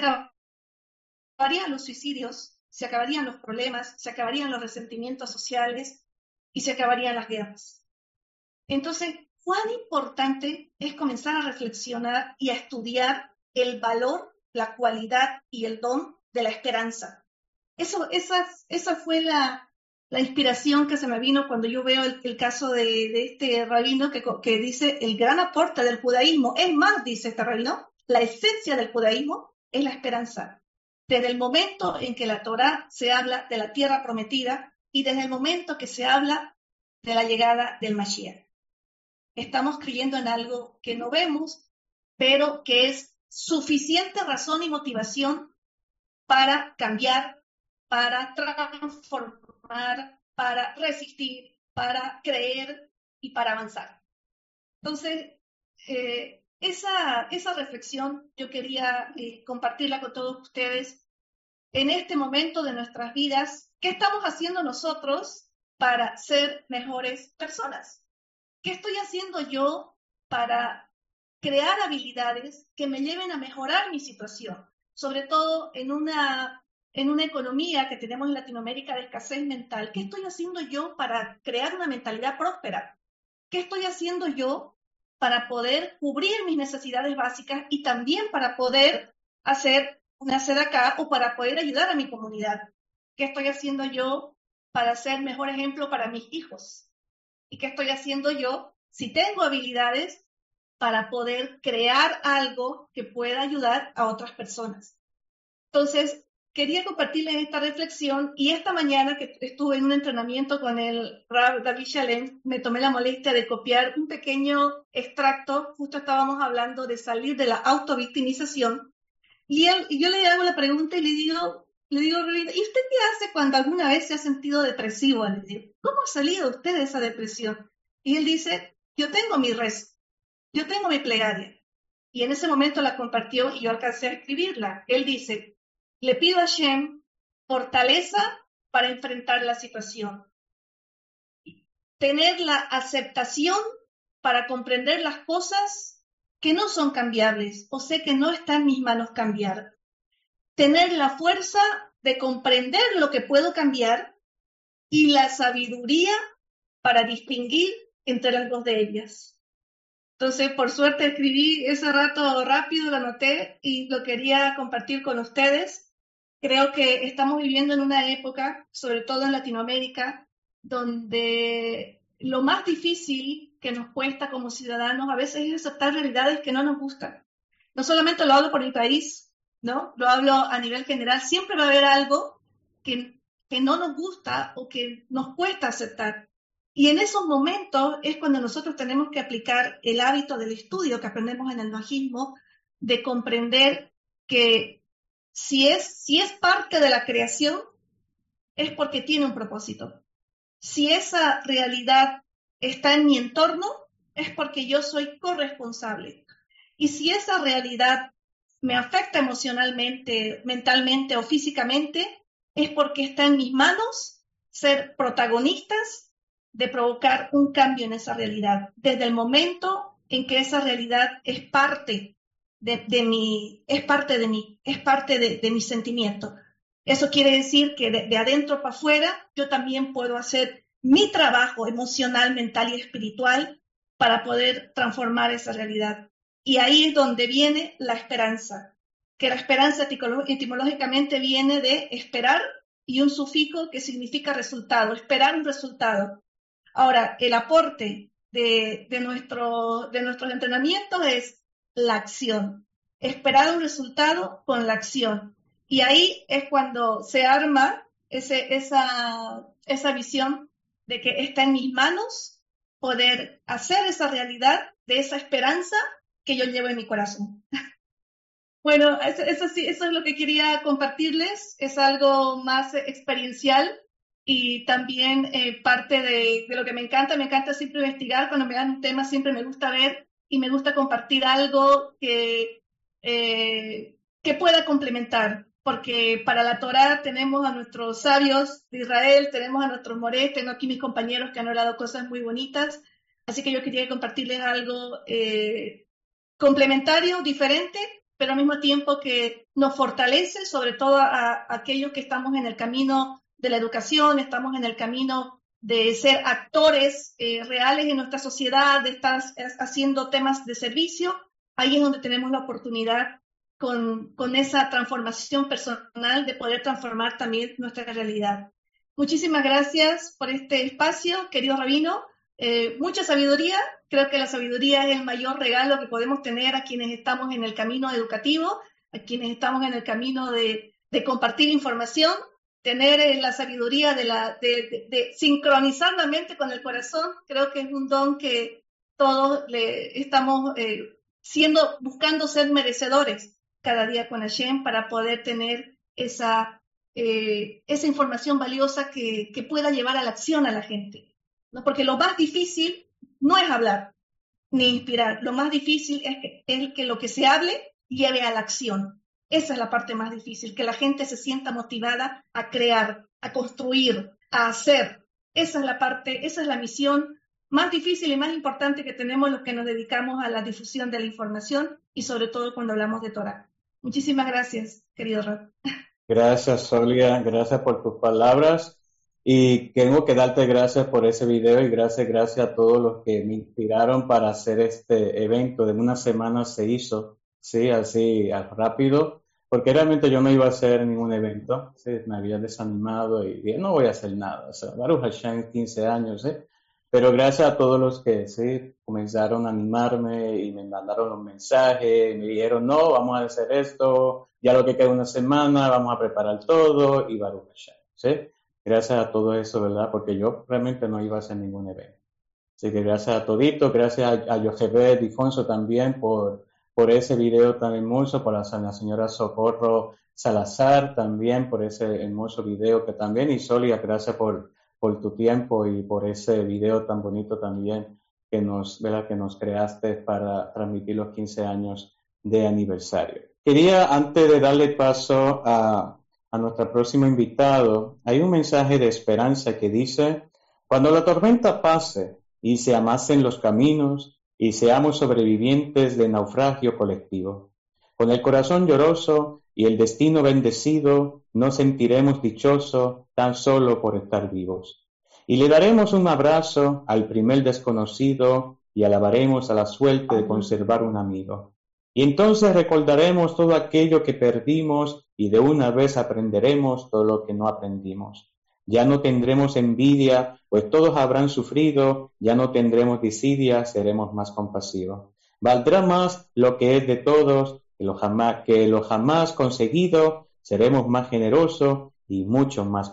acabarían los suicidios, se acabarían los problemas, se acabarían los resentimientos sociales y se acabarían las guerras. Entonces, cuán importante es comenzar a reflexionar y a estudiar el valor, la cualidad y el don de la esperanza. Eso, esa, esa fue la, la inspiración que se me vino cuando yo veo el, el caso de, de este rabino que, que dice el gran aporte del judaísmo. Es más, dice este rabino, la esencia del judaísmo es la esperanza. Desde el momento en que la Torá se habla de la tierra prometida y desde el momento que se habla de la llegada del Mashiach. Estamos creyendo en algo que no vemos, pero que es suficiente razón y motivación para cambiar, para transformar, para resistir, para creer y para avanzar. Entonces, eh, esa, esa reflexión yo quería eh, compartirla con todos ustedes en este momento de nuestras vidas. ¿Qué estamos haciendo nosotros para ser mejores personas? ¿Qué estoy haciendo yo para crear habilidades que me lleven a mejorar mi situación? Sobre todo en una, en una economía que tenemos en Latinoamérica de escasez mental. ¿Qué estoy haciendo yo para crear una mentalidad próspera? ¿Qué estoy haciendo yo para poder cubrir mis necesidades básicas y también para poder hacer una sedacá o para poder ayudar a mi comunidad? ¿Qué estoy haciendo yo para ser mejor ejemplo para mis hijos? ¿Y qué estoy haciendo yo, si tengo habilidades, para poder crear algo que pueda ayudar a otras personas? Entonces, quería compartirles esta reflexión y esta mañana que estuve en un entrenamiento con el Rav David Shalem, me tomé la molestia de copiar un pequeño extracto. Justo estábamos hablando de salir de la autovictimización y, él, y yo le hago la pregunta y le digo, le digo, ¿y usted qué hace cuando alguna vez se ha sentido depresivo? Le digo, ¿cómo ha salido usted de esa depresión? Y él dice, yo tengo mi rezo, yo tengo mi plegaria. Y en ese momento la compartió y yo alcancé a escribirla. Él dice, le pido a Hashem fortaleza para enfrentar la situación. Tener la aceptación para comprender las cosas que no son cambiables o sé que no está en mis manos cambiar. Tener la fuerza de comprender lo que puedo cambiar y la sabiduría para distinguir entre las dos de ellas. Entonces, por suerte escribí ese rato rápido, lo anoté y lo quería compartir con ustedes. Creo que estamos viviendo en una época, sobre todo en Latinoamérica, donde lo más difícil que nos cuesta como ciudadanos a veces es aceptar realidades que no nos gustan. No solamente lo hablo por mi país, ¿no? Lo hablo a nivel general. Siempre va a haber algo que, que no nos gusta o que nos cuesta aceptar. Y en esos momentos es cuando nosotros tenemos que aplicar el hábito del estudio que aprendemos en el noajismo, de comprender que si es, si es parte de la creación, es porque tiene un propósito. Si esa realidad está en mi entorno, es porque yo soy corresponsable. Y si esa realidad me afecta emocionalmente, mentalmente o físicamente, es porque está en mis manos ser protagonistas de provocar un cambio en esa realidad, desde el momento en que esa realidad es parte de, de mi, es parte de mí, es parte de, de mi sentimiento. Eso quiere decir que de, de adentro para afuera yo también puedo hacer mi trabajo emocional, mental y espiritual para poder transformar esa realidad. Y ahí es donde viene la esperanza, que la esperanza etimológicamente viene de esperar y un sufijo que significa resultado, esperar un resultado. Ahora, el aporte de, de, nuestro, de nuestros entrenamientos es la acción, esperar un resultado con la acción. Y ahí es cuando se arma ese, esa, esa visión de que está en mis manos poder hacer esa realidad de esa esperanza que yo llevo en mi corazón. Bueno, eso, eso, sí, eso es lo que quería compartirles, es algo más experiencial y también eh, parte de, de lo que me encanta. Me encanta siempre investigar, cuando me dan un tema siempre me gusta ver y me gusta compartir algo que, eh, que pueda complementar, porque para la Torá tenemos a nuestros sabios de Israel, tenemos a nuestros morés, tengo aquí mis compañeros que han hablado cosas muy bonitas, así que yo quería compartirles algo eh, complementario, diferente, pero al mismo tiempo que nos fortalece, sobre todo a, a aquellos que estamos en el camino de la educación, estamos en el camino de ser actores eh, reales en nuestra sociedad, de estar haciendo temas de servicio. Ahí es donde tenemos la oportunidad con, con esa transformación personal de poder transformar también nuestra realidad. Muchísimas gracias por este espacio, querido Rabino. Eh, mucha sabiduría. Creo que la sabiduría es el mayor regalo que podemos tener a quienes estamos en el camino educativo, a quienes estamos en el camino de, de compartir información, tener eh, la sabiduría de, la, de, de, de sincronizar la mente con el corazón. Creo que es un don que todos le estamos eh, siendo, buscando ser merecedores cada día con Hashem para poder tener esa, eh, esa información valiosa que, que pueda llevar a la acción a la gente, ¿no? Porque lo más difícil no es hablar ni inspirar, lo más difícil es que, es que lo que se hable lleve a la acción. Esa es la parte más difícil, que la gente se sienta motivada a crear, a construir, a hacer. Esa es la parte, esa es la misión más difícil y más importante que tenemos los que nos dedicamos a la difusión de la información y sobre todo cuando hablamos de Torah. Muchísimas gracias, querido Rod. Gracias, Solia, gracias por tus palabras. Y tengo que darte gracias por ese video y gracias, gracias a todos los que me inspiraron para hacer este evento. De una semana se hizo, sí, así rápido, porque realmente yo no iba a hacer ningún evento, sí, me había desanimado y dije, no voy a hacer nada. O sea, Baruch Hashem, quince años, ¿sí? Pero gracias a todos los que, sí, comenzaron a animarme y me mandaron los mensajes, me dijeron, no, vamos a hacer esto, ya lo que queda una semana, vamos a preparar todo y Baruch Hashem, ¿sí? Gracias a todo eso, ¿verdad? Porque yo realmente no iba a hacer ningún evento. Así que gracias a todito, gracias a, a Yochebed Difonso también por, por ese video tan hermoso, por la, la señora Socorro Salazar también por ese hermoso video que también, y Solia, gracias por, por tu tiempo y por ese video tan bonito también que nos, ¿verdad? Que nos creaste para transmitir los quince años de aniversario. Quería, antes de darle paso a a nuestro próximo invitado, hay un mensaje de esperanza que dice, cuando la tormenta pase y se amasen los caminos y seamos sobrevivientes de naufragio colectivo, con el corazón lloroso y el destino bendecido, nos sentiremos dichosos tan solo por estar vivos. Y le daremos un abrazo al primer desconocido y alabaremos a la suerte de conservar un amigo. Y entonces recordaremos todo aquello que perdimos y de una vez aprenderemos todo lo que no aprendimos. Ya no tendremos envidia, pues todos habrán sufrido, ya no tendremos desidia, seremos más compasivos. Valdrá más lo que es de todos que lo jamás, que lo jamás conseguido, seremos más generosos y mucho más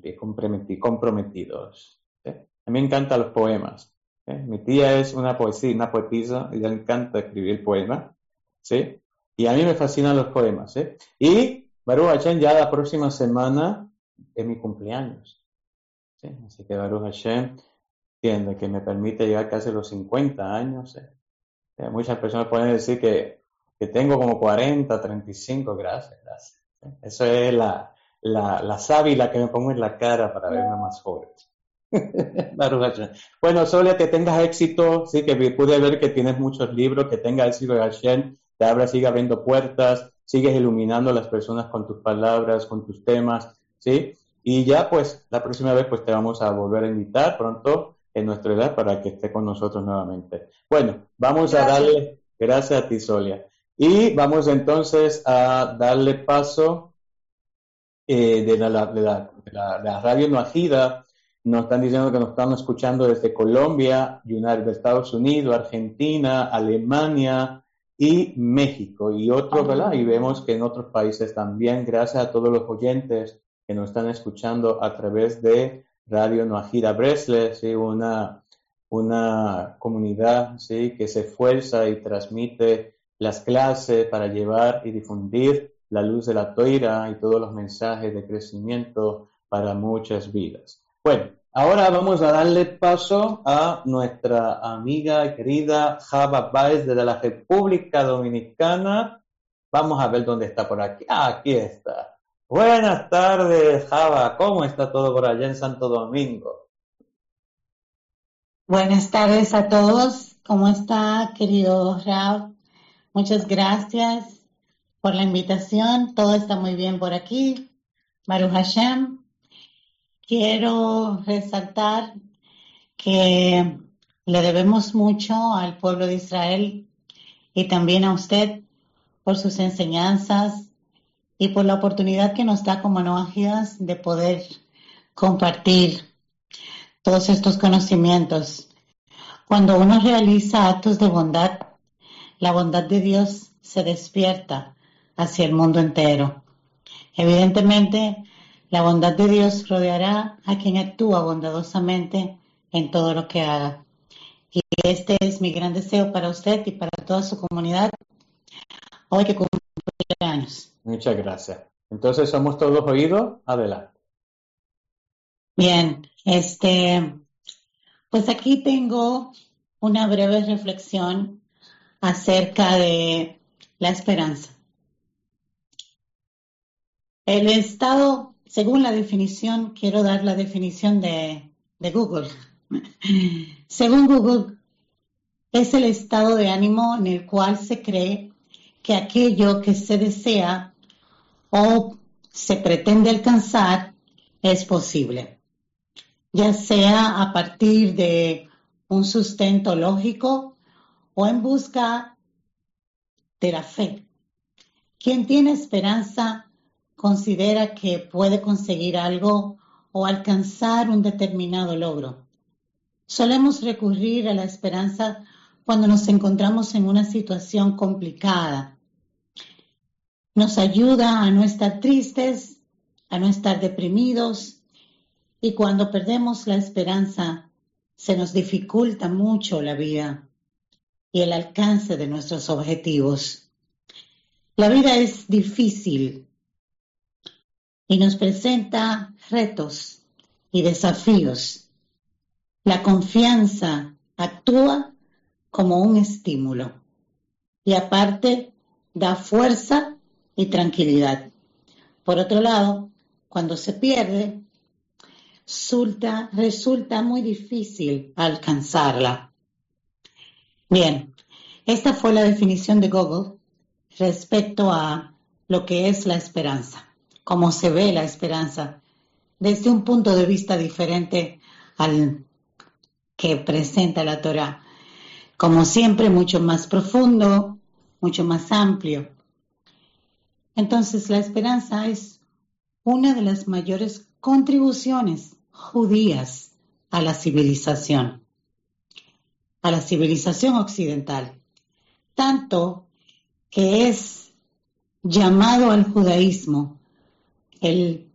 comprometidos. ¿Eh? A mí me encantan los poemas. ¿Eh? Mi tía es una poesía, una poetisa, y le encanta escribir poemas. ¿Sí? Y a mí me fascinan los poemas, ¿eh? Y Baruch Hashem, ya la próxima semana es mi cumpleaños, ¿sí? Así que Baruch Hashem, entiende que me permite llegar casi a los cincuenta años, ¿eh? Eh, muchas personas pueden decir que, que tengo como cuarenta, treinta y cinco, gracias, gracias. ¿Eh? Eso es la, la, la sábila que me pongo en la cara para verme más joven. Baruch Hashem. Bueno, Solia, que tengas éxito, sí, que pude ver que tienes muchos libros, que tengas éxito de Hashem, te abra, sigue abriendo puertas, sigues iluminando a las personas con tus palabras, con tus temas, sí, y ya pues la próxima vez pues te vamos a volver a invitar pronto en nuestra edad para que esté con nosotros nuevamente. Bueno, vamos Gracias. a darle, gracias a ti, Solia, y vamos entonces a darle paso eh, de, la, de, la, de, la, de la radio Noajida. Nos están diciendo que nos están escuchando desde Colombia, de Estados Unidos, Argentina, Alemania y México y otros, ¿verdad? Y vemos que en otros países también, gracias a todos los oyentes que nos están escuchando a través de Radio Noajida Bresle, ¿sí? Una, una comunidad, ¿sí? Que se esfuerza y transmite las clases para llevar y difundir la luz de la Toira y todos los mensajes de crecimiento para muchas vidas. Bueno, ahora vamos a darle paso a nuestra amiga y querida Java Báez desde la República Dominicana. Vamos a ver dónde está por aquí. Ah, aquí está. Buenas tardes, Java. ¿Cómo está todo por allá en Santo Domingo? Buenas tardes a todos. ¿Cómo está, querido Rav? Muchas gracias por la invitación. Todo está muy bien por aquí. Baruch Hashem. Quiero resaltar que le debemos mucho al pueblo de Israel y también a usted por sus enseñanzas y por la oportunidad que nos da como noajidas de poder compartir todos estos conocimientos. Cuando uno realiza actos de bondad, la bondad de Dios se despierta hacia el mundo entero. Evidentemente, la bondad de Dios rodeará a quien actúa bondadosamente en todo lo que haga. Y este es mi gran deseo para usted y para toda su comunidad hoy que cumple años. Muchas gracias. Entonces, ¿somos todos oídos? Adelante. Bien, este, pues aquí tengo una breve reflexión acerca de la esperanza. El estado, según la definición, quiero dar la definición de, de Google. Según Google, es el estado de ánimo en el cual se cree que aquello que se desea o se pretende alcanzar es posible, ya sea a partir de un sustento lógico o en busca de la fe. Quien tiene esperanza considera que puede conseguir algo o alcanzar un determinado logro. Solemos recurrir a la esperanza cuando nos encontramos en una situación complicada. Nos ayuda a no estar tristes, a no estar deprimidos, y cuando perdemos la esperanza se nos dificulta mucho la vida y el alcance de nuestros objetivos. La vida es difícil y nos presenta retos y desafíos. La confianza actúa como un estímulo y aparte da fuerza y tranquilidad. Por otro lado, cuando se pierde, resulta, resulta muy difícil alcanzarla. Bien, esta fue la definición de Google respecto a lo que es la esperanza. Cómo se ve la esperanza desde un punto de vista diferente al que presenta la Torá. Como siempre, mucho más profundo, mucho más amplio. Entonces, la esperanza es una de las mayores contribuciones judías a la civilización, a la civilización occidental, tanto que es llamado al judaísmo El,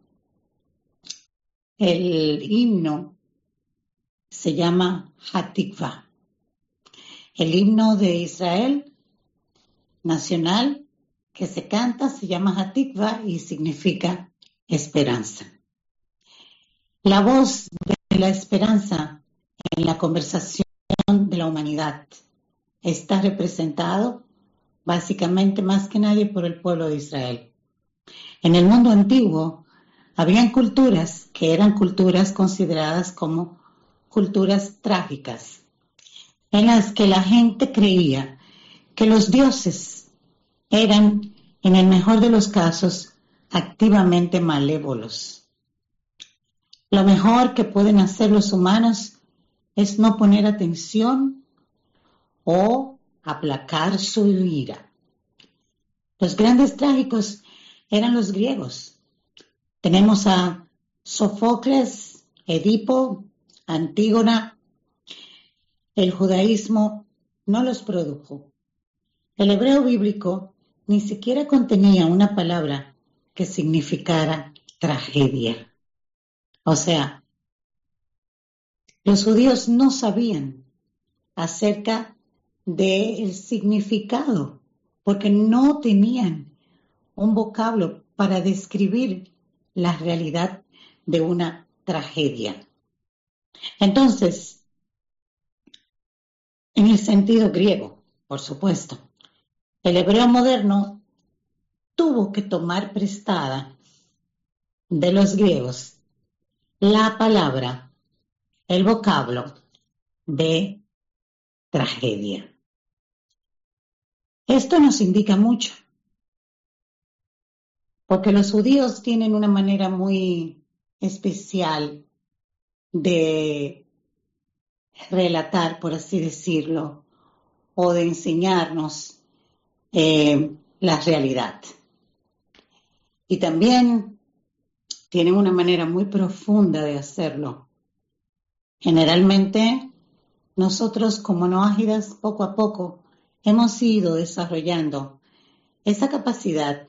el himno se llama Hatikva. El himno de Israel nacional que se canta se llama Hatikva y significa esperanza. La voz de la esperanza en la conversación de la humanidad está representado básicamente más que nadie por el pueblo de Israel. En el mundo antiguo, habían culturas que eran culturas consideradas como culturas trágicas en las que la gente creía que los dioses eran, en el mejor de los casos, activamente malévolos. Lo mejor que pueden hacer los humanos es no poner atención o aplacar su ira. Los grandes trágicos eran los griegos. Tenemos a Sófocles, Edipo, Antígona. El judaísmo no los produjo. El hebreo bíblico ni siquiera contenía una palabra que significara tragedia. O sea, los judíos no sabían acerca del significado, porque no tenían un vocablo para describir la realidad de una tragedia. Entonces, en el sentido griego, por supuesto, el hebreo moderno tuvo que tomar prestada de los griegos la palabra, el vocablo de tragedia. Esto nos indica mucho, porque los judíos tienen una manera muy especial de relatar, por así decirlo, o de enseñarnos eh, la realidad. Y también tienen una manera muy profunda de hacerlo. Generalmente, nosotros como noágidas, poco a poco, hemos ido desarrollando esa capacidad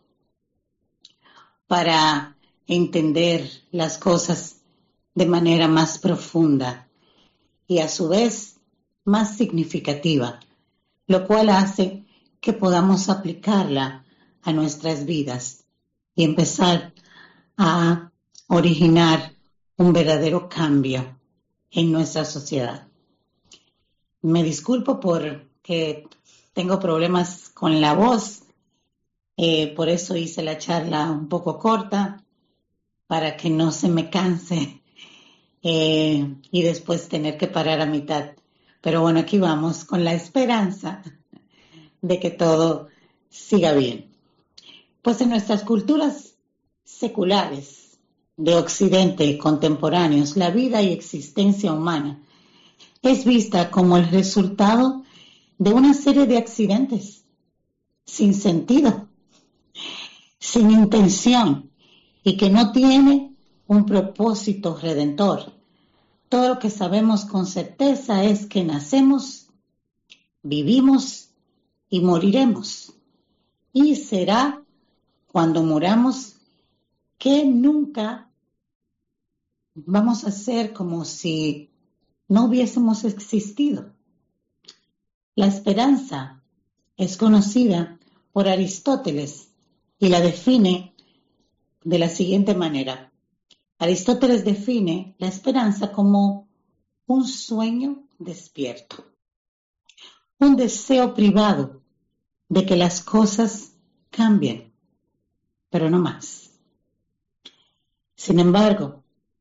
para entender las cosas de manera más profunda y a su vez más significativa, lo cual hace que podamos aplicarla a nuestras vidas y empezar a originar un verdadero cambio en nuestra sociedad. Me disculpo porque tengo problemas con la voz, eh, por eso hice la charla un poco corta, para que no se me canse eh, y después tener que parar a mitad. Pero bueno, aquí vamos con la esperanza de que todo siga bien. Pues en nuestras culturas seculares de Occidente contemporáneos, la vida y existencia humana es vista como el resultado de una serie de accidentes sin sentido, sin intención y que no tiene un propósito redentor. Todo lo que sabemos con certeza es que nacemos, vivimos y moriremos. Y será cuando muramos que nunca vamos a ser como si no hubiésemos existido. La esperanza es conocida por Aristóteles y la define de la siguiente manera. Aristóteles define la esperanza como un sueño despierto, un deseo privado de que las cosas cambien, pero no más. Sin embargo,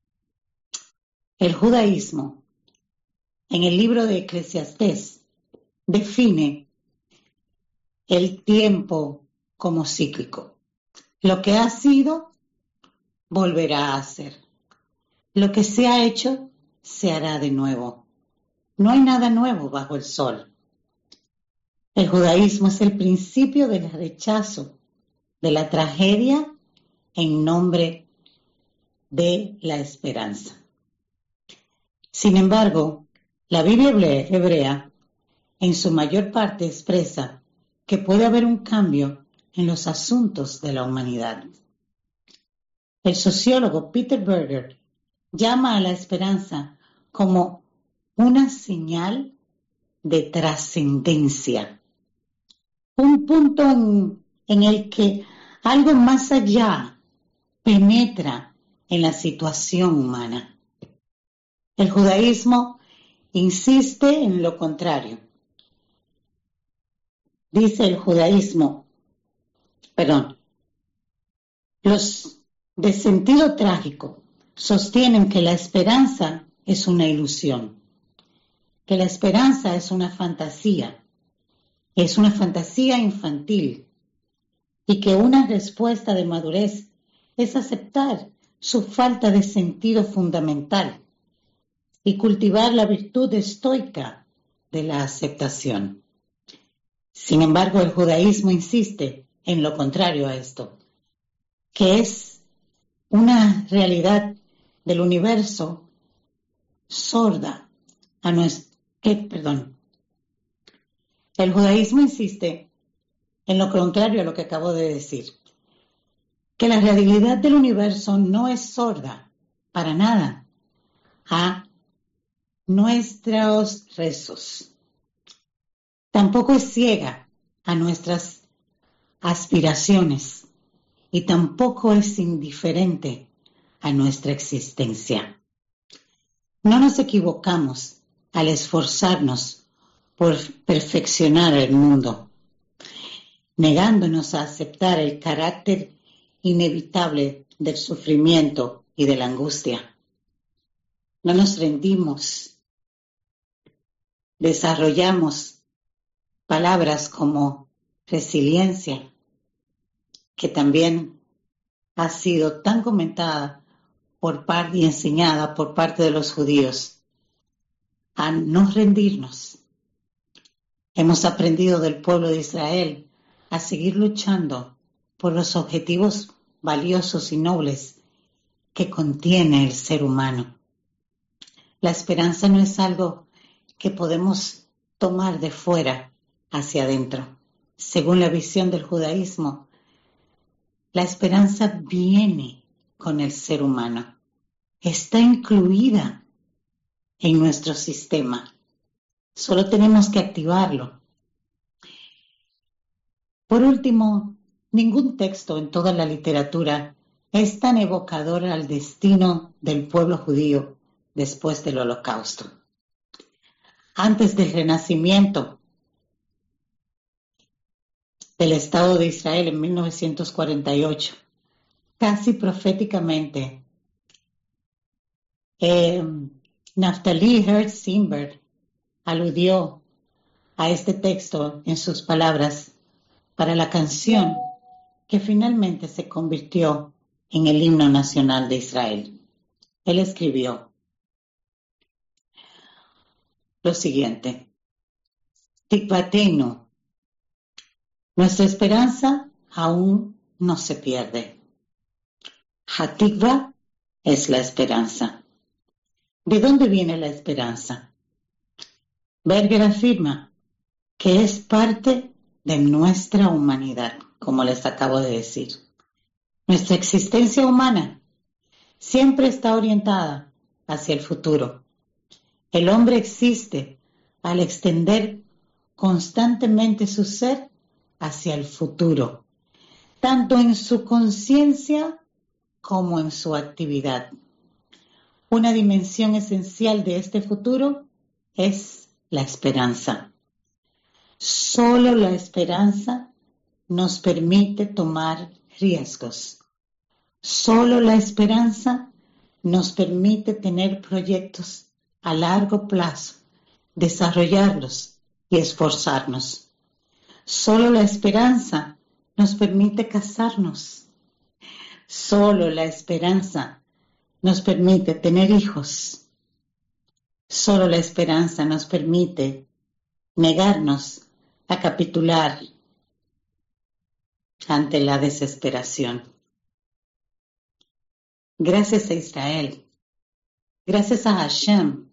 el judaísmo, en el libro de Eclesiastés, define el tiempo como cíclico. Lo que ha sido, volverá a ser. Lo que se ha hecho, se hará de nuevo. No hay nada nuevo bajo el sol. El judaísmo es el principio del rechazo de la tragedia en nombre de la esperanza. Sin embargo, la Biblia hebrea en su mayor parte expresa que puede haber un cambio en los asuntos de la humanidad. El sociólogo Peter Berger llama a la esperanza como una señal de trascendencia, un punto en, en el que algo más allá penetra en la situación humana. El judaísmo insiste en lo contrario. Dice el judaísmo, perdón, los de sentido trágico sostienen que la esperanza es una ilusión, que la esperanza es una fantasía, es una fantasía infantil, y que una respuesta de madurez es aceptar su falta de sentido fundamental y cultivar la virtud estoica de la aceptación. Sin embargo, el judaísmo insiste en lo contrario a esto, que es una realidad del universo sorda a nuestro... Eh, perdón. El judaísmo insiste en lo contrario a lo que acabo de decir, que la realidad del universo no es sorda para nada a nuestros rezos. Tampoco es ciega a nuestras aspiraciones y tampoco es indiferente a nuestra existencia. No nos equivocamos al esforzarnos por perfeccionar el mundo, negándonos a aceptar el carácter inevitable del sufrimiento y de la angustia. No nos rendimos. Desarrollamos palabras como resiliencia, que también ha sido tan comentada por parte y enseñada por parte de los judíos, a no rendirnos. Hemos aprendido del pueblo de Israel a seguir luchando por los objetivos valiosos y nobles que contiene el ser humano. La esperanza no es algo que podemos tomar de fuera hacia adentro. Según la visión del judaísmo, la esperanza viene con el ser humano, está incluida en nuestro sistema. Solo tenemos que activarlo. Por último, ningún texto en toda la literatura es tan evocador al destino del pueblo judío después del Holocausto. Antes del renacimiento del Estado de Israel en mil novecientos cuarenta y ocho, casi proféticamente, eh, Naftali Herz Simberg aludió a este texto en sus palabras para la canción que finalmente se convirtió en el himno nacional de Israel. Él escribió lo siguiente: Tikvatenu, nuestra esperanza aún no se pierde. Hatikva es la esperanza. ¿De dónde viene la esperanza? Berger afirma que es parte de nuestra humanidad, como les acabo de decir. Nuestra existencia humana siempre está orientada hacia el futuro. El hombre existe al extender constantemente su ser hacia el futuro, tanto en su conciencia como en su actividad. Una dimensión esencial de este futuro es la esperanza. Solo la esperanza nos permite tomar riesgos. Solo la esperanza nos permite tener proyectos a largo plazo, desarrollarlos y esforzarnos. Solo la esperanza nos permite casarnos. Solo la esperanza nos permite tener hijos. Solo la esperanza nos permite negarnos a capitular ante la desesperación. Gracias a Israel, gracias a Hashem,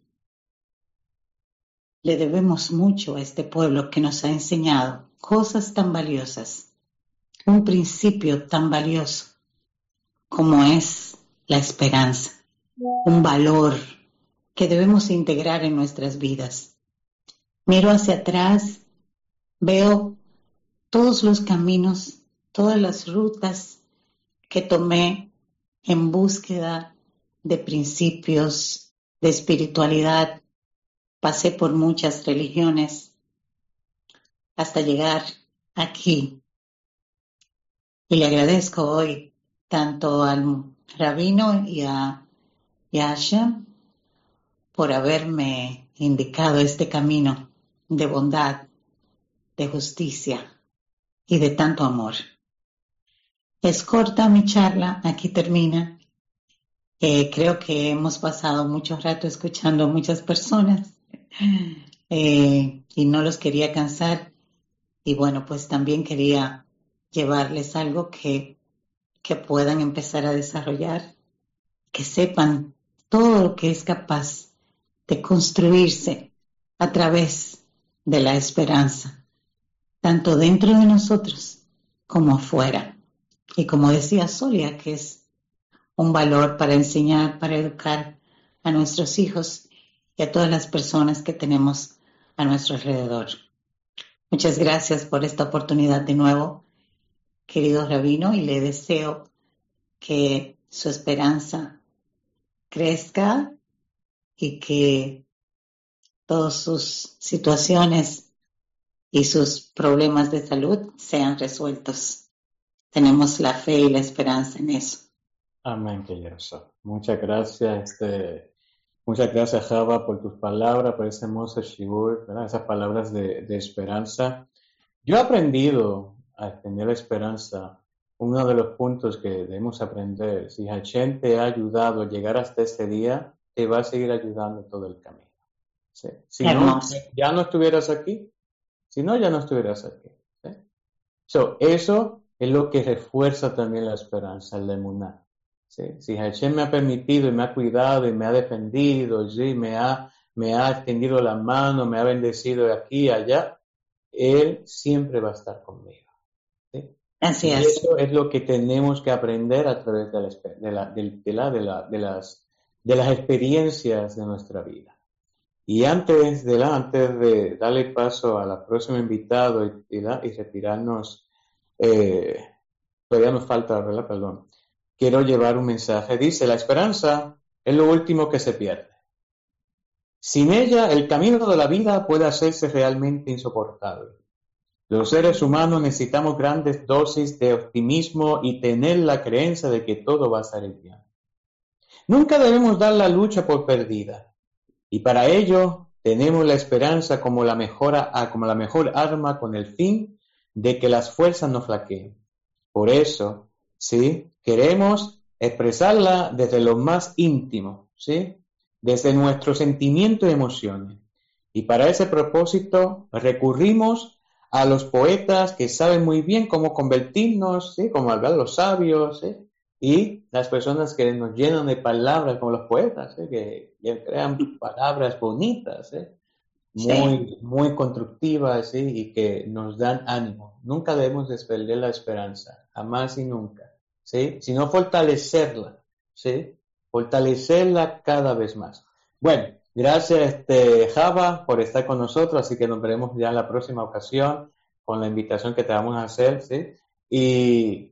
le debemos mucho a este pueblo que nos ha enseñado cosas tan valiosas, un principio tan valioso como es la esperanza, un valor que debemos integrar en nuestras vidas. Miro hacia atrás, veo todos los caminos, todas las rutas que tomé en búsqueda de principios, de espiritualidad. Pasé por muchas religiones hasta llegar aquí. Y le agradezco hoy tanto al rabino y a, y a Hashem por haberme indicado este camino de bondad, de justicia y de tanto amor. Es corta mi charla, aquí termina. Eh, creo que hemos pasado mucho rato escuchando a muchas personas eh, y no los quería cansar. Y bueno, pues también quería llevarles algo que, que puedan empezar a desarrollar, que sepan todo lo que es capaz de construirse a través de la esperanza, tanto dentro de nosotros como afuera. Y como decía Solia, que es un valor para enseñar, para educar a nuestros hijos y a todas las personas que tenemos a nuestro alrededor. Muchas gracias por esta oportunidad de nuevo, querido Rabino, y le deseo que su esperanza crezca y que todas sus situaciones y sus problemas de salud sean resueltos. Tenemos la fe y la esperanza en eso. Amén, querido. Muchas gracias, este, muchas gracias, Java, por tus palabras, por ese hermoso shiur, ¿verdad? Esas palabras de, de esperanza. Yo he aprendido a tener esperanza. Uno de los puntos que debemos aprender, si Hashem te ha ayudado a llegar hasta este día, te va a seguir ayudando todo el camino. ¿Sí? Si Hermoso. no, ya no estuvieras aquí. Si no, ya no estuvieras aquí. ¿Sí? So, eso es lo que refuerza también la esperanza, el emuná. ¿Sí? Si Hashem me ha permitido y me ha cuidado y me ha defendido, ¿sí? me, ha, me ha extendido la mano, me ha bendecido de aquí y allá, Él siempre va a estar conmigo. ¿Sí? Así y es. eso es lo que tenemos que aprender a través de, la, de, la, de, de, la, de, la, de, las, de las experiencias de nuestra vida. Y antes de, la, antes de darle paso a la próxima invitada y, y, la, y retirarnos, eh, todavía nos falta, ¿verdad? Perdón. Quiero llevar un mensaje. Dice, la esperanza es lo último que se pierde. Sin ella, el camino de la vida puede hacerse realmente insoportable. Los seres humanos necesitamos grandes dosis de optimismo y tener la creencia de que todo va a salir bien. Nunca debemos dar la lucha por perdida. Y para ello, tenemos la esperanza como la mejor, como la mejor arma con el fin de que las fuerzas no flaqueen. Por eso, ¿sí? Queremos expresarla desde lo más íntimo, ¿sí? Desde nuestros sentimientos y emociones. Y para ese propósito recurrimos a los poetas que saben muy bien cómo convertirnos, ¿sí? Como hablar los sabios, ¿sí? Y las personas que nos llenan de palabras como los poetas, ¿sí? que, que crean palabras bonitas, ¿sí? muy, sí. muy constructivas, ¿sí? Y que nos dan ánimo. Nunca debemos perder la esperanza, jamás y nunca, ¿sí? Sino fortalecerla, ¿sí? Fortalecerla cada vez más. Bueno, gracias este, Java por estar con nosotros, así que nos veremos ya en la próxima ocasión con la invitación que te vamos a hacer, ¿sí? Y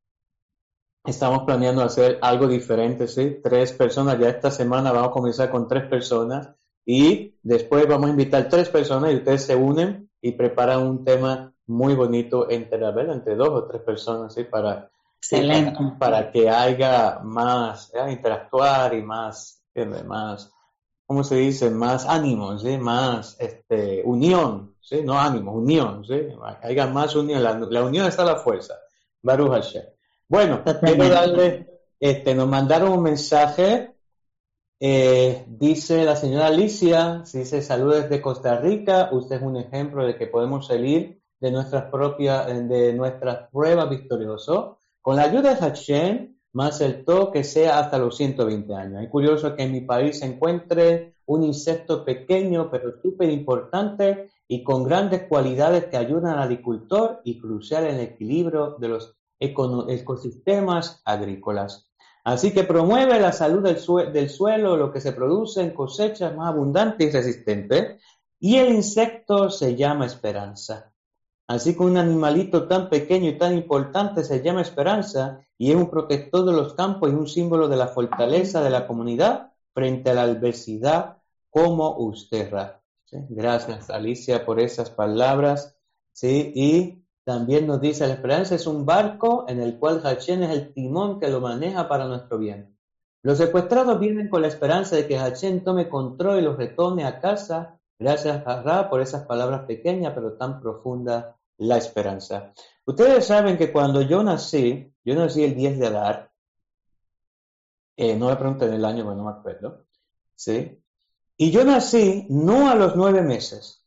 estamos planeando hacer algo diferente, ¿sí? Tres personas, ya esta semana vamos a comenzar con tres personas y después vamos a invitar tres personas y ustedes se unen y preparan un tema muy bonito entre, ¿verdad? entre dos o tres personas, ¿sí? Para, Excelente. para, para que haya más, ¿eh? interactuar y más, ¿eh? más, ¿cómo se dice? Más ánimo, ¿sí? Más este, unión, ¿sí? No ánimo, unión, ¿sí? Que haya más unión, la, la unión está la fuerza. Baruch Hashem. Bueno, quiero darle, este, nos mandaron un mensaje, eh, dice la señora Alicia, dice saludos desde Costa Rica, usted es un ejemplo de que podemos salir de nuestras propias, de nuestras pruebas victoriosos, con la ayuda de Hashem, más el toque sea hasta los ciento veinte años. Es curioso que en mi país se encuentre un insecto pequeño, pero súper importante y con grandes cualidades que ayudan al agricultor y crucial en el equilibrio de los ecosistemas agrícolas. Así que promueve la salud del, sue- del suelo, lo que se produce en cosechas más abundantes y resistentes, y el insecto se llama esperanza. Así que un animalito tan pequeño y tan importante se llama esperanza y es un protector de los campos y un símbolo de la fortaleza de la comunidad frente a la adversidad como usted. ¿Sí? Gracias, Alicia, por esas palabras. ¿Sí? Y también nos dice, la esperanza es un barco en el cual Hashem es el timón que lo maneja para nuestro bien. Los secuestrados vienen con la esperanza de que Hashem tome control y los retorne a casa. Gracias a Ra por esas palabras pequeñas pero tan profundas, la esperanza. Ustedes saben que cuando yo nací, yo nací el diez de Adar, eh, no me pregunten el año, porque no me acuerdo, ¿sí? Y yo nací no a los nueve meses,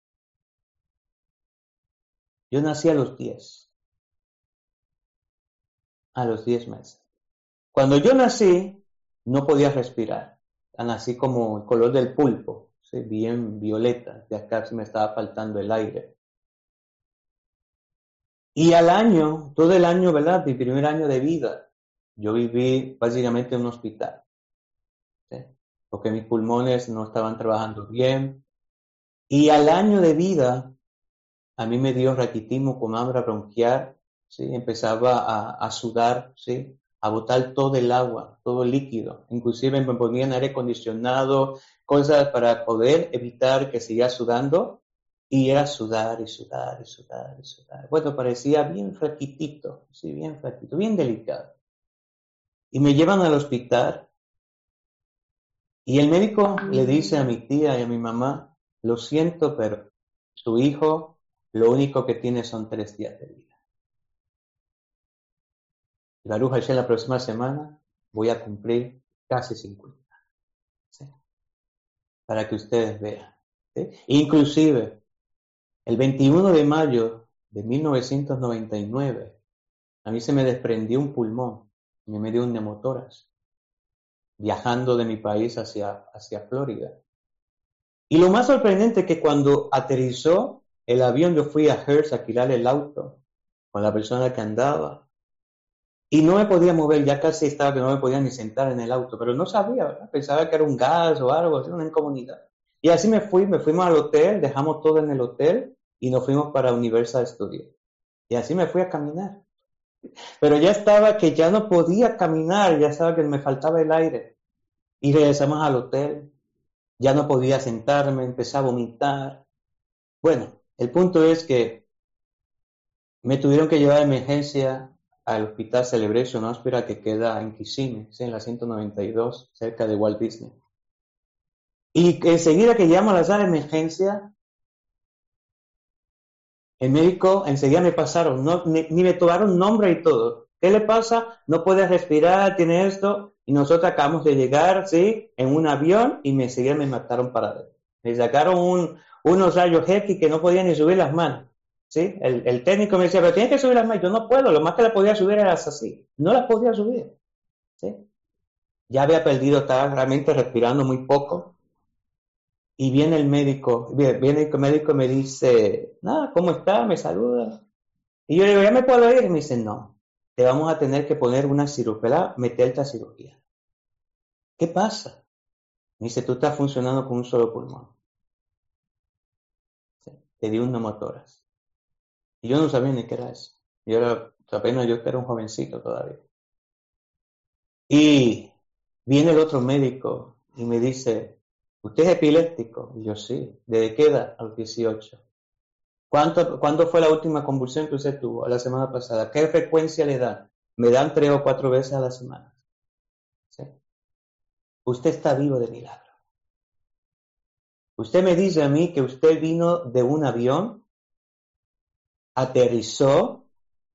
yo nací a los diez, a los diez meses. Cuando yo nací, no podía respirar, nací como el color del pulpo, ¿sí? Bien violeta, de acá me estaba faltando el aire. Y al año, todo el año, ¿verdad? Mi primer año de vida, yo viví básicamente en un hospital, ¿sí? Porque mis pulmones no estaban trabajando bien. Y al año de vida, a mí me dio raquitismo con hambre bronquial, ¿sí? Empezaba a, a sudar, ¿sí? A botar todo el agua, todo el líquido. Inclusive me ponían aire acondicionado, cosas para poder evitar que siguiera sudando. Y era sudar y sudar y sudar y sudar. Bueno, parecía bien flaquitito, sí, bien flaquito, bien delicado. Y me llevan al hospital. Y el médico le dice a mi tía y a mi mamá, lo siento, pero su hijo lo único que tiene son tres días de vida. Y Baruch Hashem, la próxima semana voy a cumplir casi cincuenta. ¿Sí? Para que ustedes vean. ¿Sí? Inclusive, el veintiuno de mayo de mil novecientos noventa y nueve, a mí se me desprendió un pulmón y me dio un neumotórax, viajando de mi país hacia, hacia Florida. Y lo más sorprendente es que cuando aterrizó el avión, yo fui a Hertz a alquilar el auto con la persona que andaba. Y no me podía mover, ya casi estaba que no me podía ni sentar en el auto, pero no sabía, ¿verdad? Pensaba que era un gas o algo, era una incomodidad. Y así me fui, me fuimos al hotel, dejamos todo en el hotel y nos fuimos para Universal Studios. Y así me fui a caminar. Pero ya estaba que ya no podía caminar, ya estaba que me faltaba el aire. Y regresamos al hotel, ya no podía sentarme, empecé a vomitar. Bueno, el punto es que me tuvieron que llevar de emergencia al Hospital Celebration Hospital que queda en Kissimmee, en la ciento noventa y dos, cerca de Walt Disney. Y enseguida que llegamos a la sala de emergencia, el médico enseguida me pasaron, no, ni, ni me tomaron nombre y todo. ¿Qué le pasa? No puede respirar, tiene esto. Y nosotros acabamos de llegar, ¿sí? En un avión y me enseguida me mataron para adentro. Me sacaron un, unos rayos X que no podía ni subir las manos. ¿Sí? El, el técnico me decía, pero tienes que subir las manos. Yo no puedo, lo más que la podía subir era así. No las podía subir. ¿Sí? Ya había perdido, estaba realmente respirando muy poco. Y viene el médico, viene el médico y me dice, nada, ¿cómo está? Me saluda. Y yo le digo, ¿ya me puedo ir? Y me dice, no, te vamos a tener que poner una cirugía, meterte a cirugía. ¿Qué pasa? Me dice, tú estás funcionando con un solo pulmón. ¿Sí? Te dio un neumotórax. Y yo no sabía ni qué era eso. Yo era, apenas yo era un jovencito todavía. Y viene el otro médico y me dice, ¿usted es epiléptico? Y yo, sí. ¿Desde qué edad? A los dieciocho. ¿Cuánto, ¿Cuándo fue la última convulsión que usted tuvo? La semana pasada. ¿Qué frecuencia le dan? Me dan tres o cuatro veces a la semana. ¿Sí? Usted está vivo de milagro. Usted me dice a mí que usted vino de un avión, aterrizó,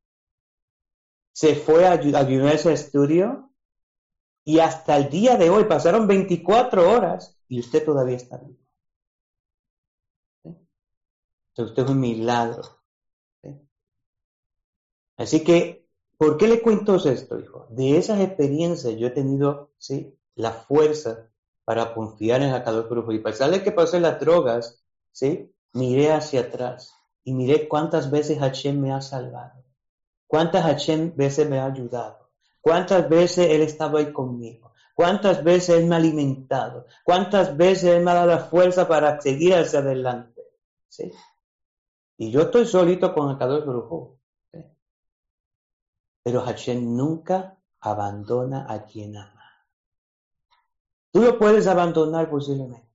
se fue a, a Universal Studios y hasta el día de hoy pasaron veinticuatro horas y usted todavía está vivo. ¿Sí? Entonces usted es un milagro. ¿Sí? Así que, ¿por qué le cuento esto, hijo? De esas experiencias yo he tenido, ¿sí?, la fuerza para confiar en Akadosh Baruj Hu. Y a pesar de que pasé las drogas, ¿sí?, miré hacia atrás y miré cuántas veces Hashem me ha salvado. Cuántas Hashem veces me ha ayudado. Cuántas veces Él estaba ahí conmigo. Cuántas veces Él me ha alimentado. Cuántas veces Él me ha dado la fuerza para seguir hacia adelante. ¿Sí? Y yo estoy solito con Akadosh Baruj Hu. ¿Sí? Pero Hashem nunca abandona a quien ama. Tú lo puedes abandonar posiblemente,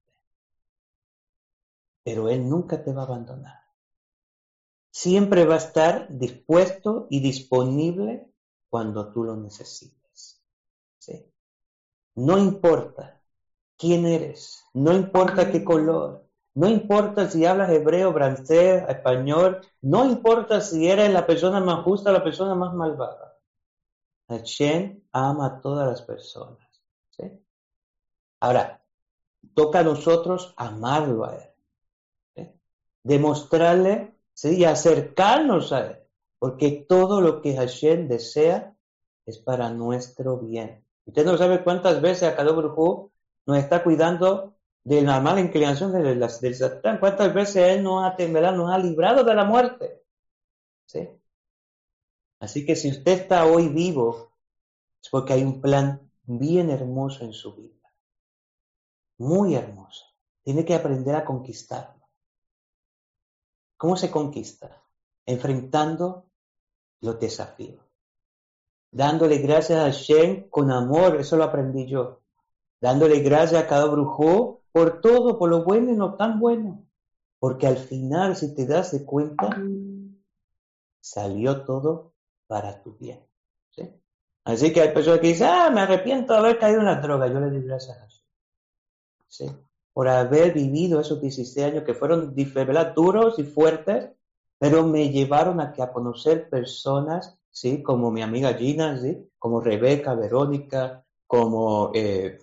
pero Él nunca te va a abandonar. Siempre va a estar dispuesto y disponible cuando tú lo necesites. ¿Sí? No importa quién eres, no importa qué color, no importa si hablas hebreo, francés, español, no importa si eres la persona más justa o la persona más malvada. Hashem ama a todas las personas. ¿Sí? Ahora, toca a nosotros amarlo a Él. ¿Sí? Demostrarle, ¿sí? Y acercarnos a Él. Porque todo lo que Hashem desea es para nuestro bien. Usted no sabe cuántas veces Akadosh Baruj Hu nos está cuidando de la mala inclinación del, del Satán. Cuántas veces Él nos ha, nos ha librado de la muerte. ¿Sí? Así que si usted está hoy vivo, es porque hay un plan bien hermoso en su vida. Muy hermoso. Tiene que aprender a conquistarlo. ¿Cómo se conquista? Enfrentando los desafíos. Dándole gracias a Hashem con amor, eso lo aprendí yo. Dándole gracias a cada brujo por todo, por lo bueno y no tan bueno. Porque al final, si te das de cuenta, salió todo para tu bien. ¿Sí? Así que hay personas que dicen, ah, me arrepiento de haber caído en la droga. Yo le doy gracias a Hashem. ¿Sí? Por haber vivido esos dieciséis años que fueron ¿verdad? duros y fuertes, pero me llevaron a, que a conocer personas, ¿sí? Como mi amiga Gina, ¿sí? Como Rebeca, Verónica, como eh,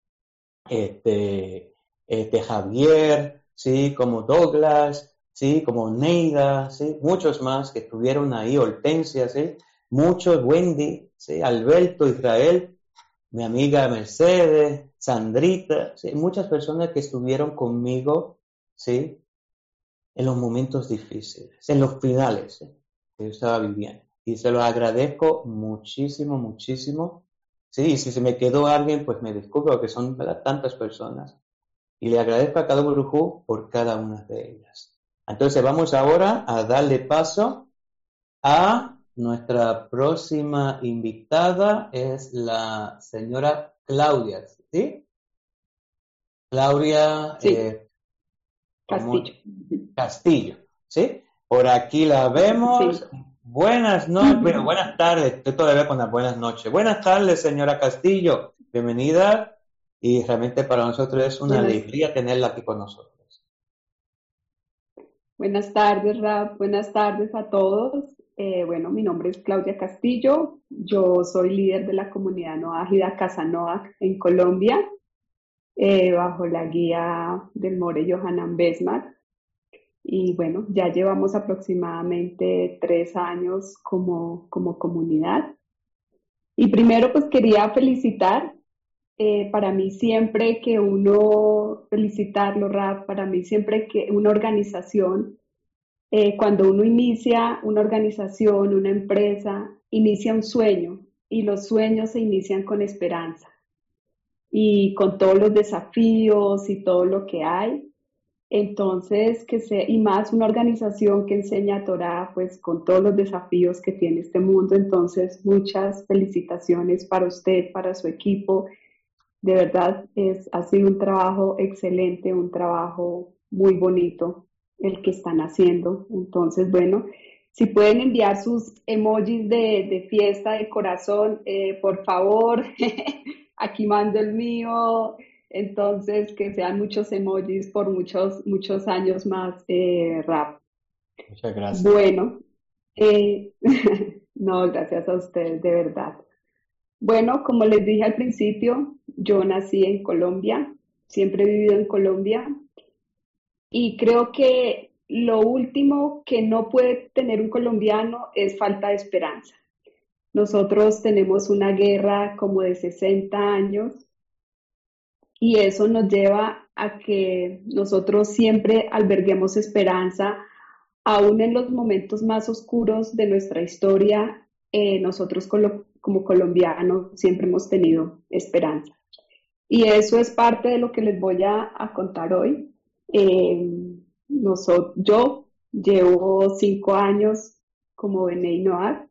este, este Javier, ¿sí? Como Douglas, ¿sí? Como Neida, ¿sí? Muchos más que estuvieron ahí, Hortensia, ¿sí? Muchos, Wendy, ¿sí? Alberto, Israel, mi amiga Mercedes, Sandrita, ¿sí? Muchas personas que estuvieron conmigo, ¿sí? En los momentos difíciles, en los finales, ¿sí? Que yo estaba viviendo. Y se los agradezco muchísimo, muchísimo. Sí, y si se me quedó alguien, pues me disculpo, porque son ¿verdad? tantas personas. Y le agradezco a cada Baruj por cada una de ellas. Entonces vamos ahora a darle paso a nuestra próxima invitada, es la señora Claudia, ¿sí? Claudia sí. eh, Castillo. Castillo, ¿sí? Por aquí la vemos. Sí. Buenas noches, bueno, buenas tardes, estoy todavía con las buenas noches. Buenas tardes, señora Castillo, bienvenida, y realmente para nosotros es una buenas. alegría tenerla aquí con nosotros. Buenas tardes, Raf, buenas tardes a todos. Eh, bueno, mi nombre es Claudia Castillo, yo soy líder de la comunidad Noágida Casanoac en Colombia, eh, bajo la guía del More Yohanan Besmat. Y bueno, ya llevamos aproximadamente tres años como, como comunidad. Y primero pues quería felicitar, eh, para mí siempre que uno, felicitarlo, Raf, para mí siempre que una organización, eh, cuando uno inicia una organización, una empresa, inicia un sueño y los sueños se inician con esperanza. Y con todos los desafíos y todo lo que hay. Entonces, que sea, y más una organización que enseña Torah, pues con todos los desafíos que tiene este mundo. Entonces, muchas felicitaciones para usted, para su equipo. De verdad, es, ha sido un trabajo excelente, un trabajo muy bonito el que están haciendo. Entonces, bueno, si pueden enviar sus emojis de, de fiesta, de corazón, eh, por favor, aquí mando el mío. Entonces, que sean muchos emojis por muchos, muchos años más, eh, Raf. Muchas gracias. Bueno, eh, no, gracias a ustedes, de verdad. Bueno, como les dije al principio, yo nací en Colombia, siempre he vivido en Colombia y creo que lo último que no puede tener un colombiano es falta de esperanza. Nosotros tenemos una guerra como de sesenta años. Y eso nos lleva a que nosotros siempre alberguemos esperanza, aún en los momentos más oscuros de nuestra historia, eh, nosotros como, como colombianos siempre hemos tenido esperanza. Y eso es parte de lo que les voy a, a contar hoy. Eh, nosotros, yo llevo cinco años como Benei Noach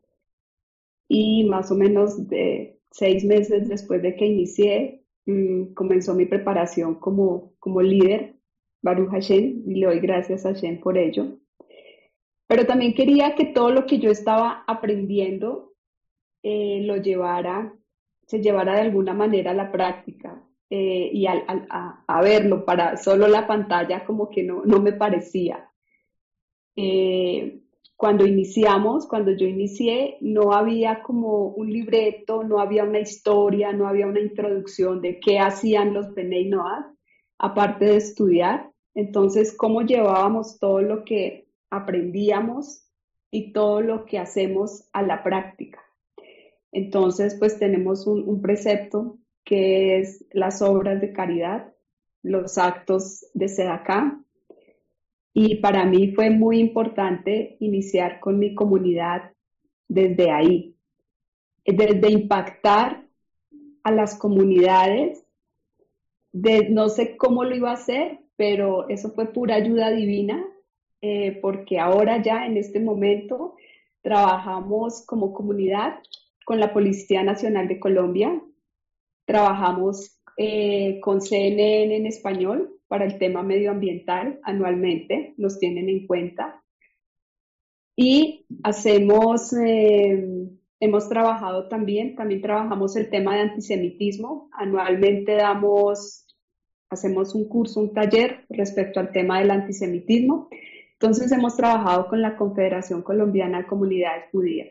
y más o menos de seis meses después de que inicié, comenzó mi preparación como, como líder, Baruch Hashem, y le doy gracias a Hashem por ello. Pero también quería que todo lo que yo estaba aprendiendo eh, lo llevara se llevara de alguna manera a la práctica. Eh, y al, al, a, a verlo para solo la pantalla como que no, no me parecía. Eh, cuando iniciamos, cuando yo inicié, no había como un libreto, no había una historia, no había una introducción de qué hacían los Bnei Noach, aparte de estudiar. Entonces, cómo llevábamos todo lo que aprendíamos y todo lo que hacemos a la práctica. Entonces, pues tenemos un, un precepto que es las obras de caridad, los actos de Sedaká. Y para mí fue muy importante iniciar con mi comunidad desde ahí, desde impactar a las comunidades. De, no sé cómo lo iba a hacer, pero eso fue pura ayuda divina, eh, porque ahora ya en este momento trabajamos como comunidad con la Policía Nacional de Colombia, trabajamos eh, con C N N en español para el tema medioambiental anualmente, nos tienen en cuenta. Y hacemos, eh, hemos trabajado también, también trabajamos el tema de antisemitismo. Anualmente damos, hacemos un curso, un taller respecto al tema del antisemitismo. Entonces hemos trabajado con la Confederación Colombiana de Comunidades Judías.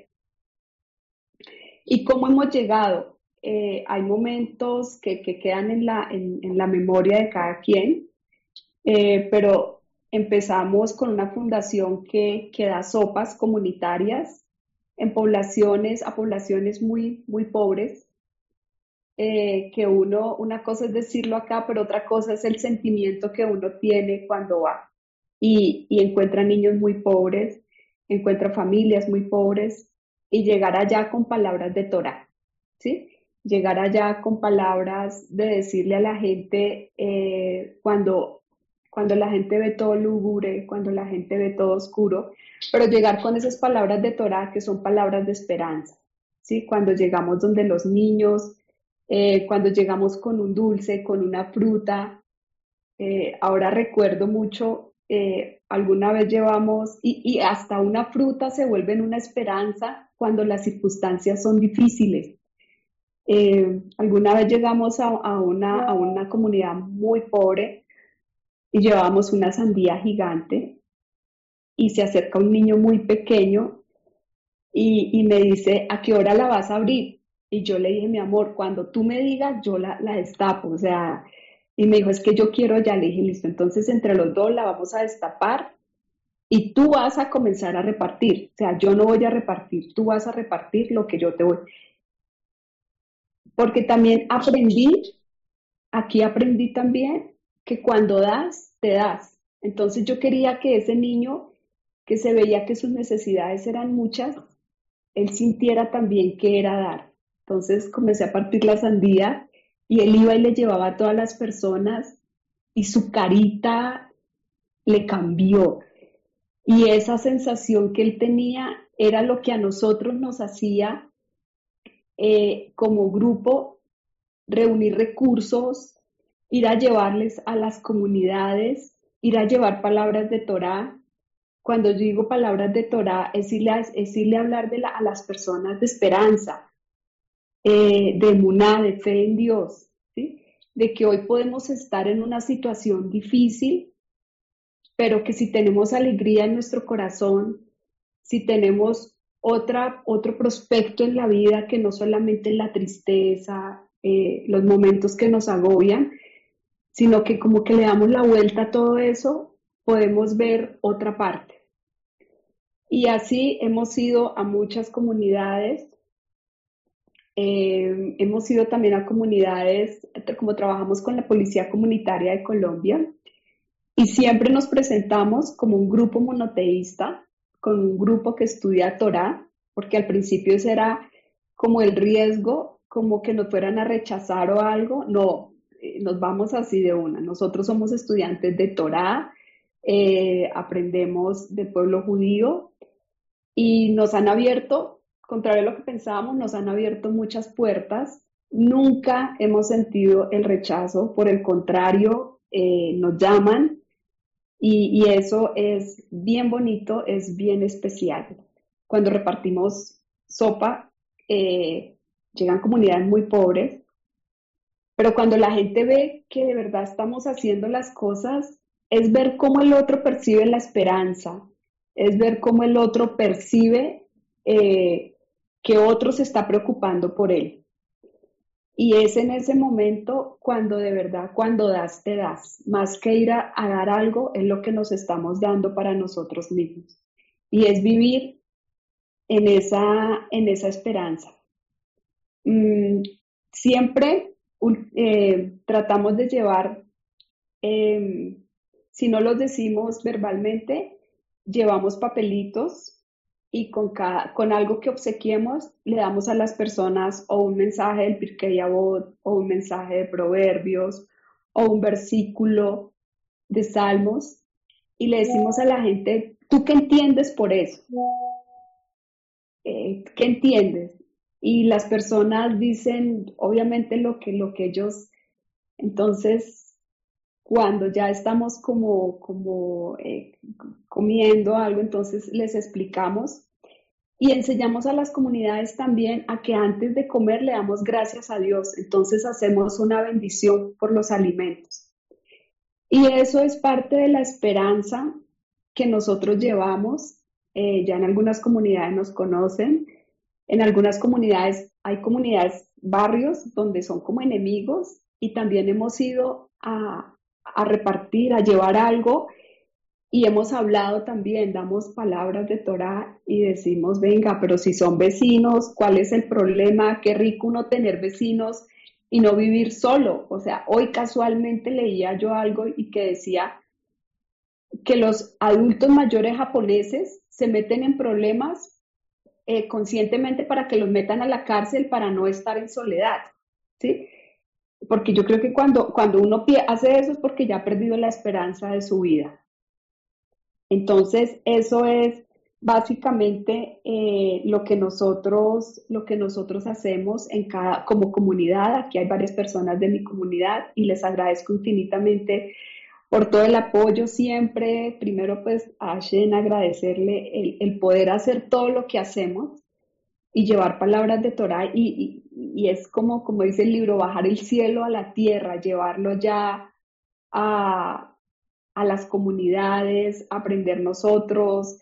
¿Y cómo hemos llegado? Eh, hay momentos que, que quedan en la, en, en la memoria de cada quien, eh, pero empezamos con una fundación que, que da sopas comunitarias en poblaciones, a poblaciones muy, muy pobres, eh, que uno, una cosa es decirlo acá, pero otra cosa es el sentimiento que uno tiene cuando va y, y encuentra niños muy pobres, encuentra familias muy pobres, y llegar allá con palabras de Torá, ¿sí? Llegar allá con palabras de decirle a la gente, eh, cuando, cuando la gente ve todo lúgubre, cuando la gente ve todo oscuro, pero llegar con esas palabras de Torá que son palabras de esperanza, ¿sí? Cuando llegamos donde los niños, eh, cuando llegamos con un dulce, con una fruta. Eh, ahora recuerdo mucho, eh, alguna vez llevamos, y, y hasta una fruta se vuelve en una esperanza cuando las circunstancias son difíciles. Eh, alguna vez llegamos a, a, una, a una comunidad muy pobre y llevábamos una sandía gigante y se acerca un niño muy pequeño y, y me dice, ¿a qué hora la vas a abrir? Y yo le dije, mi amor, cuando tú me digas, yo la, la destapo, o sea, y me dijo, es que yo quiero ya. Le dije, listo, entonces entre los dos la vamos a destapar y tú vas a comenzar a repartir, o sea, yo no voy a repartir, tú vas a repartir lo que yo te voy. Porque también aprendí, aquí aprendí también que cuando das, te das. Entonces yo quería que ese niño, que se veía que sus necesidades eran muchas, él sintiera también que era dar. Entonces comencé a partir la sandía y él iba y le llevaba a todas las personas y su carita le cambió. Y esa sensación que él tenía era lo que a nosotros nos hacía eh, como grupo reunir recursos, ir a llevarles a las comunidades, ir a llevar palabras de Torá. Cuando yo digo palabras de Torá, es irle a, es irle a hablar de la, a las personas de esperanza, eh, de emuná, de fe en Dios, ¿sí? De que hoy podemos estar en una situación difícil, pero que si tenemos alegría en nuestro corazón, si tenemos otra, otro prospecto en la vida que no solamente la tristeza, eh, los momentos que nos agobian, sino que como que le damos la vuelta a todo eso, podemos ver otra parte. Y así hemos ido a muchas comunidades, eh, hemos ido también a comunidades, como trabajamos con la Policía Comunitaria de Colombia, y siempre nos presentamos como un grupo monoteísta, con un grupo que estudia Torá, porque al principio ese era como el riesgo, como que nos fueran a rechazar o algo. No, eh, nos vamos así de una. Nosotros somos estudiantes de Torá, eh, aprendemos del pueblo judío y nos han abierto, contrario a lo que pensábamos, nos han abierto muchas puertas. Nunca hemos sentido el rechazo, por el contrario, eh, nos llaman. Y, y eso es bien bonito, es bien especial. Cuando repartimos sopa, eh, llegan comunidades muy pobres, pero cuando la gente ve que de verdad estamos haciendo las cosas, es ver cómo el otro percibe la esperanza, es ver cómo el otro percibe eh, que otro se está preocupando por él. Y es en ese momento cuando de verdad, cuando das, te das. Más que ir a, a dar algo, es lo que nos estamos dando para nosotros mismos. Y es vivir en esa, en esa esperanza. Mm, siempre un, eh, tratamos de llevar, eh, si no los decimos verbalmente, llevamos papelitos y con, cada, con algo que obsequiemos le damos a las personas o un mensaje del Pirkei Avot o un mensaje de Proverbios o un versículo de Salmos y le decimos a la gente, ¿tú qué entiendes por eso? Eh, ¿Qué entiendes? Y las personas dicen obviamente lo que, lo que ellos, entonces cuando ya estamos como, como eh, comiendo algo, entonces les explicamos y enseñamos a las comunidades también a que antes de comer le damos gracias a Dios. Entonces hacemos una bendición por los alimentos. Y eso es parte de la esperanza que nosotros llevamos. Eh, ya en algunas comunidades nos conocen. En algunas comunidades, hay comunidades, barrios donde son como enemigos y también hemos ido a a repartir, a llevar algo y hemos hablado también, damos palabras de Torah y decimos, venga, pero si son vecinos, ¿cuál es el problema? Qué rico uno tener vecinos y no vivir solo. O sea, hoy casualmente leía yo algo y que decía que los adultos mayores japoneses se meten en problemas eh, conscientemente para que los metan a la cárcel para no estar en soledad, ¿sí? Porque yo creo que cuando, cuando uno hace eso es porque ya ha perdido la esperanza de su vida. Entonces, eso es básicamente eh, lo que nosotros, lo que nosotros hacemos en cada, como comunidad. Aquí hay varias personas de mi comunidad y les agradezco infinitamente por todo el apoyo siempre. Primero, pues, a Hashem agradecerle el, el poder hacer todo lo que hacemos y llevar palabras de Torah y, y, y es como, como dice el libro, bajar el cielo a la tierra, llevarlo ya a, a las comunidades, aprender nosotros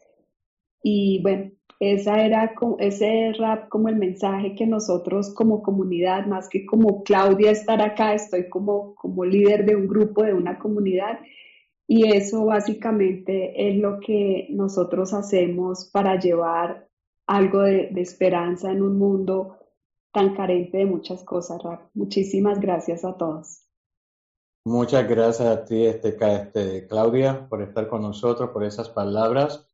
y bueno, esa era, ese era como el mensaje que nosotros como comunidad, más que como Claudia estar acá, estoy como, como líder de un grupo, de una comunidad y eso básicamente es lo que nosotros hacemos para llevar algo de, de esperanza en un mundo tan carente de muchas cosas, Rap. Muchísimas gracias a todos. Muchas gracias a ti, este, este, Claudia, por estar con nosotros, por esas palabras.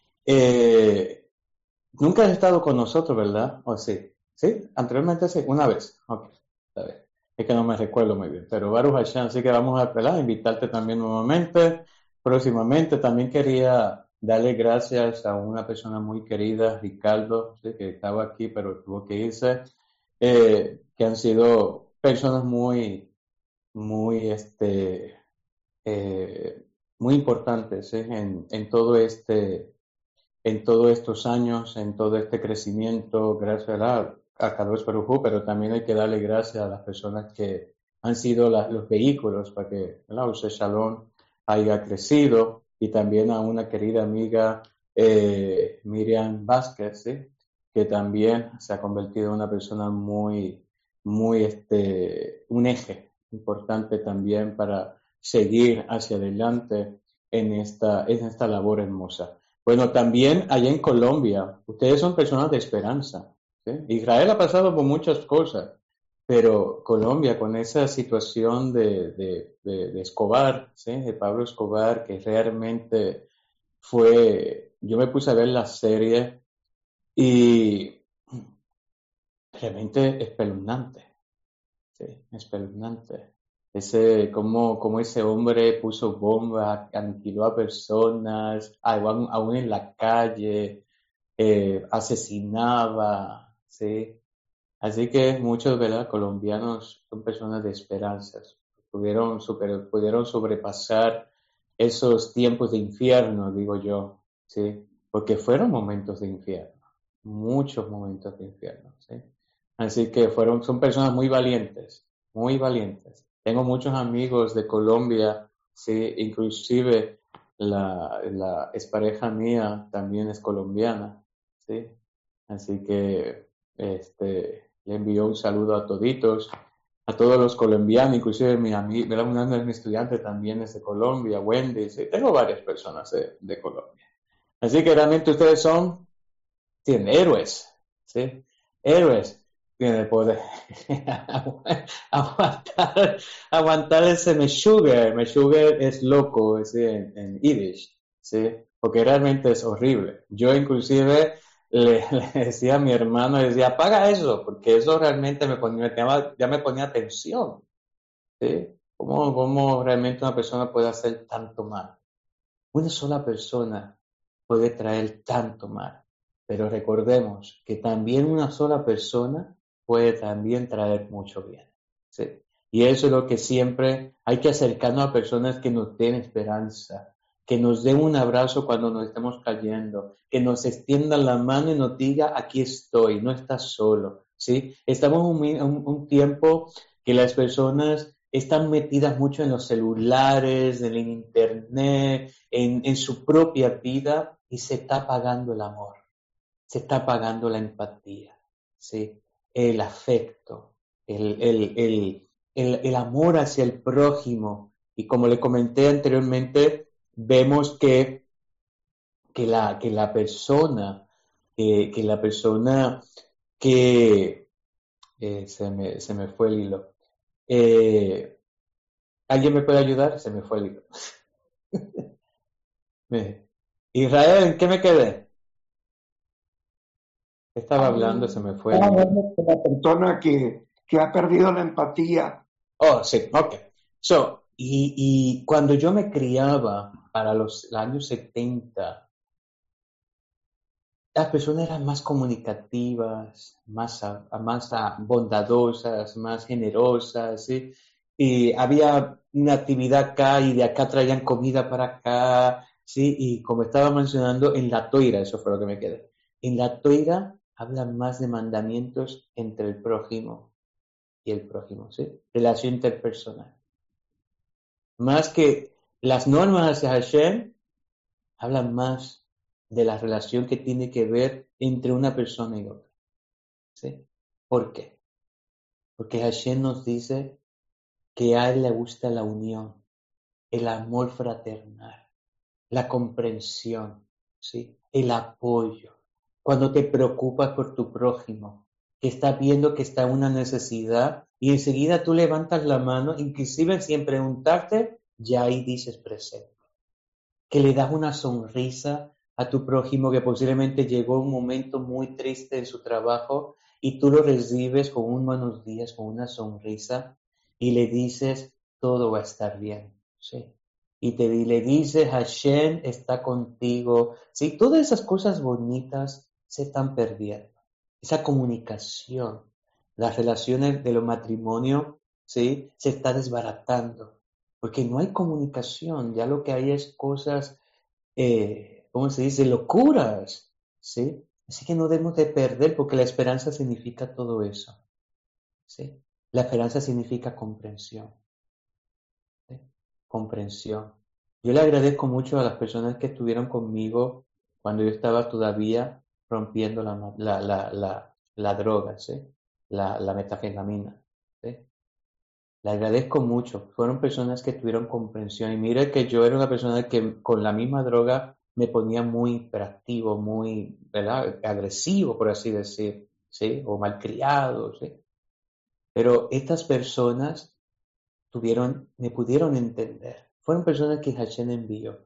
Eh, nunca has estado con nosotros, ¿verdad? ¿O sí? ¿Sí? Anteriormente sí, una vez. Ok, está bien. Es que no me recuerdo muy bien. Pero Baruch Hashem, así que vamos a ¿verdad? invitarte también nuevamente, próximamente. También quería darle gracias a una persona muy querida, Ricardo, ¿sí? que estaba aquí, pero tuvo que irse, eh, que han sido personas muy, muy, este, eh, muy importantes ¿sí? en, en todo este, en todos estos años, en todo este crecimiento, gracias a, a Kadosh Baruj Hu, pero también hay que darle gracias a las personas que han sido la, los vehículos para que el Osher Shalom haya crecido, y también a una querida amiga, eh, Miriam Vázquez, ¿sí? que también se ha convertido en una persona muy, muy, este, un eje importante también para seguir hacia adelante en esta, en esta labor hermosa. Bueno, también allá en Colombia, ustedes son personas de esperanza, ¿sí? Israel ha pasado por muchas cosas, pero Colombia, con esa situación de, de, de, de Escobar, ¿sí? de Pablo Escobar, que realmente fue, yo me puse a ver la serie y realmente espeluznante, ¿sí? espeluznante. Ese, como, como ese hombre puso bombas, aniquiló a personas, aún, aún en la calle, eh, asesinaba, ¿sí? Así que muchos, ¿verdad? colombianos son personas de esperanzas. Pudieron, super, pudieron sobrepasar esos tiempos de infierno, digo yo, ¿sí? Porque fueron momentos de infierno, muchos momentos de infierno, ¿sí? Así que fueron, son personas muy valientes, muy valientes. Tengo muchos amigos de Colombia, sí, inclusive la, la expareja mía también es colombiana, sí. Así que este, le envío un saludo a toditos, a todos los colombianos, inclusive mi amiga, una de mis estudiantes también es de Colombia, Wendy, sí. Tengo varias personas de, de Colombia. Así que realmente ustedes son, tienen héroes, sí, héroes. Tiene poder aguantar, aguantar ese meshuggah. Meshuggah es loco, ¿sí? en, en Yiddish, ¿sí? Porque realmente es horrible. Yo inclusive le, le decía a mi hermano, le decía, apaga eso, porque eso realmente me ponía, ya me ponía tensión, ¿sí? ¿Cómo, cómo realmente una persona puede hacer tanto mal? Una sola persona puede traer tanto mal, pero recordemos que también una sola persona puede también traer mucho bien, ¿sí? Y eso es lo que siempre hay que acercarnos a personas que nos den esperanza, que nos den un abrazo cuando nos estemos cayendo, que nos extiendan la mano y nos diga, aquí estoy, no estás solo, ¿sí? Estamos en un, un, un tiempo que las personas están metidas mucho en los celulares, en el internet, en, en su propia vida y se está apagando el amor, se está apagando la empatía, ¿sí? El afecto, el, el, el, el, el amor hacia el prójimo. Y como le comenté anteriormente, vemos que, que, la, que la persona, que, que la persona que eh, se, me, se me fue el hilo. Eh, ¿Alguien me puede ayudar? Se me fue el hilo. Israel, ¿en qué me quedé? Estaba hablando, se me fue. La persona que, que ha perdido la empatía. Oh, sí, ok. So, y, y cuando yo me criaba para los años setenta, las personas eran más comunicativas, más, más bondadosas, más generosas, ¿sí? Y había una actividad acá y de acá traían comida para acá, ¿sí? Y como estaba mencionando, en la toira, eso fue lo que me quedé. En la toira hablan más de mandamientos entre el prójimo y el prójimo, ¿sí? Relación interpersonal. Más que las normas hacia Hashem, hablan más de la relación que tiene que ver entre una persona y otra, ¿sí? ¿Por qué? Porque Hashem nos dice que a él le gusta la unión, el amor fraternal, la comprensión, ¿sí? El apoyo. Cuando te preocupas por tu prójimo, que está viendo que está en una necesidad y enseguida tú levantas la mano, inclusive sin preguntarte, ya ahí dices presente. Que le das una sonrisa a tu prójimo que posiblemente llegó un momento muy triste en su trabajo y tú lo recibes con un buenos días, con una sonrisa y le dices, todo va a estar bien, ¿sí? Y te, le dices, Hashem está contigo, ¿sí? Todas esas cosas bonitas se están perdiendo. Esa comunicación, las relaciones de los matrimonios, ¿sí? Se está desbaratando. Porque no hay comunicación, ya lo que hay es cosas, eh, ¿cómo se dice? Locuras, ¿sí? Así que no debemos de perder porque la esperanza significa todo eso, ¿sí? La esperanza significa comprensión, ¿sí? Comprensión. Yo le agradezco mucho a las personas que estuvieron conmigo cuando yo estaba todavía rompiendo la, la, la, la, la droga, ¿sí? La, la metafetamina, ¿sí? Le agradezco mucho. Fueron personas que tuvieron comprensión. Y mira que yo era una persona que con la misma droga me ponía muy hiperactivo, muy, ¿verdad? Agresivo, por así decir, ¿sí? O malcriado, ¿sí? Pero estas personas tuvieron, me pudieron entender. Fueron personas que Hashem envió.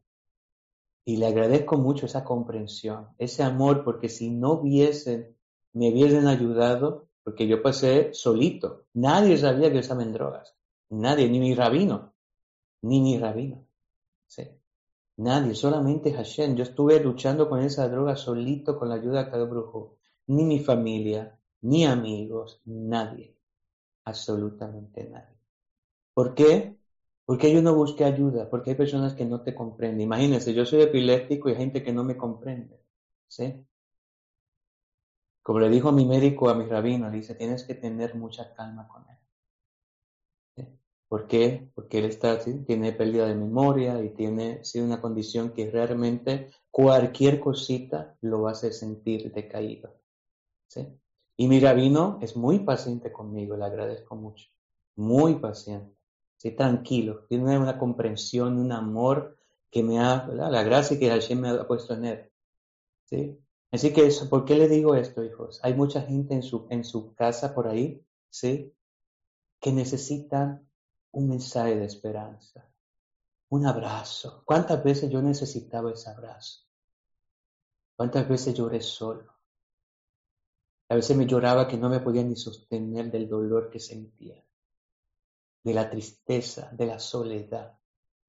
Y le agradezco mucho esa comprensión, ese amor, porque si no hubiesen, me hubiesen ayudado, porque yo pasé solito. Nadie sabía que yo estaba en drogas. Nadie, ni mi rabino. Ni mi rabino. ¿Sí? Nadie, solamente Hashem. Yo estuve luchando con esa droga solito con la ayuda de Kadosh Baruj Hu. Ni mi familia, ni amigos, nadie. Absolutamente nadie. ¿Por qué? Porque yo no busqué ayuda, porque hay personas que no te comprenden. Imagínense, yo soy epiléptico y hay gente que no me comprende. ¿Sí? Como le dijo mi médico a mi rabino, le dice, tienes que tener mucha calma con él. ¿Sí? ¿Por qué? Porque él está, ¿sí? tiene pérdida de memoria y tiene ¿sí? una condición que realmente cualquier cosita lo hace sentir decaído. ¿Sí? Y mi rabino es muy paciente conmigo, le agradezco mucho. Muy paciente. ¿Sí? Tranquilo. Tiene una comprensión, un amor que me ha, ¿verdad? La gracia que Hashem me ha puesto en él. ¿Sí? Así que, eso, ¿por qué le digo esto, hijos? Hay mucha gente en su, en su casa por ahí, ¿sí? Que necesitan un mensaje de esperanza, un abrazo. ¿Cuántas veces yo necesitaba ese abrazo? ¿Cuántas veces lloré solo? A veces me lloraba que no me podía ni sostener del dolor que sentía, de la tristeza, de la soledad.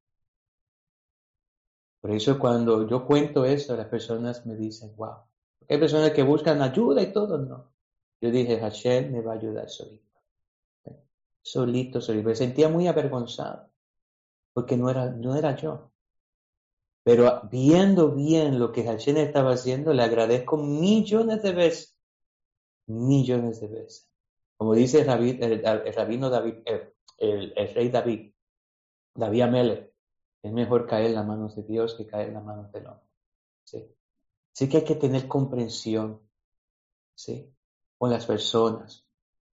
Por eso cuando yo cuento eso, las personas me dicen, wow. Hay personas que buscan ayuda y todo, no. Yo dije, Hashem me va a ayudar solito. ¿Sí? Solito, solito. Me sentía muy avergonzado, porque no era, no era yo. Pero viendo bien lo que Hashem estaba haciendo, le agradezco millones de veces. Millones de veces. Como dice el, rabí, el, el rabino David, el, el, el rey David, David Amelech, es mejor caer en las manos de Dios que caer en las manos del hombre. ¿Sí? Sí que hay que tener comprensión, ¿sí? Con las personas,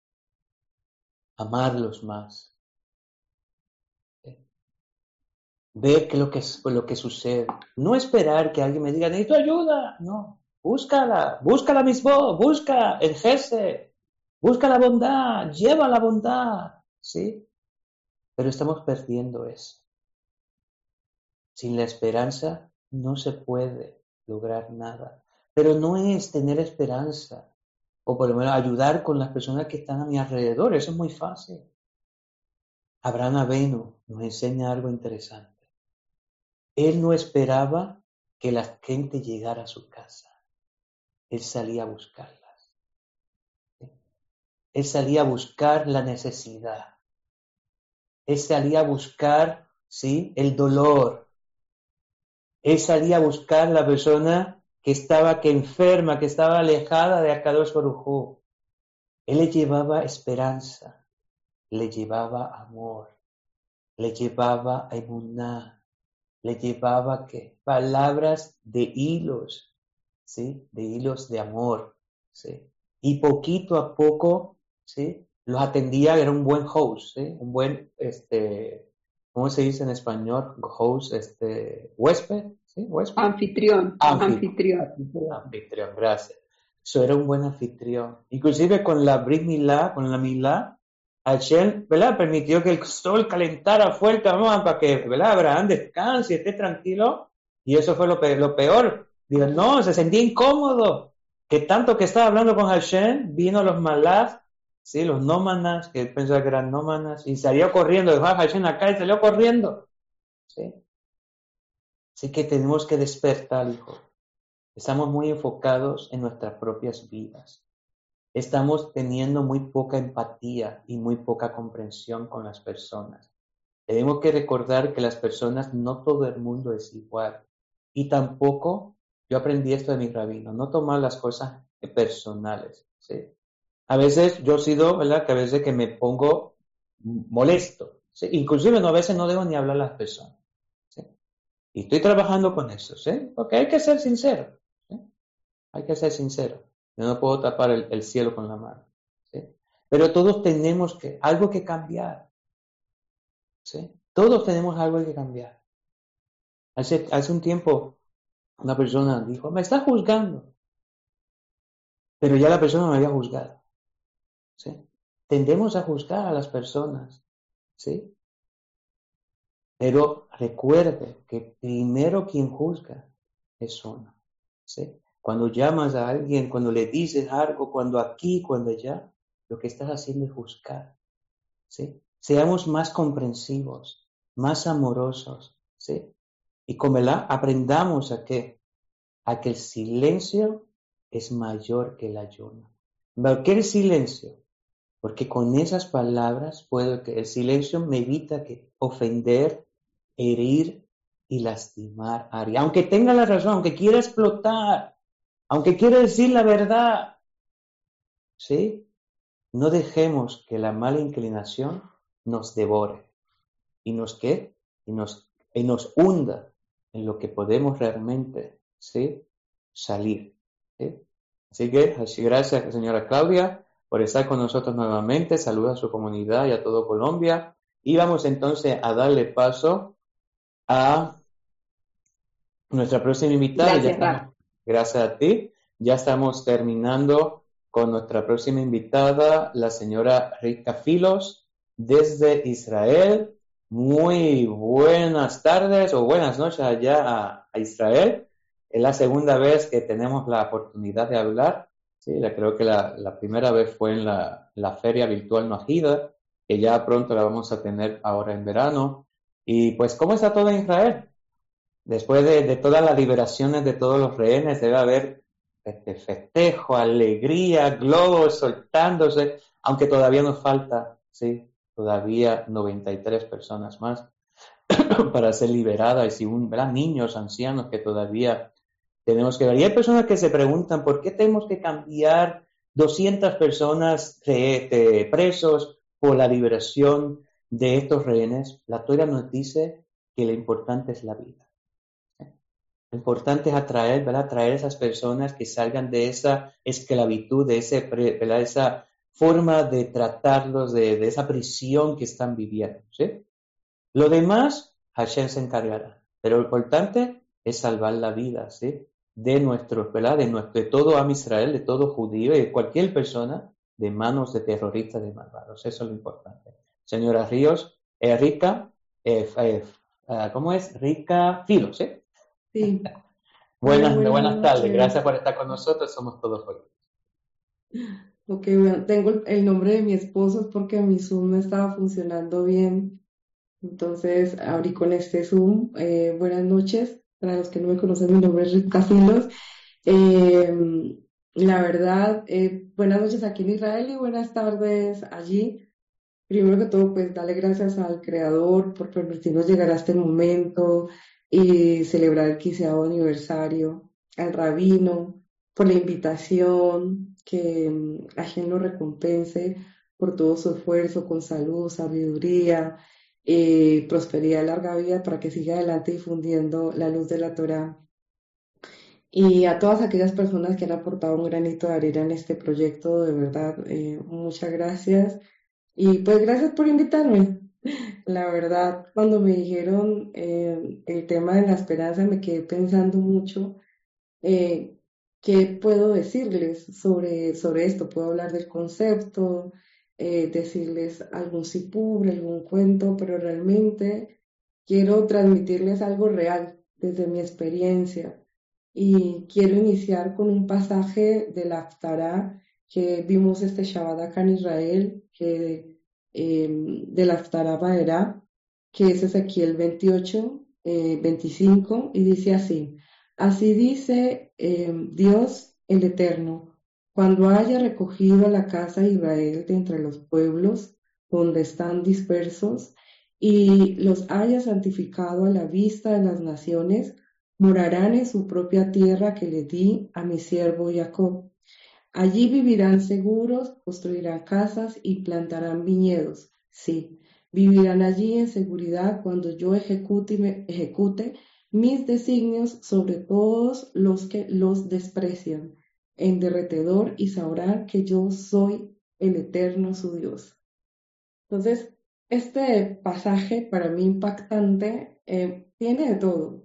amarlos más, ¿sí? Ver qué es lo que, lo que sucede. No esperar que alguien me diga, necesito ayuda. No, búscala, búscala mismo, busca el jefe, busca la bondad, lleva la bondad, ¿sí? Pero estamos perdiendo eso. Sin la esperanza no se puede lograr nada. Pero no es tener esperanza, o por lo menos ayudar con las personas que están a mi alrededor. Eso es muy fácil. Abraham Avenu nos enseña algo interesante. Él no esperaba que la gente llegara a su casa. Él salía a buscarlas. Él salía a buscar la necesidad. Él salía a buscar, ¿sí? el dolor. Él salía a buscar la persona que estaba que enferma, que estaba alejada de Akadosh Baruj Hu. Él le llevaba esperanza, le llevaba amor, le llevaba emuná, le llevaba ¿qué? Palabras de hilos, ¿sí? De hilos de amor, ¿sí? Y poquito a poco, ¿sí? Los atendía, era un buen host, ¿sí? Un buen, este, ¿cómo se dice en español? Host, este, huésped, ¿sí? Huésped. Anfitrión, Anfitrión. anfitrión. Anfitrión, gracias. Eso era un buen anfitrión. Inclusive con la Brit Milá, con la Milá, Hashem, ¿verdad? Permitió que el sol calentara fuerte, vamos, para que, ¿verdad? Abraham descanse y esté tranquilo. Y eso fue lo peor. Lo peor. Digo, no, se sentía incómodo. Que tanto que estaba hablando con Hashem, vino los malás, ¿sí? Los nómanas, que pensaba que eran nómanas, y salió corriendo, dejó a Hashem acá y salió corriendo. ¿Sí? Así que tenemos que despertar, hijo. Estamos muy enfocados en nuestras propias vidas. Estamos teniendo muy poca empatía y muy poca comprensión con las personas. Tenemos que recordar que las personas, no todo el mundo es igual. Y tampoco, yo aprendí esto de mi rabino, no tomar las cosas personales, ¿sí? A veces yo he sido, ¿verdad? Que a veces que me pongo molesto, ¿sí? Inclusive no, a veces no debo ni hablar a las personas, ¿sí? Y estoy trabajando con eso, ¿sí? Porque hay que ser sincero, ¿sí? Hay que ser sincero. Yo no puedo tapar el, el cielo con la mano, ¿sí? Pero todos tenemos que, algo que cambiar, ¿sí? Todos tenemos algo que cambiar. Hace, hace un tiempo una persona dijo, me está juzgando. Pero ya la persona me había juzgado, ¿sí? Tendemos a juzgar a las personas, ¿sí? Pero recuerde que primero quien juzga es uno, ¿sí? Cuando llamas a alguien, cuando le dices algo, cuando aquí, cuando allá, lo que estás haciendo es juzgar, ¿sí? Seamos más comprensivos, más amorosos, ¿sí? Y como la aprendamos a que, a que el silencio es mayor que el ayuno. ¿Por qué el silencio? Porque con esas palabras puedo que el silencio me evita que ofender, herir y lastimar a alguien. Aunque tenga la razón, aunque quiera explotar, aunque quiera decir la verdad, ¿sí? No dejemos que la mala inclinación nos devore y nos, ¿qué? Y nos, y nos hunda en lo que podemos realmente, ¿sí? Salir, ¿sí? Así que, así, gracias, señora Claudia, por estar con nosotros nuevamente. Saluda a su comunidad y a todo Colombia. Y vamos entonces a darle paso a nuestra próxima invitada. Gracias, Ya estamos, Rafa. gracias a ti. Ya estamos terminando con nuestra próxima invitada, la señora Rika Filos, desde Israel. Muy buenas tardes o buenas noches allá a, a Israel. Es la segunda vez que tenemos la oportunidad de hablar. Sí, la, creo que la, la primera vez fue en la, la feria virtual Nojida, que ya pronto la vamos a tener ahora en verano. Y pues, ¿cómo está todo en Israel? Después de, de todas las liberaciones de todos los rehenes, debe haber este festejo, alegría, globos soltándose, aunque todavía nos falta, sí, todavía noventa y tres personas más para ser liberadas, y un, ¿verdad? Niños, ancianos que todavía tenemos que ver. Y hay personas que se preguntan, ¿por qué tenemos que cambiar doscientas personas de, de presos por la liberación de estos rehenes? La Torah nos dice que lo importante es la vida. Lo importante es atraer, ¿verdad? Atraer a esas personas que salgan de esa esclavitud, de ese, ¿verdad? Esa forma de tratarlos, de, de esa prisión que están viviendo, ¿sí? Lo demás, Hashem se encargará. Pero lo importante es salvar la vida, ¿sí? De nuestros, ¿verdad? De, nuestro, de todo Am Israel, de todo judío y de cualquier persona de manos de terroristas, de malvados. Eso es lo importante. Señora Ríos, eh, Rica, eh, eh, uh, ¿cómo es? Rica Filos, ¿sí? Sí. Buenas, Hola, buenas buenas tardes, noches. gracias por estar con nosotros, somos todos hoy. Ok, bueno, tengo el, el nombre de mi esposo es porque mi Zoom no estaba funcionando bien, entonces abrí con este Zoom. Eh, buenas noches, para los que no me conocen, mi nombre es Rita Filos. Eh, la verdad, eh, buenas noches aquí en Israel y buenas tardes allí. Primero que todo, pues darle gracias al Creador por permitirnos llegar a este momento y celebrar el quinceavo aniversario, al Rabino por la invitación, que mm, Hashem lo recompense por todo su esfuerzo con salud, sabiduría, eh, prosperidad, larga vida para que siga adelante difundiendo la luz de la Torá. Y a todas aquellas personas que han aportado un granito de arena en este proyecto, de verdad, eh, muchas gracias. Y pues gracias por invitarme. La verdad, cuando me dijeron eh, el tema de la esperanza, me quedé pensando mucho eh, qué puedo decirles sobre, sobre esto. Puedo hablar del concepto, eh, decirles algún sipur, algún cuento, pero realmente quiero transmitirles algo real desde mi experiencia. Y quiero iniciar con un pasaje de la Haftará que vimos este Shabbat acá en Israel, que eh, de la Haftará Baerá, que es Ezequiel veintiocho, eh, veinticinco, y dice así: así dice eh, Dios el Eterno, cuando haya recogido a la casa de Israel de entre los pueblos donde están dispersos, y los haya santificado a la vista de las naciones, morarán en su propia tierra que le di a mi siervo Jacob. Allí vivirán seguros, construirán casas y plantarán viñedos. Sí, vivirán allí en seguridad cuando yo ejecute, me, ejecute mis designios sobre todos los que los desprecian, en derretedor, y sabrán que yo soy el Eterno su Dios. Entonces, este pasaje para mí impactante eh, tiene de todo.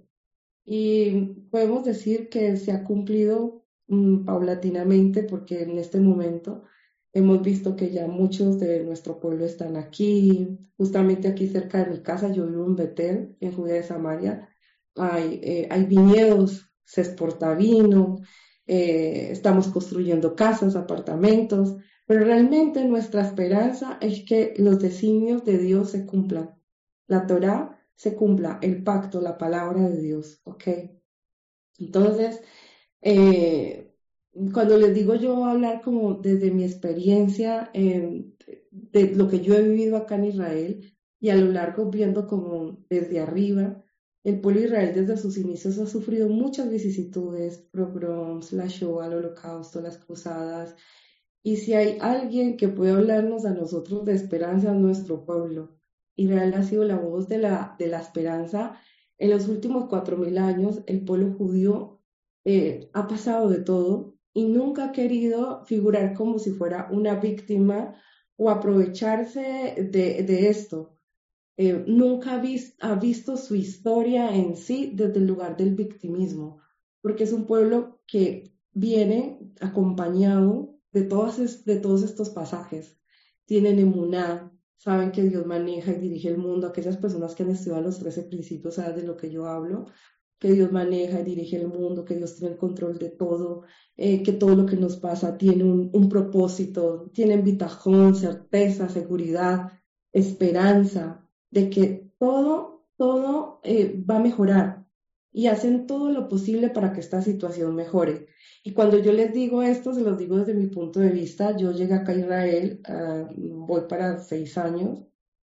Y podemos decir que se ha cumplido um, paulatinamente, porque en este momento hemos visto que ya muchos de nuestro pueblo están aquí. Justamente aquí cerca de mi casa, yo vivo en Betel, en Judea de Samaria, hay, eh, hay viñedos, se exporta vino, eh, estamos construyendo casas, apartamentos, pero realmente nuestra esperanza es que los designios de Dios se cumplan. La Torá se cumpla, el pacto, la palabra de Dios, ¿ok? Entonces, eh, cuando les digo yo hablar como desde mi experiencia, eh, de lo que yo he vivido acá en Israel, y a lo largo viendo como desde arriba, el pueblo de Israel desde sus inicios ha sufrido muchas vicisitudes, pogroms, la Shoah, el Holocausto, las cruzadas, Y si hay alguien que puede hablarnos a nosotros de esperanza, es nuestro pueblo. Israel ha sido la voz de la, de la esperanza. En los últimos cuatro mil años, el pueblo judío eh, ha pasado de todo y nunca ha querido figurar como si fuera una víctima o aprovecharse de, de esto. Eh, nunca ha, vis- ha visto su historia en sí desde el lugar del victimismo, porque es un pueblo que viene acompañado de, todas es- de todos estos pasajes. Tienen emuná, saben que Dios maneja y dirige el mundo. Aquellas personas que han estudiado los trece principios, saben de lo que yo hablo, que Dios maneja y dirige el mundo, que Dios tiene el control de todo, eh, que todo lo que nos pasa tiene un, un propósito, tienen bitajón, certeza, seguridad, esperanza de que todo, todo eh, va a mejorar y hacen todo lo posible para que esta situación mejore. Y cuando yo les digo esto, se los digo desde mi punto de vista. Yo llegué acá a Israel, uh, voy para seis años,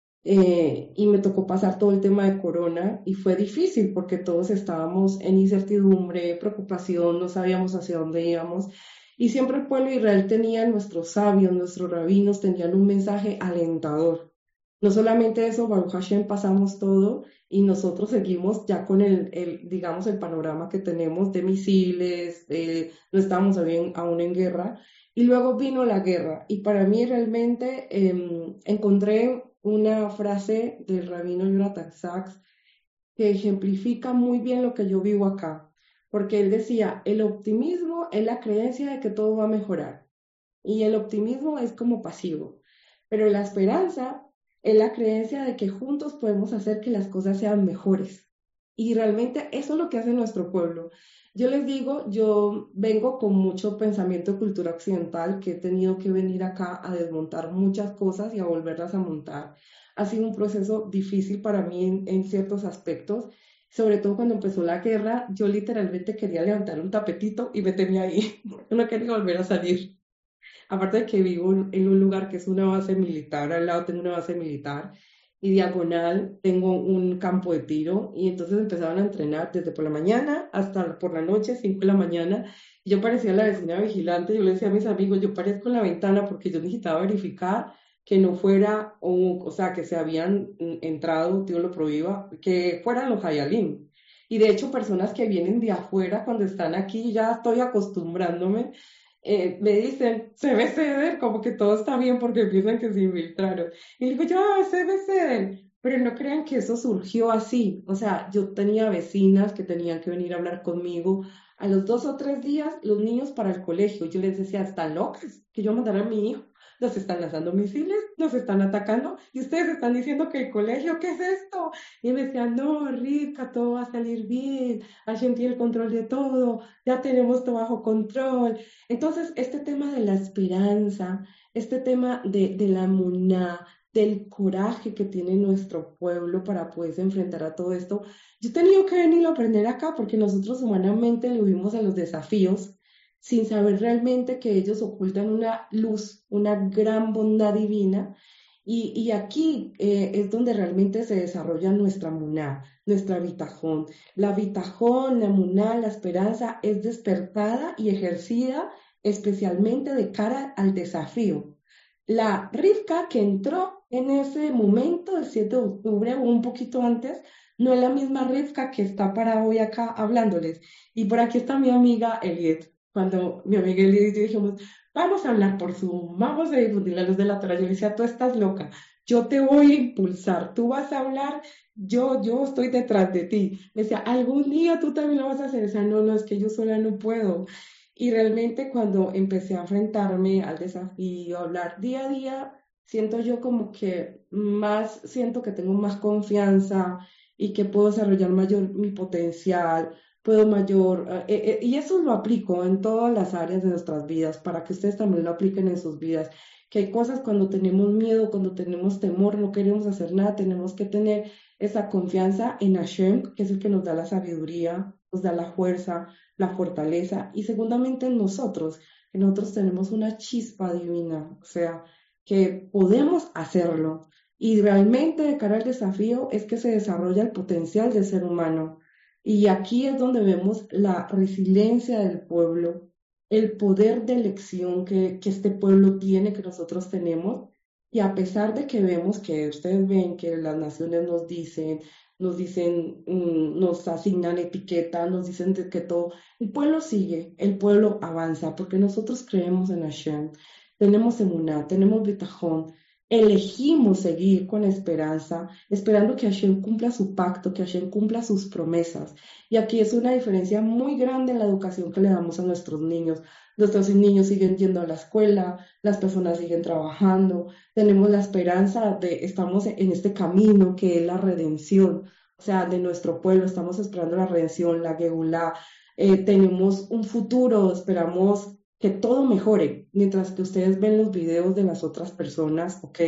eh, y me tocó pasar todo el tema de corona y fue difícil porque todos estábamos en incertidumbre, preocupación, no sabíamos hacia dónde íbamos. Y siempre el pueblo de Israel tenía, nuestros sabios, nuestros rabinos, tenían un mensaje alentador. No solamente eso, Baruch Hashem, pasamos todo y nosotros seguimos ya con el, el digamos, el panorama que tenemos de misiles, eh, no estamos aún, aún en guerra. Y luego vino la guerra y para mí realmente eh, encontré una frase del rabino Jonathan Sachs que ejemplifica muy bien lo que yo vivo acá, porque él decía, el optimismo es la creencia de que todo va a mejorar y el optimismo es como pasivo, pero la esperanza es la creencia de que juntos podemos hacer que las cosas sean mejores. Y realmente eso es lo que hace nuestro pueblo. Yo les digo, yo vengo con mucho pensamiento de cultura occidental, que he tenido que venir acá a desmontar muchas cosas y a volverlas a montar. Ha sido un proceso difícil para mí en, en ciertos aspectos, sobre todo cuando empezó la guerra. Yo literalmente quería levantar un tapetito y me tenía ahí. No quería volver a salir. Aparte de que vivo en un lugar que es una base militar, al lado tengo una base militar y diagonal tengo un campo de tiro y entonces empezaban a entrenar desde por la mañana hasta por la noche, cinco de la mañana. Y yo parecía la vecina vigilante, yo le decía a mis amigos, yo parezco en la ventana porque yo necesitaba verificar que no fuera, o, o sea, que se habían entrado, Dios lo prohíba, que fueran los hayalim. Y de hecho, personas que vienen de afuera cuando están aquí, ya estoy acostumbrándome. Eh, me dicen, se ve ceder, como que todo está bien porque piensan que se infiltraron. Y le digo, yo, ah, se ve ceder. Pero no crean que eso surgió así. O sea, yo tenía vecinas que tenían que venir a hablar conmigo. A los dos o tres días, los niños para el colegio. Yo les decía, están locas, que yo mandara a mi hijo. Nos están lanzando misiles, nos están atacando y ustedes están diciendo que el colegio, ¿qué es esto? Y me decían, no, Rivka, todo va a salir bien, Hashem tiene el control de todo, ya tenemos todo bajo control. Entonces, este tema de la esperanza, este tema de, de la emuná, del coraje que tiene nuestro pueblo para poderse enfrentar a todo esto, yo he tenido que venir a aprender acá porque nosotros humanamente le huimos a los desafíos sin saber realmente que ellos ocultan una luz, una gran bondad divina. Y, y aquí eh, es donde realmente se desarrolla nuestra muná, nuestra bitajón. La bitajón, la muná, la esperanza es despertada y ejercida especialmente de cara al desafío. La Rivka que entró en ese momento, el siete de octubre o un poquito antes, no es la misma Rivka que está para hoy acá hablándoles. Y por aquí está mi amiga Eliet. Cuando mi amiga Eliet y yo dijimos, vamos a hablar por Zoom, vamos a difundir la luz de la Torah, yo le decía, tú estás loca, yo te voy a impulsar, tú vas a hablar, yo, yo estoy detrás de ti. Me decía, algún día tú también lo vas a hacer. O sea, no, no, es que yo sola no puedo. Y realmente cuando empecé a enfrentarme al desafío, a hablar día a día, siento yo como que más, siento que tengo más confianza y que puedo desarrollar mayor mi potencial, puedo mayor, eh, eh, y eso lo aplico en todas las áreas de nuestras vidas, para que ustedes también lo apliquen en sus vidas, que hay cosas cuando tenemos miedo, cuando tenemos temor, no queremos hacer nada, tenemos que tener esa confianza en Hashem, que es el que nos da la sabiduría, nos da la fuerza, la fortaleza, y segundamente en nosotros, que nosotros tenemos una chispa divina, o sea, que podemos hacerlo, y realmente de cara al desafío es que se desarrolla el potencial del ser humano. Y aquí es donde vemos la resiliencia del pueblo, el poder de elección que, que este pueblo tiene, que nosotros tenemos. Y a pesar de que vemos que ustedes ven que las naciones nos dicen, nos dicen, mm, nos asignan etiquetas, nos dicen de que todo, el pueblo sigue, el pueblo avanza, porque nosotros creemos en Hashem, tenemos emuná, tenemos bitajón, elegimos seguir con esperanza, esperando que Hashem cumpla su pacto, que Hashem cumpla sus promesas. Y aquí es una diferencia muy grande en la educación que le damos a nuestros niños. Nuestros niños siguen yendo a la escuela, las personas siguen trabajando, tenemos la esperanza de, estamos en este camino que es la redención, o sea, de nuestro pueblo, estamos esperando la redención, la Geulá, eh, tenemos un futuro, esperamos que todo mejore, mientras que ustedes ven los videos de las otras personas, ¿ok?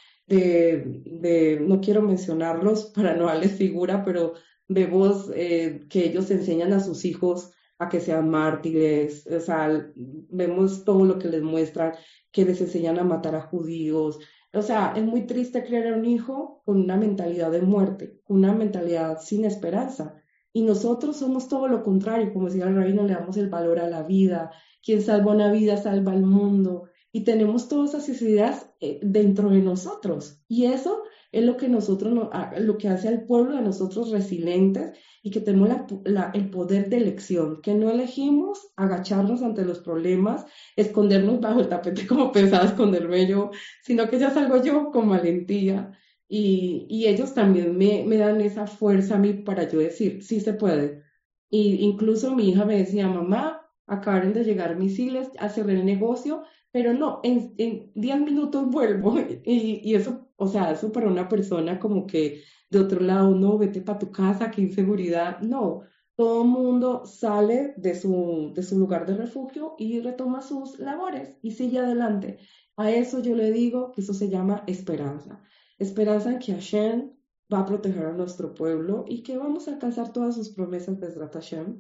De, de no quiero mencionarlos para no darles figura, pero vemos eh, que ellos enseñan a sus hijos a que sean mártires, o sea, vemos todo lo que les muestran, que les enseñan a matar a judíos. O sea, es muy triste crear un hijo con una mentalidad de muerte, con una mentalidad sin esperanza. Y nosotros somos todo lo contrario, como decía el rabino, le damos el valor a la vida. Quien salva una vida salva al mundo. Y tenemos todas esas ideas eh, dentro de nosotros. Y eso es lo que nosotros, no, lo que hace al pueblo de nosotros resilientes y que tenemos la, la, el poder de elección, que no elegimos agacharnos ante los problemas, escondernos bajo el tapete como pensaba esconderme yo, sino que ya salgo yo con valentía. Y, y ellos también me, me dan esa fuerza a mí para yo decir, sí se puede. Y incluso mi hija me decía, mamá, acabaron de llegar misiles, a cerrar el negocio, pero no, en, en diez minutos vuelvo. Y, y eso, o sea, eso para una persona como que de otro lado, no, vete para tu casa, qué inseguridad. No, todo el mundo sale de su, de su lugar de refugio y retoma sus labores y sigue adelante. A eso yo le digo que eso se llama esperanza. Esperanza en que Hashem va a proteger a nuestro pueblo y que vamos a alcanzar todas sus promesas de Bezrat Hashem.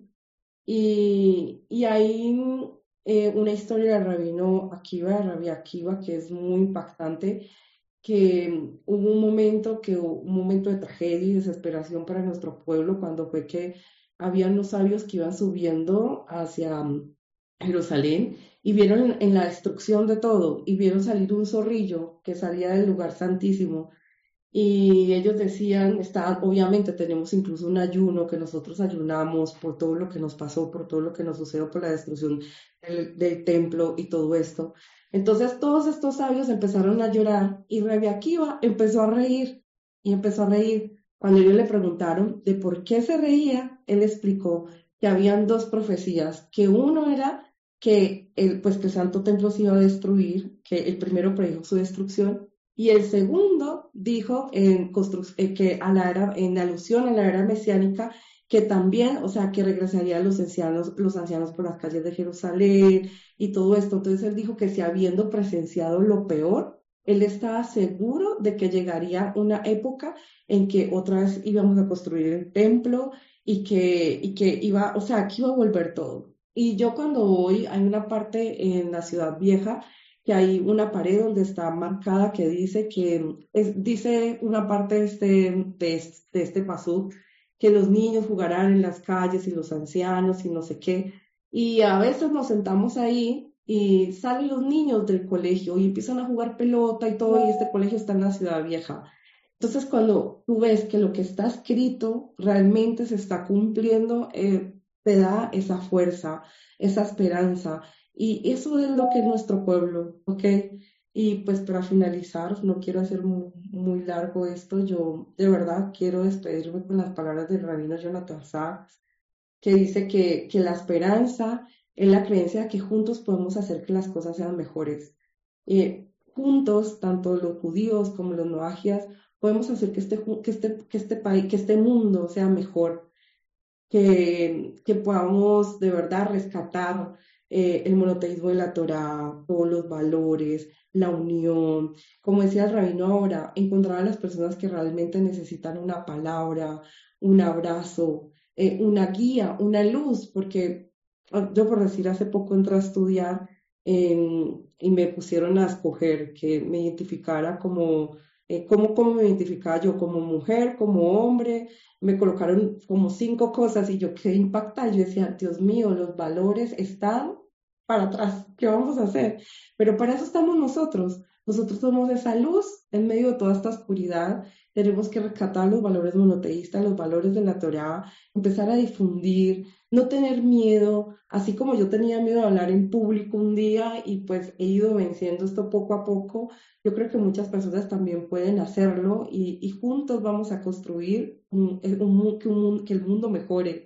Y, y hay eh, una historia del rabino Akiva, de Rabbi Akiva, que es muy impactante, que hubo un momento, que, un momento de tragedia y desesperación para nuestro pueblo cuando fue que habían los sabios que iban subiendo hacia Jerusalén y vieron en, en la destrucción de todo y vieron salir un zorrillo que salía del lugar santísimo. Y ellos decían, estaban, obviamente tenemos incluso un ayuno que nosotros ayunamos por todo lo que nos pasó, por todo lo que nos sucedió, por la destrucción del, del templo y todo esto. Entonces todos estos sabios empezaron a llorar y Rabbi Akiva empezó a reír y empezó a reír. Cuando ellos le preguntaron de por qué se reía, él explicó que habían dos profecías, que uno era que el, pues, que el Santo Templo se iba a destruir, que el primero predijo su destrucción, y el segundo dijo en eh, que a la era, en alusión a la era mesiánica, que también, o sea, que regresarían los ancianos, los ancianos por las calles de Jerusalén y todo esto. Entonces él dijo que si habiendo presenciado lo peor, él estaba seguro de que llegaría una época en que otra vez íbamos a construir el templo y que, y que iba, o sea, que iba a volver todo. Y yo cuando voy, hay una parte en la ciudad vieja que hay una pared donde está marcada que dice que, es, dice una parte de este, de este, de este pasuk, que los niños jugarán en las calles y los ancianos y no sé qué. Y a veces nos sentamos ahí y salen los niños del colegio y empiezan a jugar pelota y todo, y este colegio está en la ciudad vieja. Entonces cuando tú ves que lo que está escrito realmente se está cumpliendo, eh, te da esa fuerza, esa esperanza. Y eso es lo que es nuestro pueblo, ¿ok? Y pues para finalizar, no quiero hacer muy, muy largo esto, yo de verdad quiero despedirme con las palabras del rabino Jonathan Sachs, que dice que, que la esperanza es la creencia de que juntos podemos hacer que las cosas sean mejores. Eh, juntos, tanto los judíos como los noajias, podemos hacer que este, que este, que este país, que este mundo sea mejor, que, que podamos de verdad rescatar Eh, el monoteísmo de la Torá, todos los valores, la unión, como decía el rabino ahora, encontrar a las personas que realmente necesitan una palabra, un abrazo, eh, una guía, una luz, porque yo por decir hace poco entré a estudiar eh, y me pusieron a escoger que me identificara como, eh, como, como me identificaba yo, como mujer, como hombre, me colocaron como cinco cosas y yo quedé impactada, yo decía, Dios mío, los valores están para atrás. ¿Qué vamos a hacer? Pero para eso estamos nosotros. Nosotros somos esa luz en medio de toda esta oscuridad. Tenemos que rescatar los valores monoteístas, los valores de la Torá, empezar a difundir, no tener miedo, así como yo tenía miedo de hablar en público un día y pues he ido venciendo esto poco a poco. Yo creo que muchas personas también pueden hacerlo y, y juntos vamos a construir un, un, que, un, que el mundo mejore.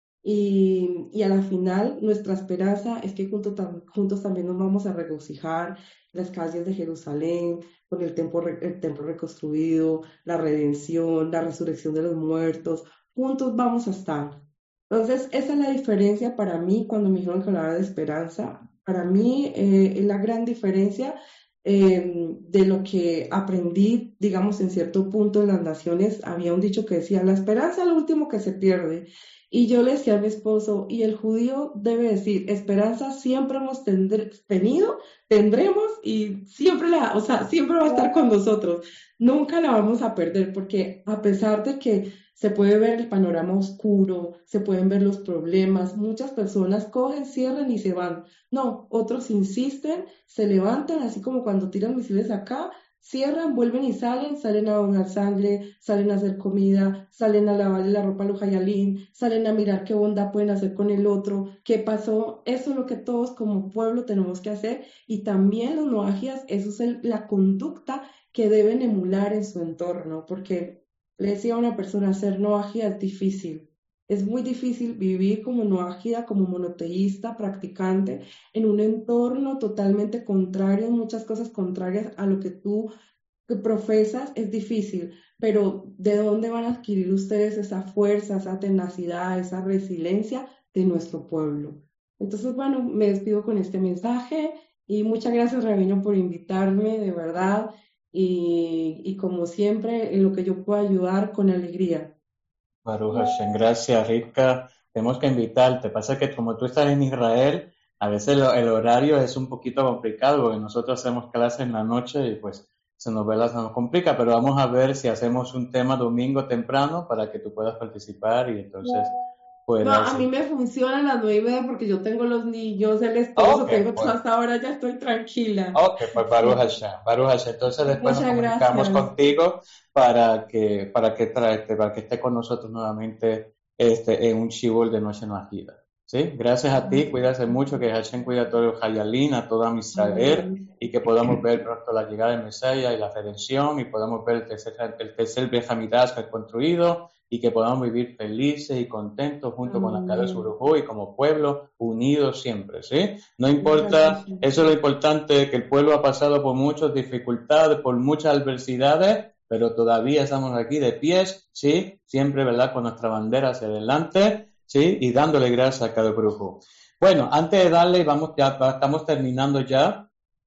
Y, y a la final nuestra esperanza es que juntos, tam, juntos también nos vamos a regocijar las calles de Jerusalén, con el templo, el templo reconstruido, la redención, la resurrección de los muertos, juntos vamos a estar. Entonces, esa es la diferencia para mí cuando me dijeron que hablaba de esperanza. Para mí eh, es la gran diferencia eh, de lo que aprendí, digamos, en cierto punto en las naciones. Había un dicho que decía, la esperanza es lo último que se pierde. Y yo le decía a mi esposo, y el judío debe decir, esperanza siempre hemos tendr- tenido, tendremos y siempre la, o sea, siempre va a estar con nosotros. Nunca la vamos a perder porque a pesar de que se puede ver el panorama oscuro, se pueden ver los problemas, muchas personas cogen, cierran y se van. No, otros insisten, se levantan, así como cuando tiran misiles acá, cierran, vuelven y salen, salen a donar sangre, salen a hacer comida, salen a lavarle la ropa a los hayalín, salen a mirar qué bondad pueden hacer con el otro, qué pasó. Eso es lo que todos como pueblo tenemos que hacer y también los noajías, eso es el, la conducta que deben emular en su entorno, porque le decía a una persona, ser noajía es difícil. Es muy difícil vivir como noajida, como monoteísta, practicante, en un entorno totalmente contrario, muchas cosas contrarias a lo que tú profesas, es difícil. Pero ¿de dónde van a adquirir ustedes esa fuerza, esa tenacidad, esa resiliencia de nuestro pueblo? Entonces, bueno, me despido con este mensaje y muchas gracias, Rabino, por invitarme, de verdad. Y, y como siempre, en lo que yo pueda ayudar, con alegría. Baruch Hashem, gracias, Rivka. Tenemos que invitarte. Pasa que como tú estás en Israel, a veces lo, el horario es un poquito complicado porque nosotros hacemos clases en la noche y pues se nos ve la, se nos complica, pero vamos a ver si hacemos un tema domingo temprano para que tú puedas participar y entonces puedas... No, a mí me funcionan las nueve y media porque yo tengo los niños, el esposo, Okay, tengo pues. Hasta ahora ya estoy tranquila. Ok, pues Baruch Hashem, Baruch Hashem. Entonces después Muchas nos comunicamos gracias. contigo para que, para que traete, para que esté con nosotros nuevamente este, en un shibur de Noche Noajida. ¿Sí? Gracias a ti, cuídate mucho, que Hashem cuida a todo el Hayalín, a toda Israel, y que podamos ver pronto la llegada del Mesías y la redención, y podamos ver el tercer, el tercer Beit Hamidash construido, y que podamos vivir felices y contentos junto con la Kadosh Baruj Hu y como pueblo unidos siempre, ¿sí? No importa, eso es lo importante, que el pueblo ha pasado por muchas dificultades, por muchas adversidades, pero todavía estamos aquí de pies, ¿sí? Siempre, ¿verdad? Con nuestra bandera hacia adelante, ¿sí? Y dándole gracias a Kadosh Baruj Hu. Bueno, antes de darle, vamos ya, estamos terminando ya,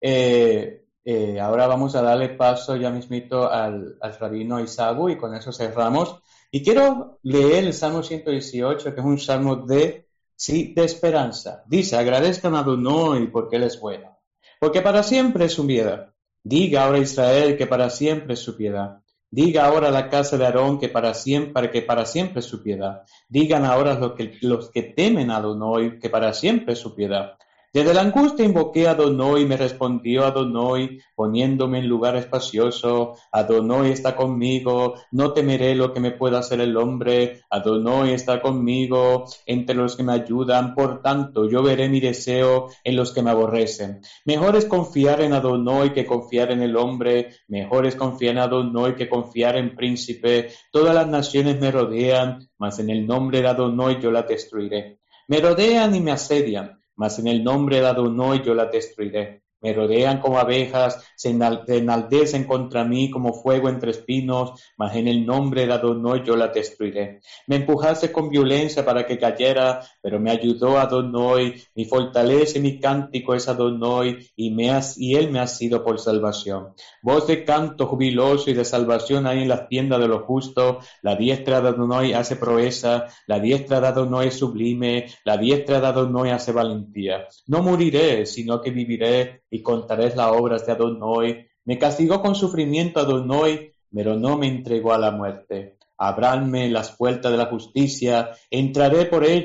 eh, eh, ahora vamos a darle paso ya mismito al, al rabino Isagu y con eso cerramos. Y quiero leer el Salmo ciento dieciocho, que es un salmo de, sí, de esperanza. Dice, agradezcan a Adonai porque Él es bueno, porque para siempre es su piedad. Diga ahora a Israel que para siempre es su piedad. Diga ahora a la casa de Aarón que para siempre, que para siempre es su piedad. Digan ahora los que, los que temen a Adonai que para siempre es su piedad. Desde la angustia invoqué a Adonai y me respondió Adonai, poniéndome en lugar espacioso. Adonai está conmigo, no temeré lo que me pueda hacer el hombre. Adonai está conmigo, entre los que me ayudan. Por tanto, yo veré mi deseo en los que me aborrecen. Mejor es confiar en Adonai que confiar en el hombre. Mejor es confiar en Adonai que confiar en príncipe. Todas las naciones me rodean, mas en el nombre de Adonai yo la destruiré. Me rodean y me asedian, mas en el nombre de Adonai yo la destruiré. Me rodean como abejas, se enaldecen contra mí como fuego entre espinos, mas en el nombre de Adonai yo la destruiré. Me empujaste con violencia para que cayera, pero me ayudó Adonai. Mi fortaleza y mi cántico es Adonai, y, me has, y Él me ha sido por salvación. Voz de canto jubiloso y de salvación hay en las tiendas de los justos. La diestra de Adonai hace proeza, la diestra de Adonai es sublime, la diestra de Adonai hace valentía. No moriré, sino que viviré y contaré las obras de Adonai. Me castigó con sufrimiento Adonai, pero no me entregó a la muerte. Ábranme las puertas de la justicia, entraré por ellas.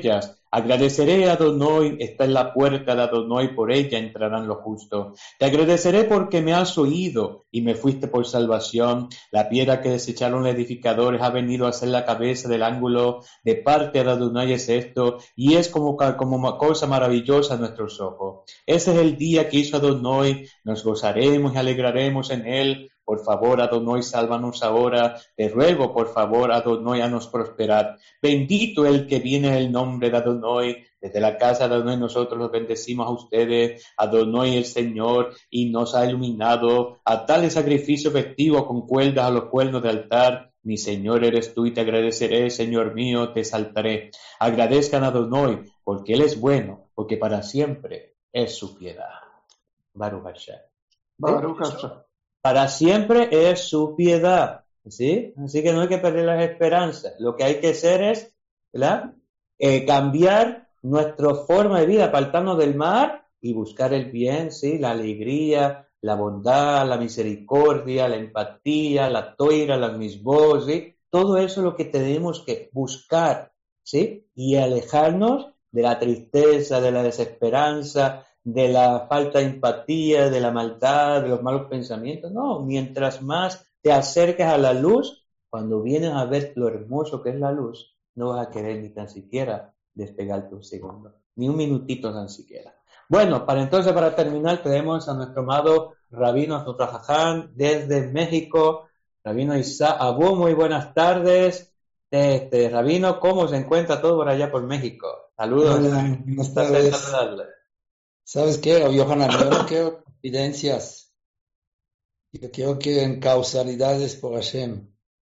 Agradeceré a Adonai, está en la puerta de Adonai, por ella entrarán los justos. Te agradeceré porque me has oído y me fuiste por salvación. La piedra que desecharon los edificadores ha venido a ser la cabeza del ángulo. De parte de Adonai es esto, y es como, como cosa maravillosa a nuestros ojos. Ese es el día que hizo Adonai, nos gozaremos y alegraremos en él. Por favor, Adonai, sálvanos ahora. Te ruego, por favor, Adonai, a nos prosperar. Bendito el que viene en el nombre de Adonai. Desde la casa de Adonai nosotros los bendecimos a ustedes. Adonai el Señor, y nos ha iluminado a tales sacrificios festivos con cuerdas a los cuernos del altar. Mi Señor eres tú y te agradeceré, Señor mío, te exaltaré. Agradezcan a Adonai, porque Él es bueno, porque para siempre es su piedad. Baruch Hashem. Baruch Hashem. Para siempre es su piedad, ¿sí? Así que no hay que perder las esperanzas. Lo que hay que hacer es, ¿verdad? Eh, cambiar nuestra forma de vida, apartarnos del mal y buscar el bien, ¿sí? La alegría, la bondad, la misericordia, la empatía, la toira, la misbos, ¿sí? Todo eso es lo que tenemos que buscar, ¿sí? Y alejarnos de la tristeza, de la desesperanza, de la falta de empatía, de la maldad, de los malos pensamientos. No, mientras más te acerques a la luz, cuando vienes a ver lo hermoso que es la luz, no vas a querer ni tan siquiera despegarte un segundo, ni un minutito tan siquiera. Bueno, para entonces, para terminar, tenemos a nuestro amado Rabino Azotrajaján desde México. Rabino Isaac Abu, muy buenas tardes. Este, Rabino, ¿cómo se encuentra todo por allá por México? Saludos. Hola, buenas tardes. ¿Sabes qué, Yohanan? Yo no quiero evidencias. Yo quiero que en causalidades por Hashem.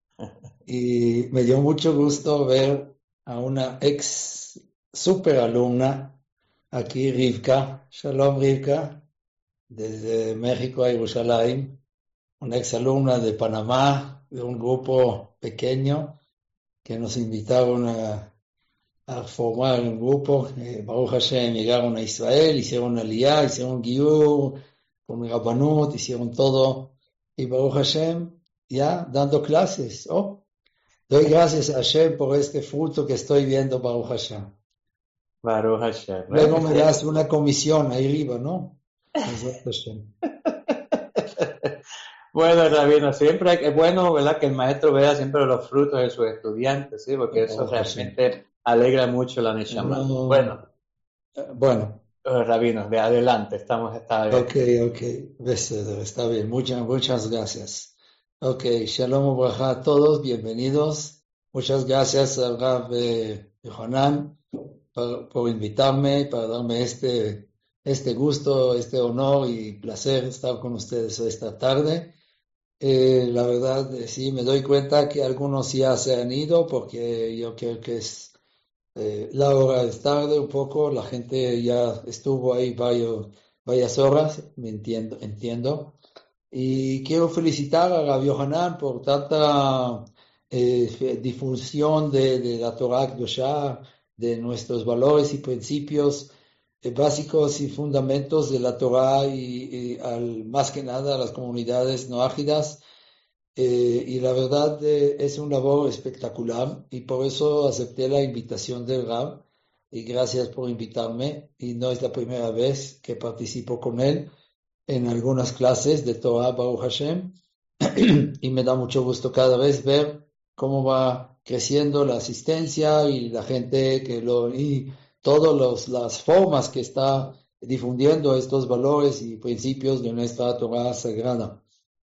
Y me dio mucho gusto ver a una ex super alumna aquí, Rivka. Shalom, Rivka, desde México a Jerusalén. Una ex alumna de Panamá, de un grupo pequeño que nos invitaron a a formar un grupo. eh, Baruch Hashem, llegaron a Israel, hicieron aliyah, hicieron giur, con Rabbanut, hicieron todo, y Baruch Hashem, ya dando clases. Oh, doy gracias a Hashem por este fruto que estoy viendo, Baruch Hashem. Baruch Hashem. Luego me das una comisión ahí arriba, ¿no? Hashem. Bueno, Rabino, siempre es bueno, ¿verdad?, que el maestro vea siempre los frutos de sus estudiantes, ¿sí? Porque eso Baruch realmente Hashem. alegra mucho la Neshama. No, Bueno, bueno, eh, Rabino, de adelante, estamos, está bien. ok, ok, Beseder, está bien, muchas, muchas gracias. Ok, Shalom Ubraja a todos, bienvenidos. Muchas gracias al Rav eh, Yohanan por, por invitarme, para darme este, este gusto, este honor y placer estar con ustedes esta tarde. Eh, la verdad, eh, sí, me doy cuenta que algunos ya se han ido porque yo creo que es eh, la hora es tarde un poco, la gente ya estuvo ahí varios, varias horas, me entiendo, entiendo. Y quiero felicitar a Rabbi Yohanan por tanta eh, difusión de, de la Torah Kedoshá, de nuestros valores y principios eh, básicos y fundamentos de la Torah y, y al, más que nada a las comunidades no ágidas. Eh, y la verdad eh, es una labor espectacular y por eso acepté la invitación del Rab y gracias por invitarme, y no es la primera vez que participo con él en algunas clases de Torah Baruch Hashem y me da mucho gusto cada vez ver cómo va creciendo la asistencia y la gente que lo y todas las formas que está difundiendo estos valores y principios de nuestra Torah sagrada.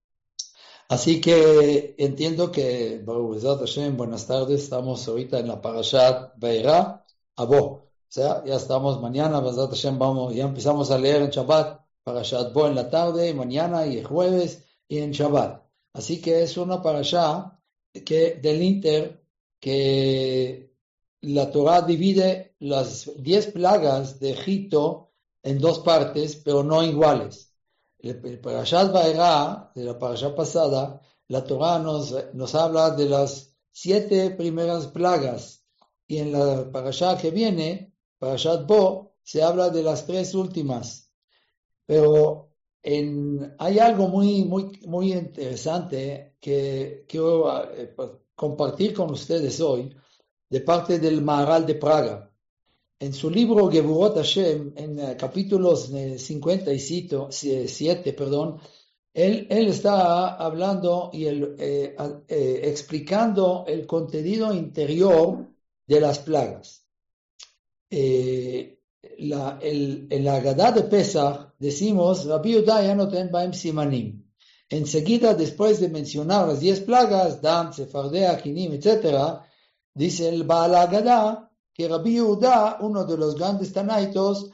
Así que entiendo que, Baruch Hashem, buenas tardes, estamos ahorita en la Parashat Vaera, Abo. O sea, ya estamos mañana, Baruch Hashem, vamos, ya empezamos a leer en Shabbat, Parashat Bo en la tarde, mañana y el jueves, y en Shabbat. Así que es una Parashat que, del Inter, que la Torah divide las diez plagas de Egipto en dos partes, pero no iguales. El, el Parashat Vaera, de la Parashat pasada, la Torah nos, nos habla de las siete primeras plagas, y en la Parashat que viene, Parashat Bo, se habla de las tres últimas. Pero en, hay algo muy, muy, muy interesante que quiero eh, compartir con ustedes hoy, de parte del Maharal de Praga, en su libro Geburot Hashem, en uh, capítulos eh, cincuenta y siete, perdón, él, él está hablando y el, eh, eh, explicando el contenido interior de las plagas. Eh, la, el, en la Agadá de Pesach decimos, Rabbi Yehuda ya no ten baem simanim. Enseguida, después de mencionar las diez plagas, Dam, Sefardea, Kinim, etcétera, dice el Baal Agadá que Rabbi Yehuda, uno de los grandes tanaitos,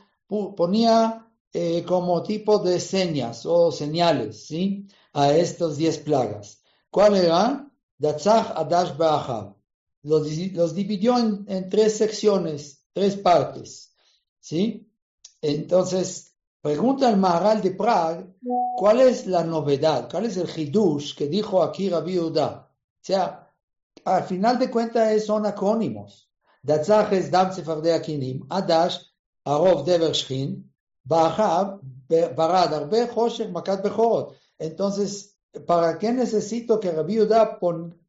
ponía eh, como tipo de señas o señales, ¿sí?, a estas diez plagas. ¿Cuál eran? Datzach, Adash, Ba'achab. Los, los dividió en, en tres secciones, tres partes, ¿sí? Entonces, pregunta el Maharal de Prague, ¿cuál es la novedad? ¿Cuál es el Hidush que dijo aquí Rabbi Yehuda? O sea, al final de cuentas son acrónimos. Datzach es Dam Sefardea Kinim, Adash, Arov Dever Shchin, Ba'achab, Barad Arbe, Choshech, Makat Bechorot. Entonces, ¿para qué necesito que Rabbi Yehuda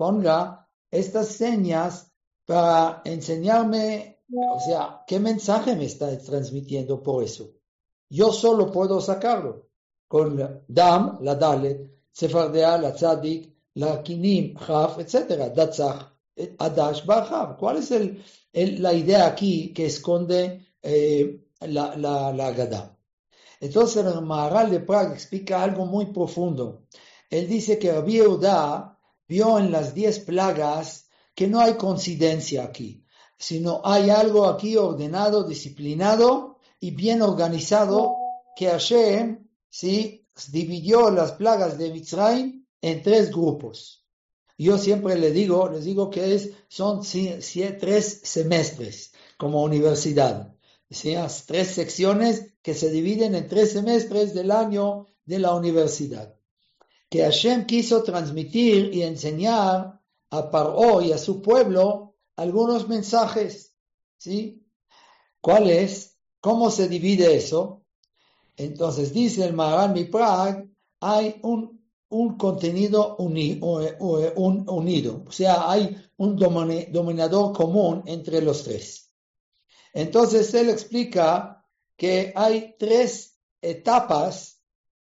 ponga estas señas para enseñarme? O sea, ¿qué mensaje me está transmitiendo por eso? Yo solo puedo sacarlo con Dam, la Dalet, Sefardea, la Tzadik, la Kinim, Chaf, etcétera. Datzach, Adash, Ba'achab. ¿Cuál es el, el, la idea aquí que esconde eh, la, la, la Agadá? Entonces el Maharal de Praga explica algo muy profundo. Él dice que Rabbi Yehuda vio en las diez plagas que no hay coincidencia aquí, sino hay algo aquí ordenado, disciplinado y bien organizado, que Hashem, ¿sí?, dividió las plagas de Mitzrayim en tres grupos. Yo siempre les digo, les digo que es, son sí, sí, tres semestres, como universidad. ¿Sí? Tres secciones que se dividen en tres semestres del año de la universidad. Que Hashem quiso transmitir y enseñar a Paró y a su pueblo algunos mensajes, ¿sí? ¿Cuál es? ¿Cómo se divide eso? Entonces dice el Maharal Miprag, hay un, un contenido uni, un, unido, o sea, hay un dominador común entre los tres. Entonces él explica que hay tres etapas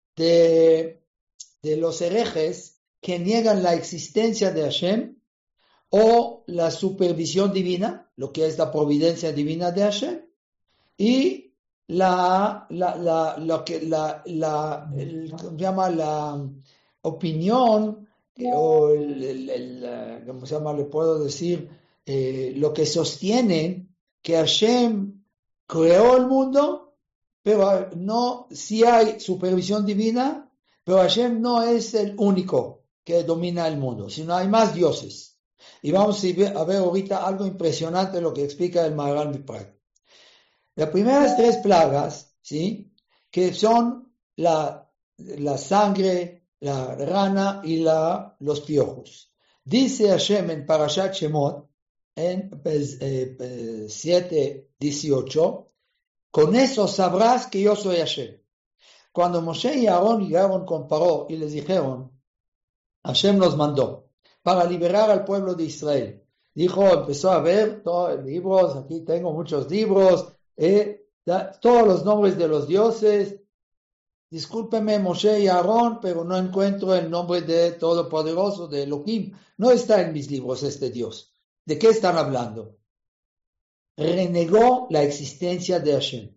de, de los herejes que niegan la existencia de Hashem o la supervisión divina, lo que es la providencia divina de Hashem, y la, la, la, lo que, la, la, el, ¿cómo se llama? La opinión, o el, el, el, ¿cómo se llama? Le puedo decir, eh, lo que sostienen que Hashem creó el mundo, pero no, sí hay supervisión divina, pero Hashem no es el único que domina el mundo, sino hay más dioses. Y vamos a ver ahorita algo impresionante lo que explica el Maharal Miprag. Las primeras tres plagas, ¿sí?, que son la, la sangre, la rana y la, los piojos. Dice Hashem en Parashat Shemot, en eh, siete dieciocho, con eso sabrás que yo soy Hashem. Cuando Moshe y Aarón llegaron con Paró y les dijeron, Hashem nos mandó para liberar al pueblo de Israel. Dijo, empezó a ver todos los libros, aquí tengo muchos libros, eh, da, todos los nombres de los dioses. Discúlpeme Moshe y Aarón, pero no encuentro el nombre de Todopoderoso, de Elohim. No está en mis libros este Dios. ¿De qué están hablando? Renegó la existencia de Hashem.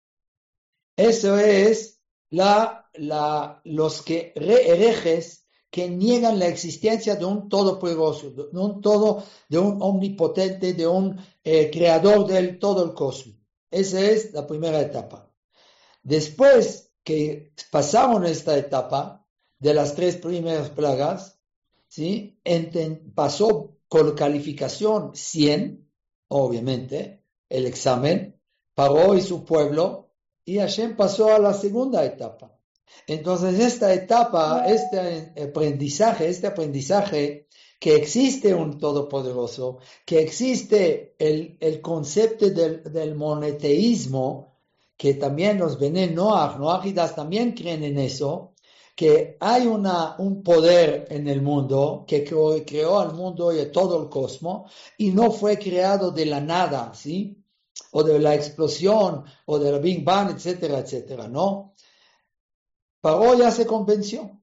Eso es la, la, los que herejes que niegan la existencia de un todopoderoso, de un todo, de un omnipotente, de un eh, creador del todo el cosmos. Esa es la primera etapa. Después que pasaron esta etapa de las tres primeras plagas, ¿sí?, Enten, pasó con calificación cien, obviamente, el examen, Paró y su pueblo, y Hashem pasó a la segunda etapa. Entonces esta etapa, este aprendizaje, este aprendizaje que existe un todopoderoso, que existe el, el concepto del, del monoteísmo, que también los Bené Noach, Noachidas también creen en eso, que hay una, un poder en el mundo que creó, creó al mundo y a todo el cosmos, y no fue creado de la nada, ¿sí? o de la explosión, o de la Big Bang, etcétera, etcétera, ¿no? Paró ya se convenció.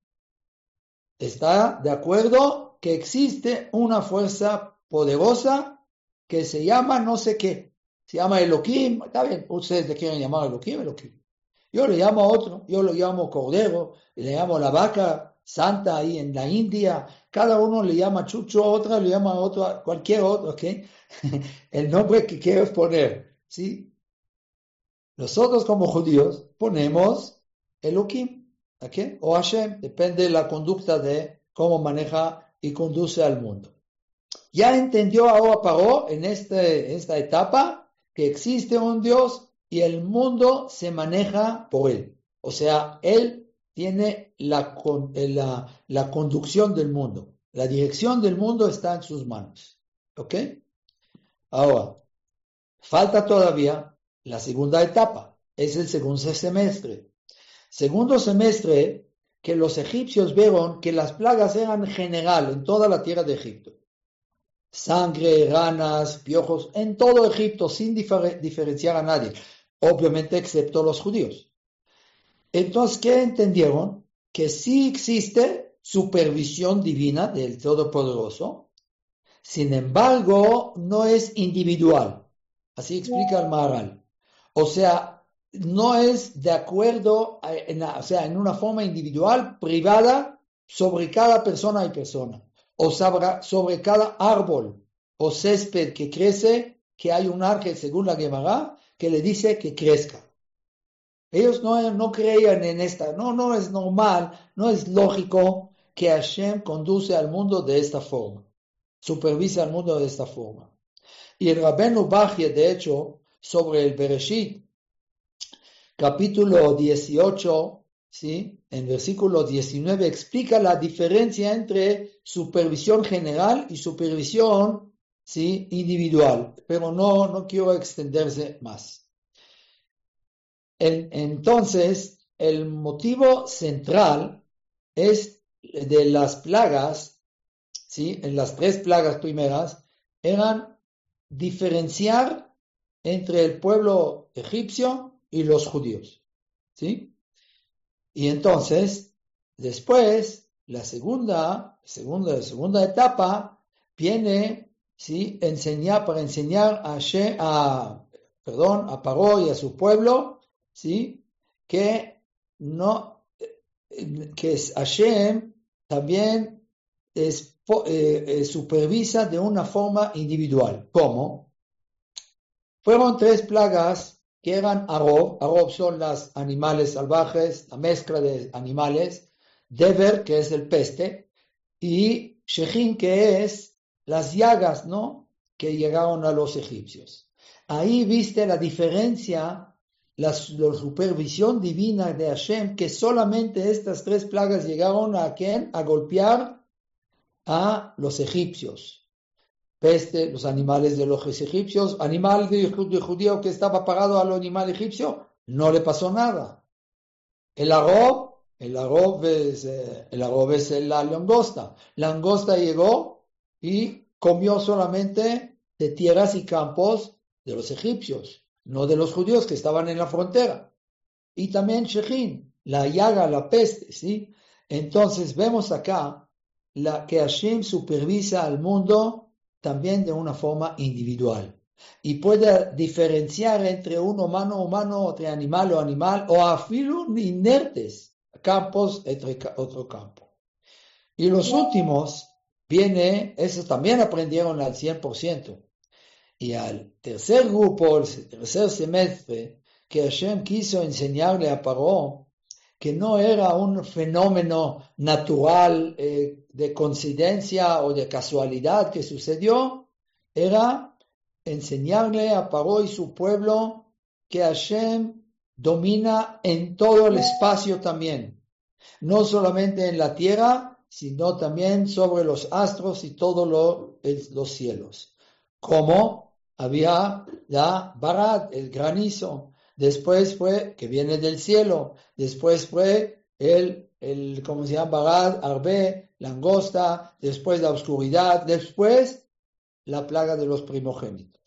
Está de acuerdo que existe una fuerza poderosa que se llama no sé qué. Se llama Elohim. Está bien, ustedes le quieren llamar Elohim, Elohim. Yo le llamo a otro, yo lo llamo Cordero, le llamo la vaca santa ahí en la India. Cada uno le llama Chucho, otra le llama a otro, cualquier otro, ¿ok? El nombre que quieras poner, ¿sí? Nosotros como judíos ponemos Elohim, ¿ok? O Hashem, depende de la conducta de cómo maneja y conduce al mundo. Ya entendió ahora Paró en este, esta etapa que existe un Dios y el mundo se maneja por él. O sea, él tiene la, la, la conducción del mundo. La dirección del mundo está en sus manos. ¿Ok? Ahora, falta todavía la segunda etapa. Es el segundo semestre. Segundo semestre que los egipcios vieron que las plagas eran en general en toda la tierra de Egipto. Sangre, ranas, piojos, en todo Egipto, sin difer- diferenciar a nadie. Obviamente, excepto los judíos. Entonces, ¿qué entendieron? Que sí existe supervisión divina del Todopoderoso. Sin embargo, no es individual. Así explica el Maharal. O sea, no es de acuerdo, a, en, o sea, en una forma individual, privada, sobre cada persona y persona. O sobre, sobre cada árbol o césped que crece, que hay un ángel, según la Gemara, que le dice que crezca. Ellos no, no creían en esta, no, no es normal, no es lógico que Hashem conduce al mundo de esta forma, supervisa al mundo de esta forma. Y el Rabbeinu Bachya, de hecho, sobre el Bereshit, capítulo dieciocho, ¿sí? En versículo diecinueve, explica la diferencia entre supervisión general y supervisión, ¿sí? Individual, pero no, no quiero extenderse más. El, entonces, el motivo central es de las plagas, ¿sí? En las tres plagas primeras, eran diferenciar entre el pueblo egipcio y los judíos, ¿sí? Y entonces, después, la segunda, segunda, segunda etapa viene, ¿sí? Enseñar, para enseñar a, She, a, perdón, a Paró y a su pueblo, ¿sí? Que no, que Hashem también es, eh, eh, supervisa de una forma individual. ¿Cómo? Fueron tres plagas que eran Arob. Arob son los animales salvajes, la mezcla de animales. Dever, que es el peste, y Shechin, que es las llagas, ¿no? Que llegaron a los egipcios. Ahí viste la diferencia, la, la supervisión divina de Hashem, que solamente estas tres plagas llegaron a ¿quién? A golpear a los egipcios. Peste, los animales de los egipcios, animal de, de judío que estaba pagado al animal egipcio, no le pasó nada. El arob, el arob es, eh, el arob es la langosta. La langosta llegó y comió solamente de tierras y campos de los egipcios, no de los judíos que estaban en la frontera. Y también Shechin, la llaga, la peste, ¿sí? Entonces vemos acá la, que Hashem supervisa al mundo también de una forma individual. Y puede diferenciar entre un humano, humano, entre animal o animal, o afilo inertes, campos entre otro campo. Y los últimos, viene, esos también aprendieron al cien por ciento. Y al tercer grupo, el tercer semestre, que Hashem quiso enseñarle a Paró, que no era un fenómeno natural eh, de coincidencia o de casualidad que sucedió, era enseñarle a Paró y su pueblo que Hashem domina en todo el espacio también, no solamente en la tierra, sino también sobre los astros y todos lo, los cielos. Como había ya Barat, el granizo. Después fue, que viene del cielo, después fue el, el ¿cómo se llama? Barad, Arbe, langosta, después la oscuridad, después la plaga de los primogénitos.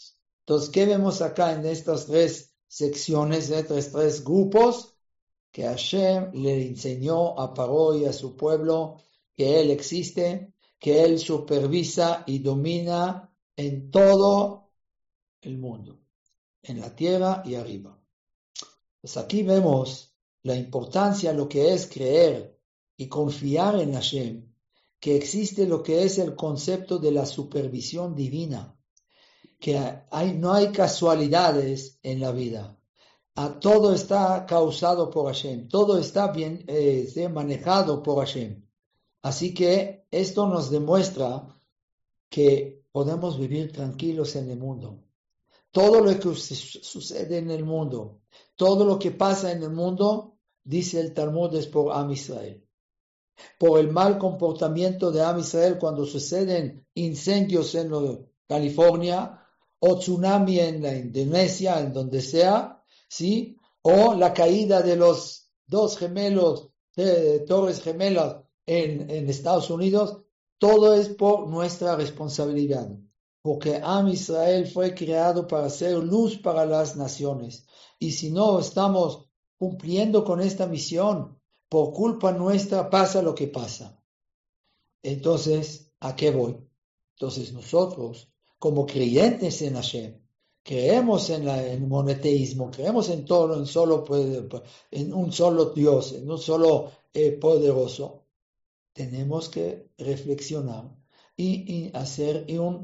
Entonces, ¿qué vemos acá en estas tres secciones, en estos tres grupos? Que Hashem le enseñó a Paró y a su pueblo que Él existe, que Él supervisa y domina en todo el mundo, en la tierra y arriba. Pues aquí vemos la importancia, lo que es creer y confiar en Hashem, que existe lo que es el concepto de la supervisión divina, que hay, no hay casualidades en la vida. A todo está causado por Hashem, todo está bien eh, manejado por Hashem. Así que esto nos demuestra que podemos vivir tranquilos en el mundo. Todo lo que sucede en el mundo, todo lo que pasa en el mundo, dice el Talmud, es por Am Israel. Por el mal comportamiento de Am Israel cuando suceden incendios en California, o tsunami en la Indonesia, en donde sea, ¿sí? O la caída de los dos gemelos, de Torres Gemelas en, en Estados Unidos, todo es por nuestra responsabilidad, porque Am Israel fue creado para ser luz para las naciones, y si no estamos cumpliendo con esta misión, por culpa nuestra pasa lo que pasa. Entonces, ¿a qué voy? Entonces nosotros, como creyentes en Hashem, creemos en, la, en el monoteísmo, creemos en todo, en, solo, en un solo Dios, en un solo eh, poderoso, tenemos que reflexionar y, y hacer una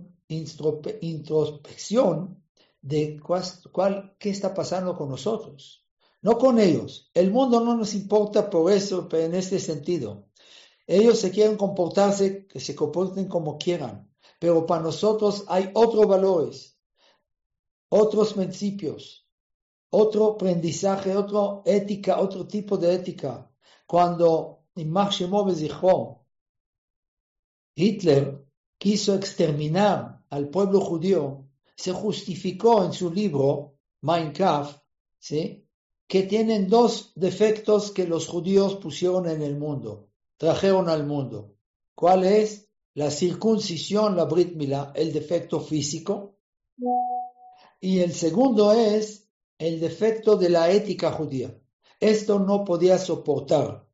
introspección de cuál, cuál, qué está pasando con nosotros, no con ellos. El mundo no nos importa por eso, pero en este sentido. Ellos se quieren comportarse, que se comporten como quieran, pero para nosotros hay otros valores, otros principios, otro aprendizaje, otra ética, otro tipo de ética. Cuando Hitler quiso exterminar al pueblo judío, se justificó en su libro Mein Kampf, ¿sí?, que tienen dos defectos que los judíos pusieron en el mundo, trajeron al mundo. ¿Cuál es? La circuncisión, la Brit Milá, el defecto físico. Y el segundo es el defecto de la ética judía. Esto no podía soportar.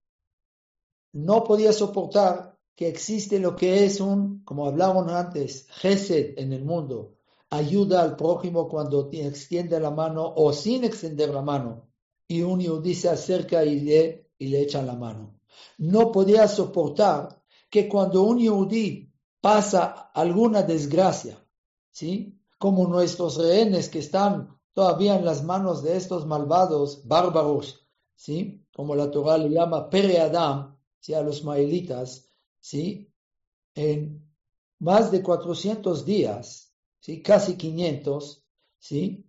No podía soportar que existe lo que es un, como hablábamos antes, Gesed en el mundo. Ayuda al prójimo cuando extiende la mano o sin extender la mano. Y un yudí se acerca y le, y le echa la mano. No podía soportar que cuando un yudí pasa alguna desgracia, ¿sí?, como nuestros rehenes que están todavía en las manos de estos malvados bárbaros, ¿sí?, como la Torah le llama Pere Adam, ¿sí?, a los maelitas, ¿sí?, en más de cuatrocientos días, ¿sí?, casi quinientos, ¿sí?,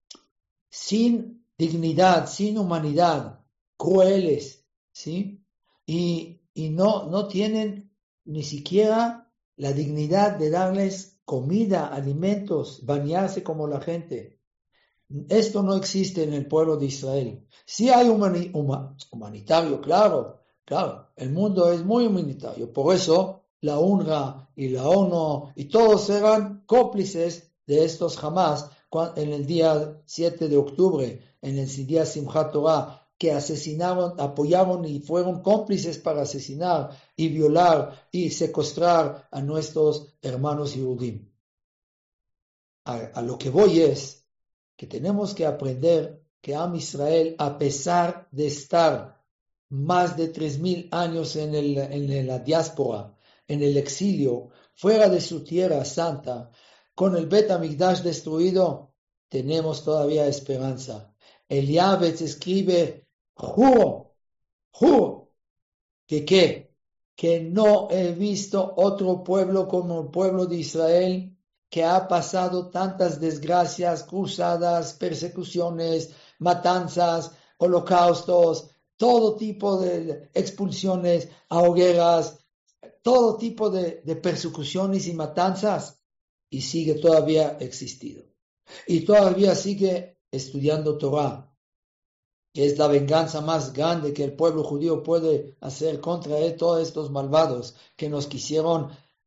sin dignidad, sin humanidad, crueles, ¿sí?, y, y no, no tienen ni siquiera la dignidad de darles comida, alimentos, bañarse como la gente. Esto no existe en el pueblo de Israel. Sí hay humani- huma- humanitario, claro, claro, el mundo es muy humanitario, por eso la UNRWA y la ONU y todos eran cómplices de estos Hamas en el día siete de octubre, en el día Simchat Torah, que asesinaron, apoyaron y fueron cómplices para asesinar y violar y secuestrar a nuestros hermanos Yehudim. A, a lo que voy es que tenemos que aprender que Am Israel, a pesar de estar más de tres mil años en, el, en la diáspora, en el exilio, fuera de su tierra santa, con el Bet HaMikdash destruido, tenemos todavía esperanza. El Yavetz escribe, juro, juro, que qué, que no he visto otro pueblo como el pueblo de Israel, que ha pasado tantas desgracias, cruzadas, persecuciones, matanzas, holocaustos, todo tipo de expulsiones, hogueras, todo tipo de, de persecuciones y matanzas, y sigue todavía existiendo. Y todavía sigue estudiando Torah, que es la venganza más grande que el pueblo judío puede hacer contra él, todos estos malvados que nos quisieron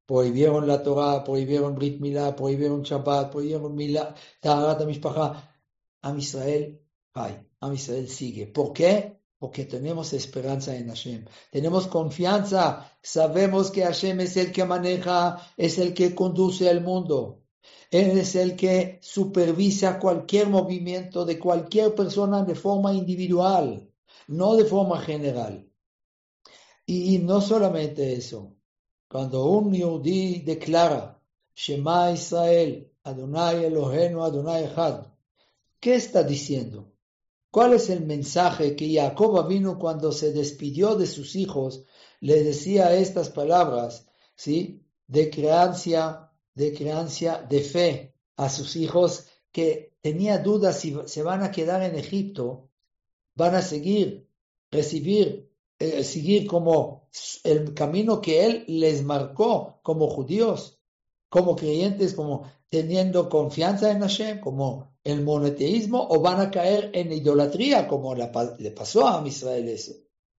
prohibieron la Torah, prohibieron Brit Milá, prohibieron Shabbat, prohibieron Milá, Taharat HaMishpacha. Am Israel, ay, Am Israel sigue. ¿Por qué? Porque tenemos esperanza en Hashem. Tenemos confianza. Sabemos que Hashem es el que maneja, es el que conduce al mundo. Él es el que supervisa cualquier movimiento de cualquier persona de forma individual, no de forma general. Y no solamente eso. Cuando un Yehudí declara Shema Israel, Adonai Eloheinu, Adonai Echad, ¿qué está diciendo? ¿Cuál es el mensaje que Jacob vino cuando se despidió de sus hijos? Le decía estas palabras, ¿sí? De creencia, de creencia, de fe a sus hijos, que tenía dudas si se van a quedar en Egipto, van a seguir, recibir, eh, seguir como el camino que él les marcó como judíos, como creyentes, como teniendo confianza en Hashem, como el monoteísmo, o van a caer en idolatría, como la, le pasó a Israel eso,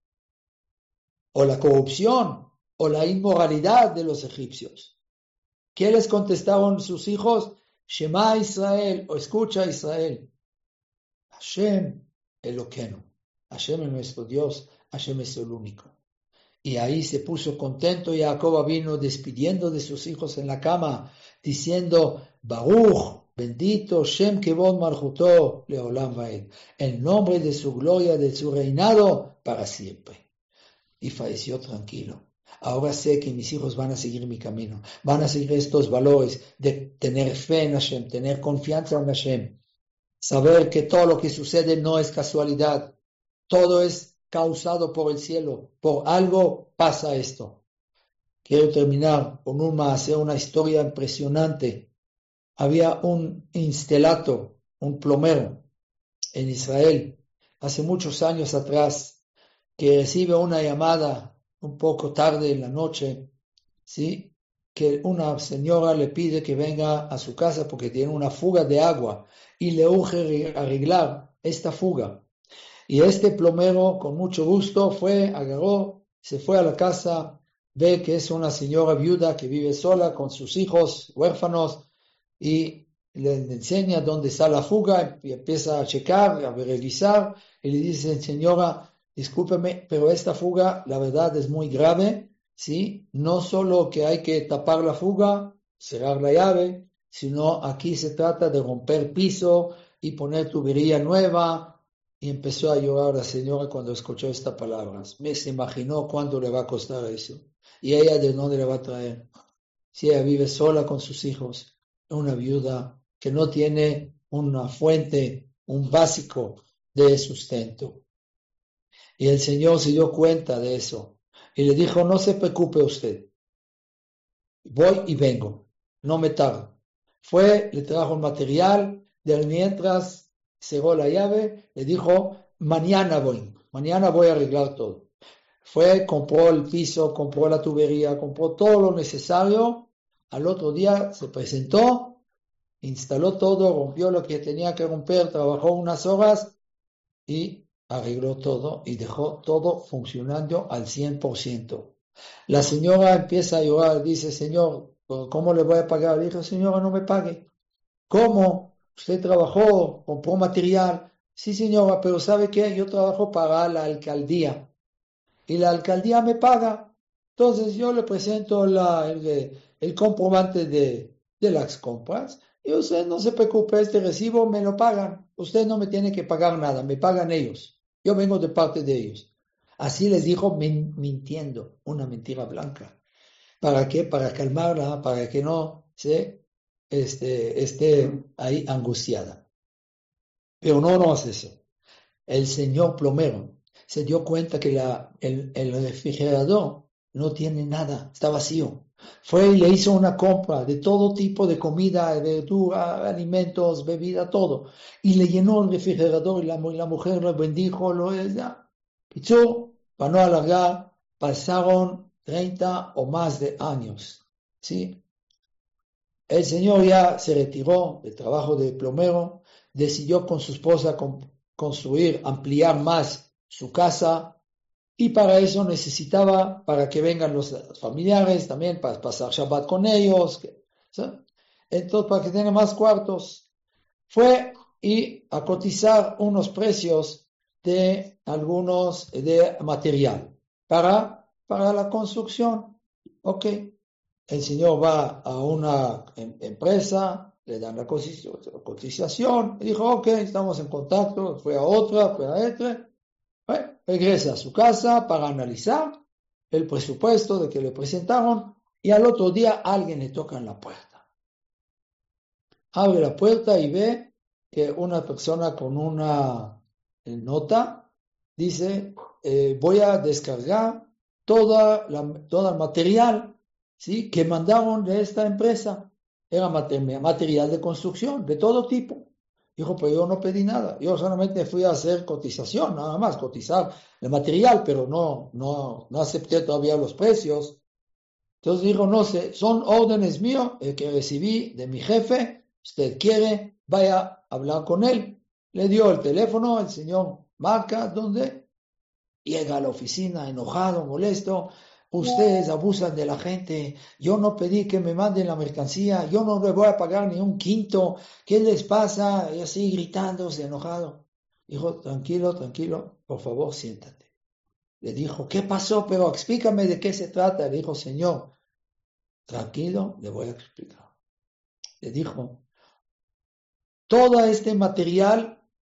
o la corrupción, o la inmoralidad de los egipcios. ¿Qué les contestaron sus hijos? Shema Israel, o escucha Israel, Hashem Eloqueno, Hashem es nuestro Dios, Hashem es el único. Y ahí se puso contento y Jacob vino despidiendo de sus hijos en la cama, diciendo, Baruch, bendito, Shem Kevod Malchuto, Leolam Vaed, el nombre de su gloria, de su reinado, para siempre. Y falleció tranquilo. Ahora sé que mis hijos van a seguir mi camino, van a seguir estos valores de tener fe en Hashem, tener confianza en Hashem, saber que todo lo que sucede no es casualidad, todo es causado por el cielo, por algo pasa esto. Quiero terminar con una, hacer una historia impresionante. Había un instalato, un plomero en Israel, hace muchos años atrás, que recibe una llamada un poco tarde en la noche, ¿sí? Que una señora le pide que venga a su casa porque tiene una fuga de agua y le urge arreglar esta fuga. Y este plomero, con mucho gusto, fue, agarró, se fue a la casa, ve que es una señora viuda que vive sola con sus hijos huérfanos y le enseña dónde está la fuga y empieza a checar, a revisar y le dice, señora, discúlpeme, pero esta fuga, la verdad, es muy grave, ¿sí? No solo que hay que tapar la fuga, cerrar la llave, sino aquí se trata de romper piso y poner tubería nueva. Y empezó a llorar la señora cuando escuchó estas palabras. Me se imaginó cuánto le va a costar eso. Y ella de dónde le va a traer. Si ella vive sola con sus hijos, una viuda que no tiene una fuente, un básico de sustento. Y el Señor se dio cuenta de eso. Y le dijo, no se preocupe usted. Voy y vengo. No me tardo. Fue, le trajo el material, de mientras cerró la llave, le dijo, mañana voy, mañana voy a arreglar todo. Fue, compró el piso, compró la tubería, compró todo lo necesario. Al otro día se presentó, instaló todo, rompió lo que tenía que romper, trabajó unas horas y arregló todo y dejó todo funcionando al cien por ciento. La señora empieza a llorar, dice, Señor, ¿cómo le voy a pagar? Le dijo, señora, no me pague. ¿Cómo? Usted trabajó, compró material. Sí, señora, pero ¿sabe qué? Yo trabajo para la alcaldía. Y la alcaldía me paga. Entonces yo le presento la, el, el comprobante de, de las compras. Y usted no se preocupe, este recibo me lo pagan. Usted no me tiene que pagar nada, me pagan ellos. Yo vengo de parte de ellos. Así les dijo mintiendo, una mentira blanca. ¿Para qué? Para calmarla, para que no se... Este, esté ahí angustiada. Pero no, no hace eso. El señor plomero se dio cuenta que la, el, el refrigerador no tiene nada, está vacío. Fue y le hizo una compra de todo tipo de comida, verdura, alimentos, bebida, todo. Y le llenó el refrigerador y la, la mujer lo bendijo. Lo Pichó, para no alargar, pasaron treinta o más de años. ¿Sí? El señor ya se retiró del trabajo de plomero, decidió con su esposa con, construir, ampliar más su casa y para eso necesitaba, para que vengan los familiares también, para pasar Shabbat con ellos, ¿sí? Entonces para que tengan más cuartos, fue y a cotizar unos precios de algunos, de material, para, para la construcción. Ok, el señor va a una em, empresa, le dan la cotización, y dijo, ok, estamos en contacto, fue a otra, fue a otra, bueno, regresa a su casa para analizar el presupuesto de que le presentaron, y al otro día alguien le toca en la puerta. Abre la puerta y ve que una persona con una nota dice, eh, voy a descargar toda la, todo el material, ¿sí?, que mandaron de esta empresa. Era material de construcción, de todo tipo. Dijo, pero yo no pedí nada. Yo solamente fui a hacer cotización, nada más, cotizar el material, pero no, no, no acepté todavía los precios. Entonces dijo, no sé, son órdenes míos eh, que recibí de mi jefe. Usted quiere, vaya a hablar con él. Le dio el teléfono, el señor marca, ¿dónde? Llega a la oficina enojado, molesto. Ustedes abusan de la gente. Yo no pedí que me manden la mercancía. Yo no les voy a pagar ni un quinto. ¿Qué les pasa? Y así gritándose, enojado. Dijo, tranquilo, tranquilo, por favor, siéntate. Le dijo, ¿qué pasó? Pero explícame de qué se trata. Le dijo, señor, tranquilo, le voy a explicar. Le dijo, todo este material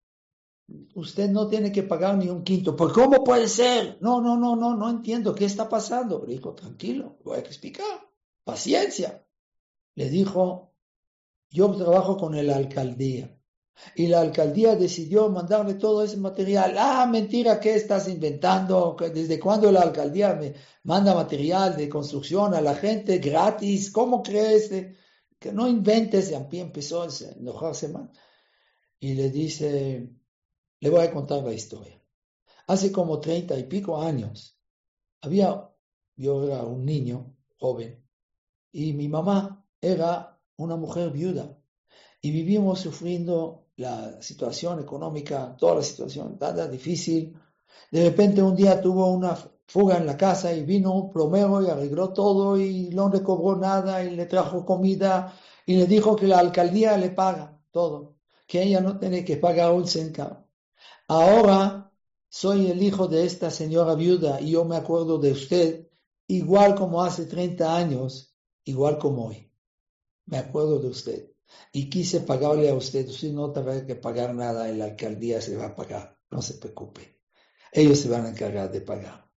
usted no tiene que pagar ni un quinto. ¿Por cómo puede ser? No, no, no, no, no entiendo qué está pasando. Le dijo, tranquilo, voy a explicar. Paciencia. Le dijo, yo trabajo con la alcaldía y la alcaldía decidió mandarle todo ese material. Ah, mentira, ¿qué estás inventando? ¿Desde cuándo la alcaldía me manda material de construcción a la gente gratis? ¿Cómo crees? Que no inventes. Y empezó a enojarse más. Y le dice, le voy a contar la historia. Hace como treinta y pico años, había, yo era un niño joven, y mi mamá era una mujer viuda, y vivimos sufriendo la situación económica, toda la situación tan difícil. De repente un día tuvo una fuga en la casa y vino un plomero y arregló todo y no le cobró nada y le trajo comida y le dijo que la alcaldía le paga todo, que ella no tiene que pagar un centavo. Ahora soy el hijo de esta señora viuda y yo me acuerdo de usted igual como hace treinta años, igual como hoy. Me acuerdo de usted y quise pagarle a usted. Usted no tendrá que pagar nada, en la alcaldía se va a pagar, no se preocupe. Ellos se van a encargar de pagar.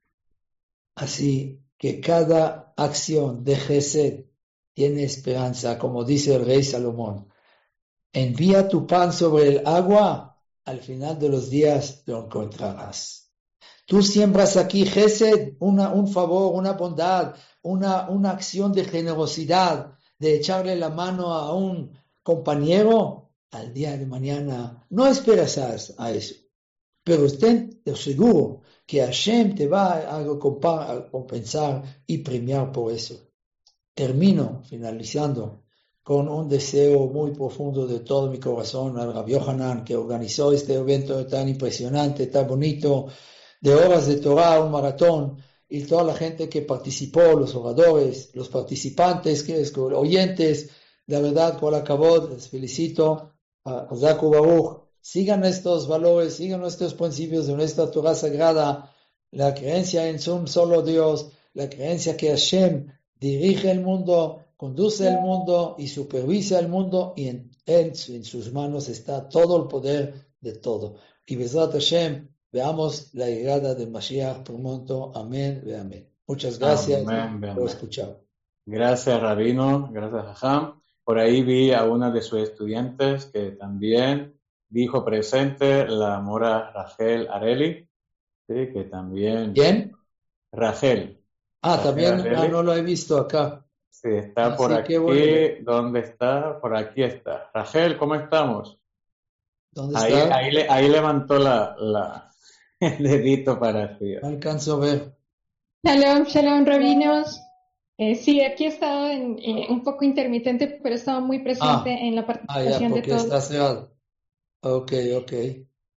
Así que cada acción de Gesed tiene esperanza, como dice el rey Salomón. Envía tu pan sobre el agua, al final de los días lo encontrarás. Tú siembras aquí Gesed, una, un favor, una bondad, una, una acción de generosidad, de echarle la mano a un compañero, al día de mañana no esperas a, a eso. Pero estén seguro que Hashem te va a compensar y premiar por eso. Termino finalizando con un deseo muy profundo de todo mi corazón al Rabbi Yohanan, que organizó este evento tan impresionante, tan bonito, de horas de Torah, un maratón, y toda la gente que participó, los oradores, los participantes, que es, oyentes, la verdad, con la kabod, les felicito, a Zaku Baruch. Sigan estos valores, sigan nuestros principios de nuestra Torah sagrada, la creencia en un solo Dios, la creencia que Hashem dirige el mundo, conduce el mundo y supervisa el mundo, y en él, en sus manos está todo el poder de todo. Y Bezrat Hashem, veamos la llegada del Mashiach pronto. Amén y amén. Muchas gracias Amén, por amén. escuchar. Gracias, Rabino. Gracias, Jajam. Por ahí vi a una de sus estudiantes que también dijo presente, la mora Rachel Areli, ¿sí? Que también... ¿Quién? Rachel. Ah, Rachel también Areli. ah, no lo he visto acá. Sí, está Así por aquí. que bueno. ¿Dónde está? Por aquí está. Rachel, ¿cómo estamos? ¿Dónde Ahí, está? ahí, le- ahí levantó la, la, el dedito para arriba. No alcanzo a ver. Shalom, shalom, rabinos. Eh, sí, aquí he estado en, eh, un poco intermitente, pero he estado muy presente Ah, en la ah, ya, participación de porque todos. está cerrado. Ok, ok.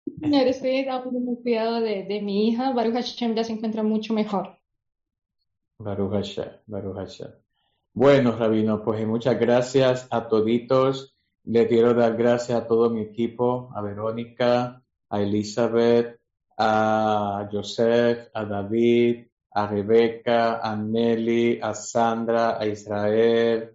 Señor, estoy dando muy cuidado de, de mi hija. Baruch Hashem ya se encuentra mucho mejor. Baruch Hashem, Baruch Hashem. Bueno, Rabino, pues muchas gracias a toditos. Le quiero dar gracias a todo mi equipo, a Verónica, a Elizabeth, a Joseph, a David, a Rebeca, a Nelly, a Sandra, a Israel,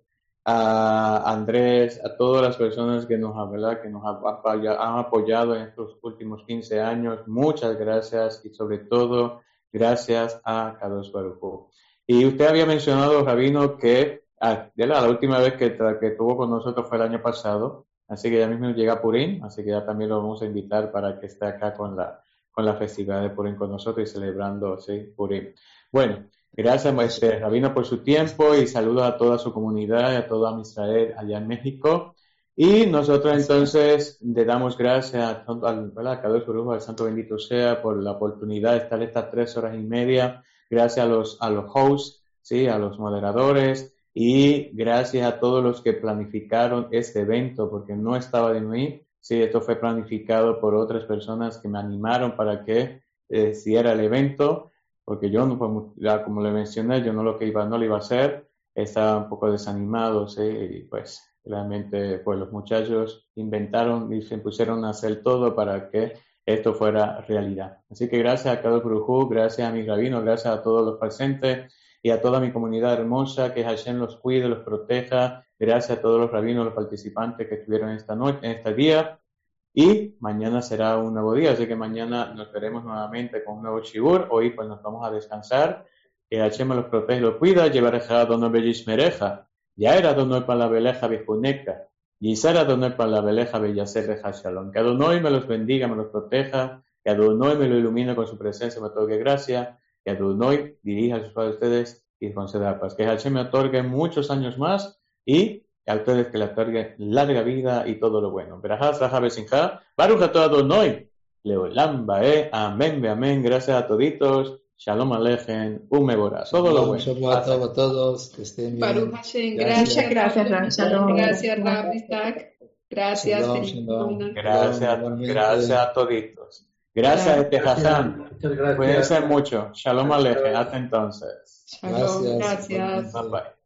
a Andrés, a todas las personas que nos, ¿verdad? que nos han apoyado en estos últimos quince años. Muchas gracias y sobre todo gracias a Kadosh Baruj Hu. Y usted había mencionado, Rabino, que Ah, ya la, la última vez que, que estuvo con nosotros fue el año pasado, así que ya mismo llega Purim, así que ya también lo vamos a invitar para que esté acá con la, con la festividad de Purim con nosotros y celebrando, sí, Purim. Bueno, gracias, este, Rabino, por su tiempo y saludos a toda su comunidad y a todo Israel allá en México. Y nosotros entonces le damos gracias a, al, a Kadosh Baruj Hu, al Santo Bendito sea, por la oportunidad de estar estas tres horas y media. Gracias a los, a los hosts, sí, a los moderadores. Y gracias a todos los que planificaron este evento, porque no estaba de mí, sí, esto fue planificado por otras personas que me animaron para que eh, hiciera el evento, porque yo, no, ya como le mencioné, yo no lo que iba, no lo iba a hacer, estaba un poco desanimado, sí, y pues realmente pues los muchachos inventaron y se pusieron a hacer todo para que esto fuera realidad. Así que gracias a Kadosh Baruj Hu, gracias a mi rabino, gracias a todos los presentes, y a toda mi comunidad hermosa, que Hashem los cuide, los proteja. Gracias a todos los rabinos, los participantes que estuvieron esta noche, en este día. Y mañana será un nuevo día, así que mañana nos veremos nuevamente con un nuevo shiur. Hoy pues nos vamos a descansar. Que Hashem los protege y los cuida. Llevareja Adonai beyishmereja. Ya era Adonai para la beleja bejuneca. Y será Adonai para la beleja beyasereja shalom. Que Adonai me los bendiga, me los proteja. Que Adonai me lo ilumine con su presencia, me otorgue gracia. Que Adonai dirija a sus padres a ustedes y conceda paz. Que Hashem me otorgue muchos años más y a ustedes que le otorgue larga vida y todo lo bueno. Berajá, Zahá, Besinjá, Baruch Atah Adonai, Leolam Bae, amén, amén. Gracias a toditos. Shalom Alejem, Umebora. Todo lo bueno. Shalom a todos, que estén bien. Baruch Hashem, gracias. Gracias, Shalom. Gracias, Rab Isaac. Gracias. Shalom, shalom. Gracias, Igualmente. gracias a toditos. Gracias, este Hassan. Muchas gracias. Cuídense mucho. Shalom Alejem. Hasta entonces. Shalom, Gracias. gracias. Bye bye.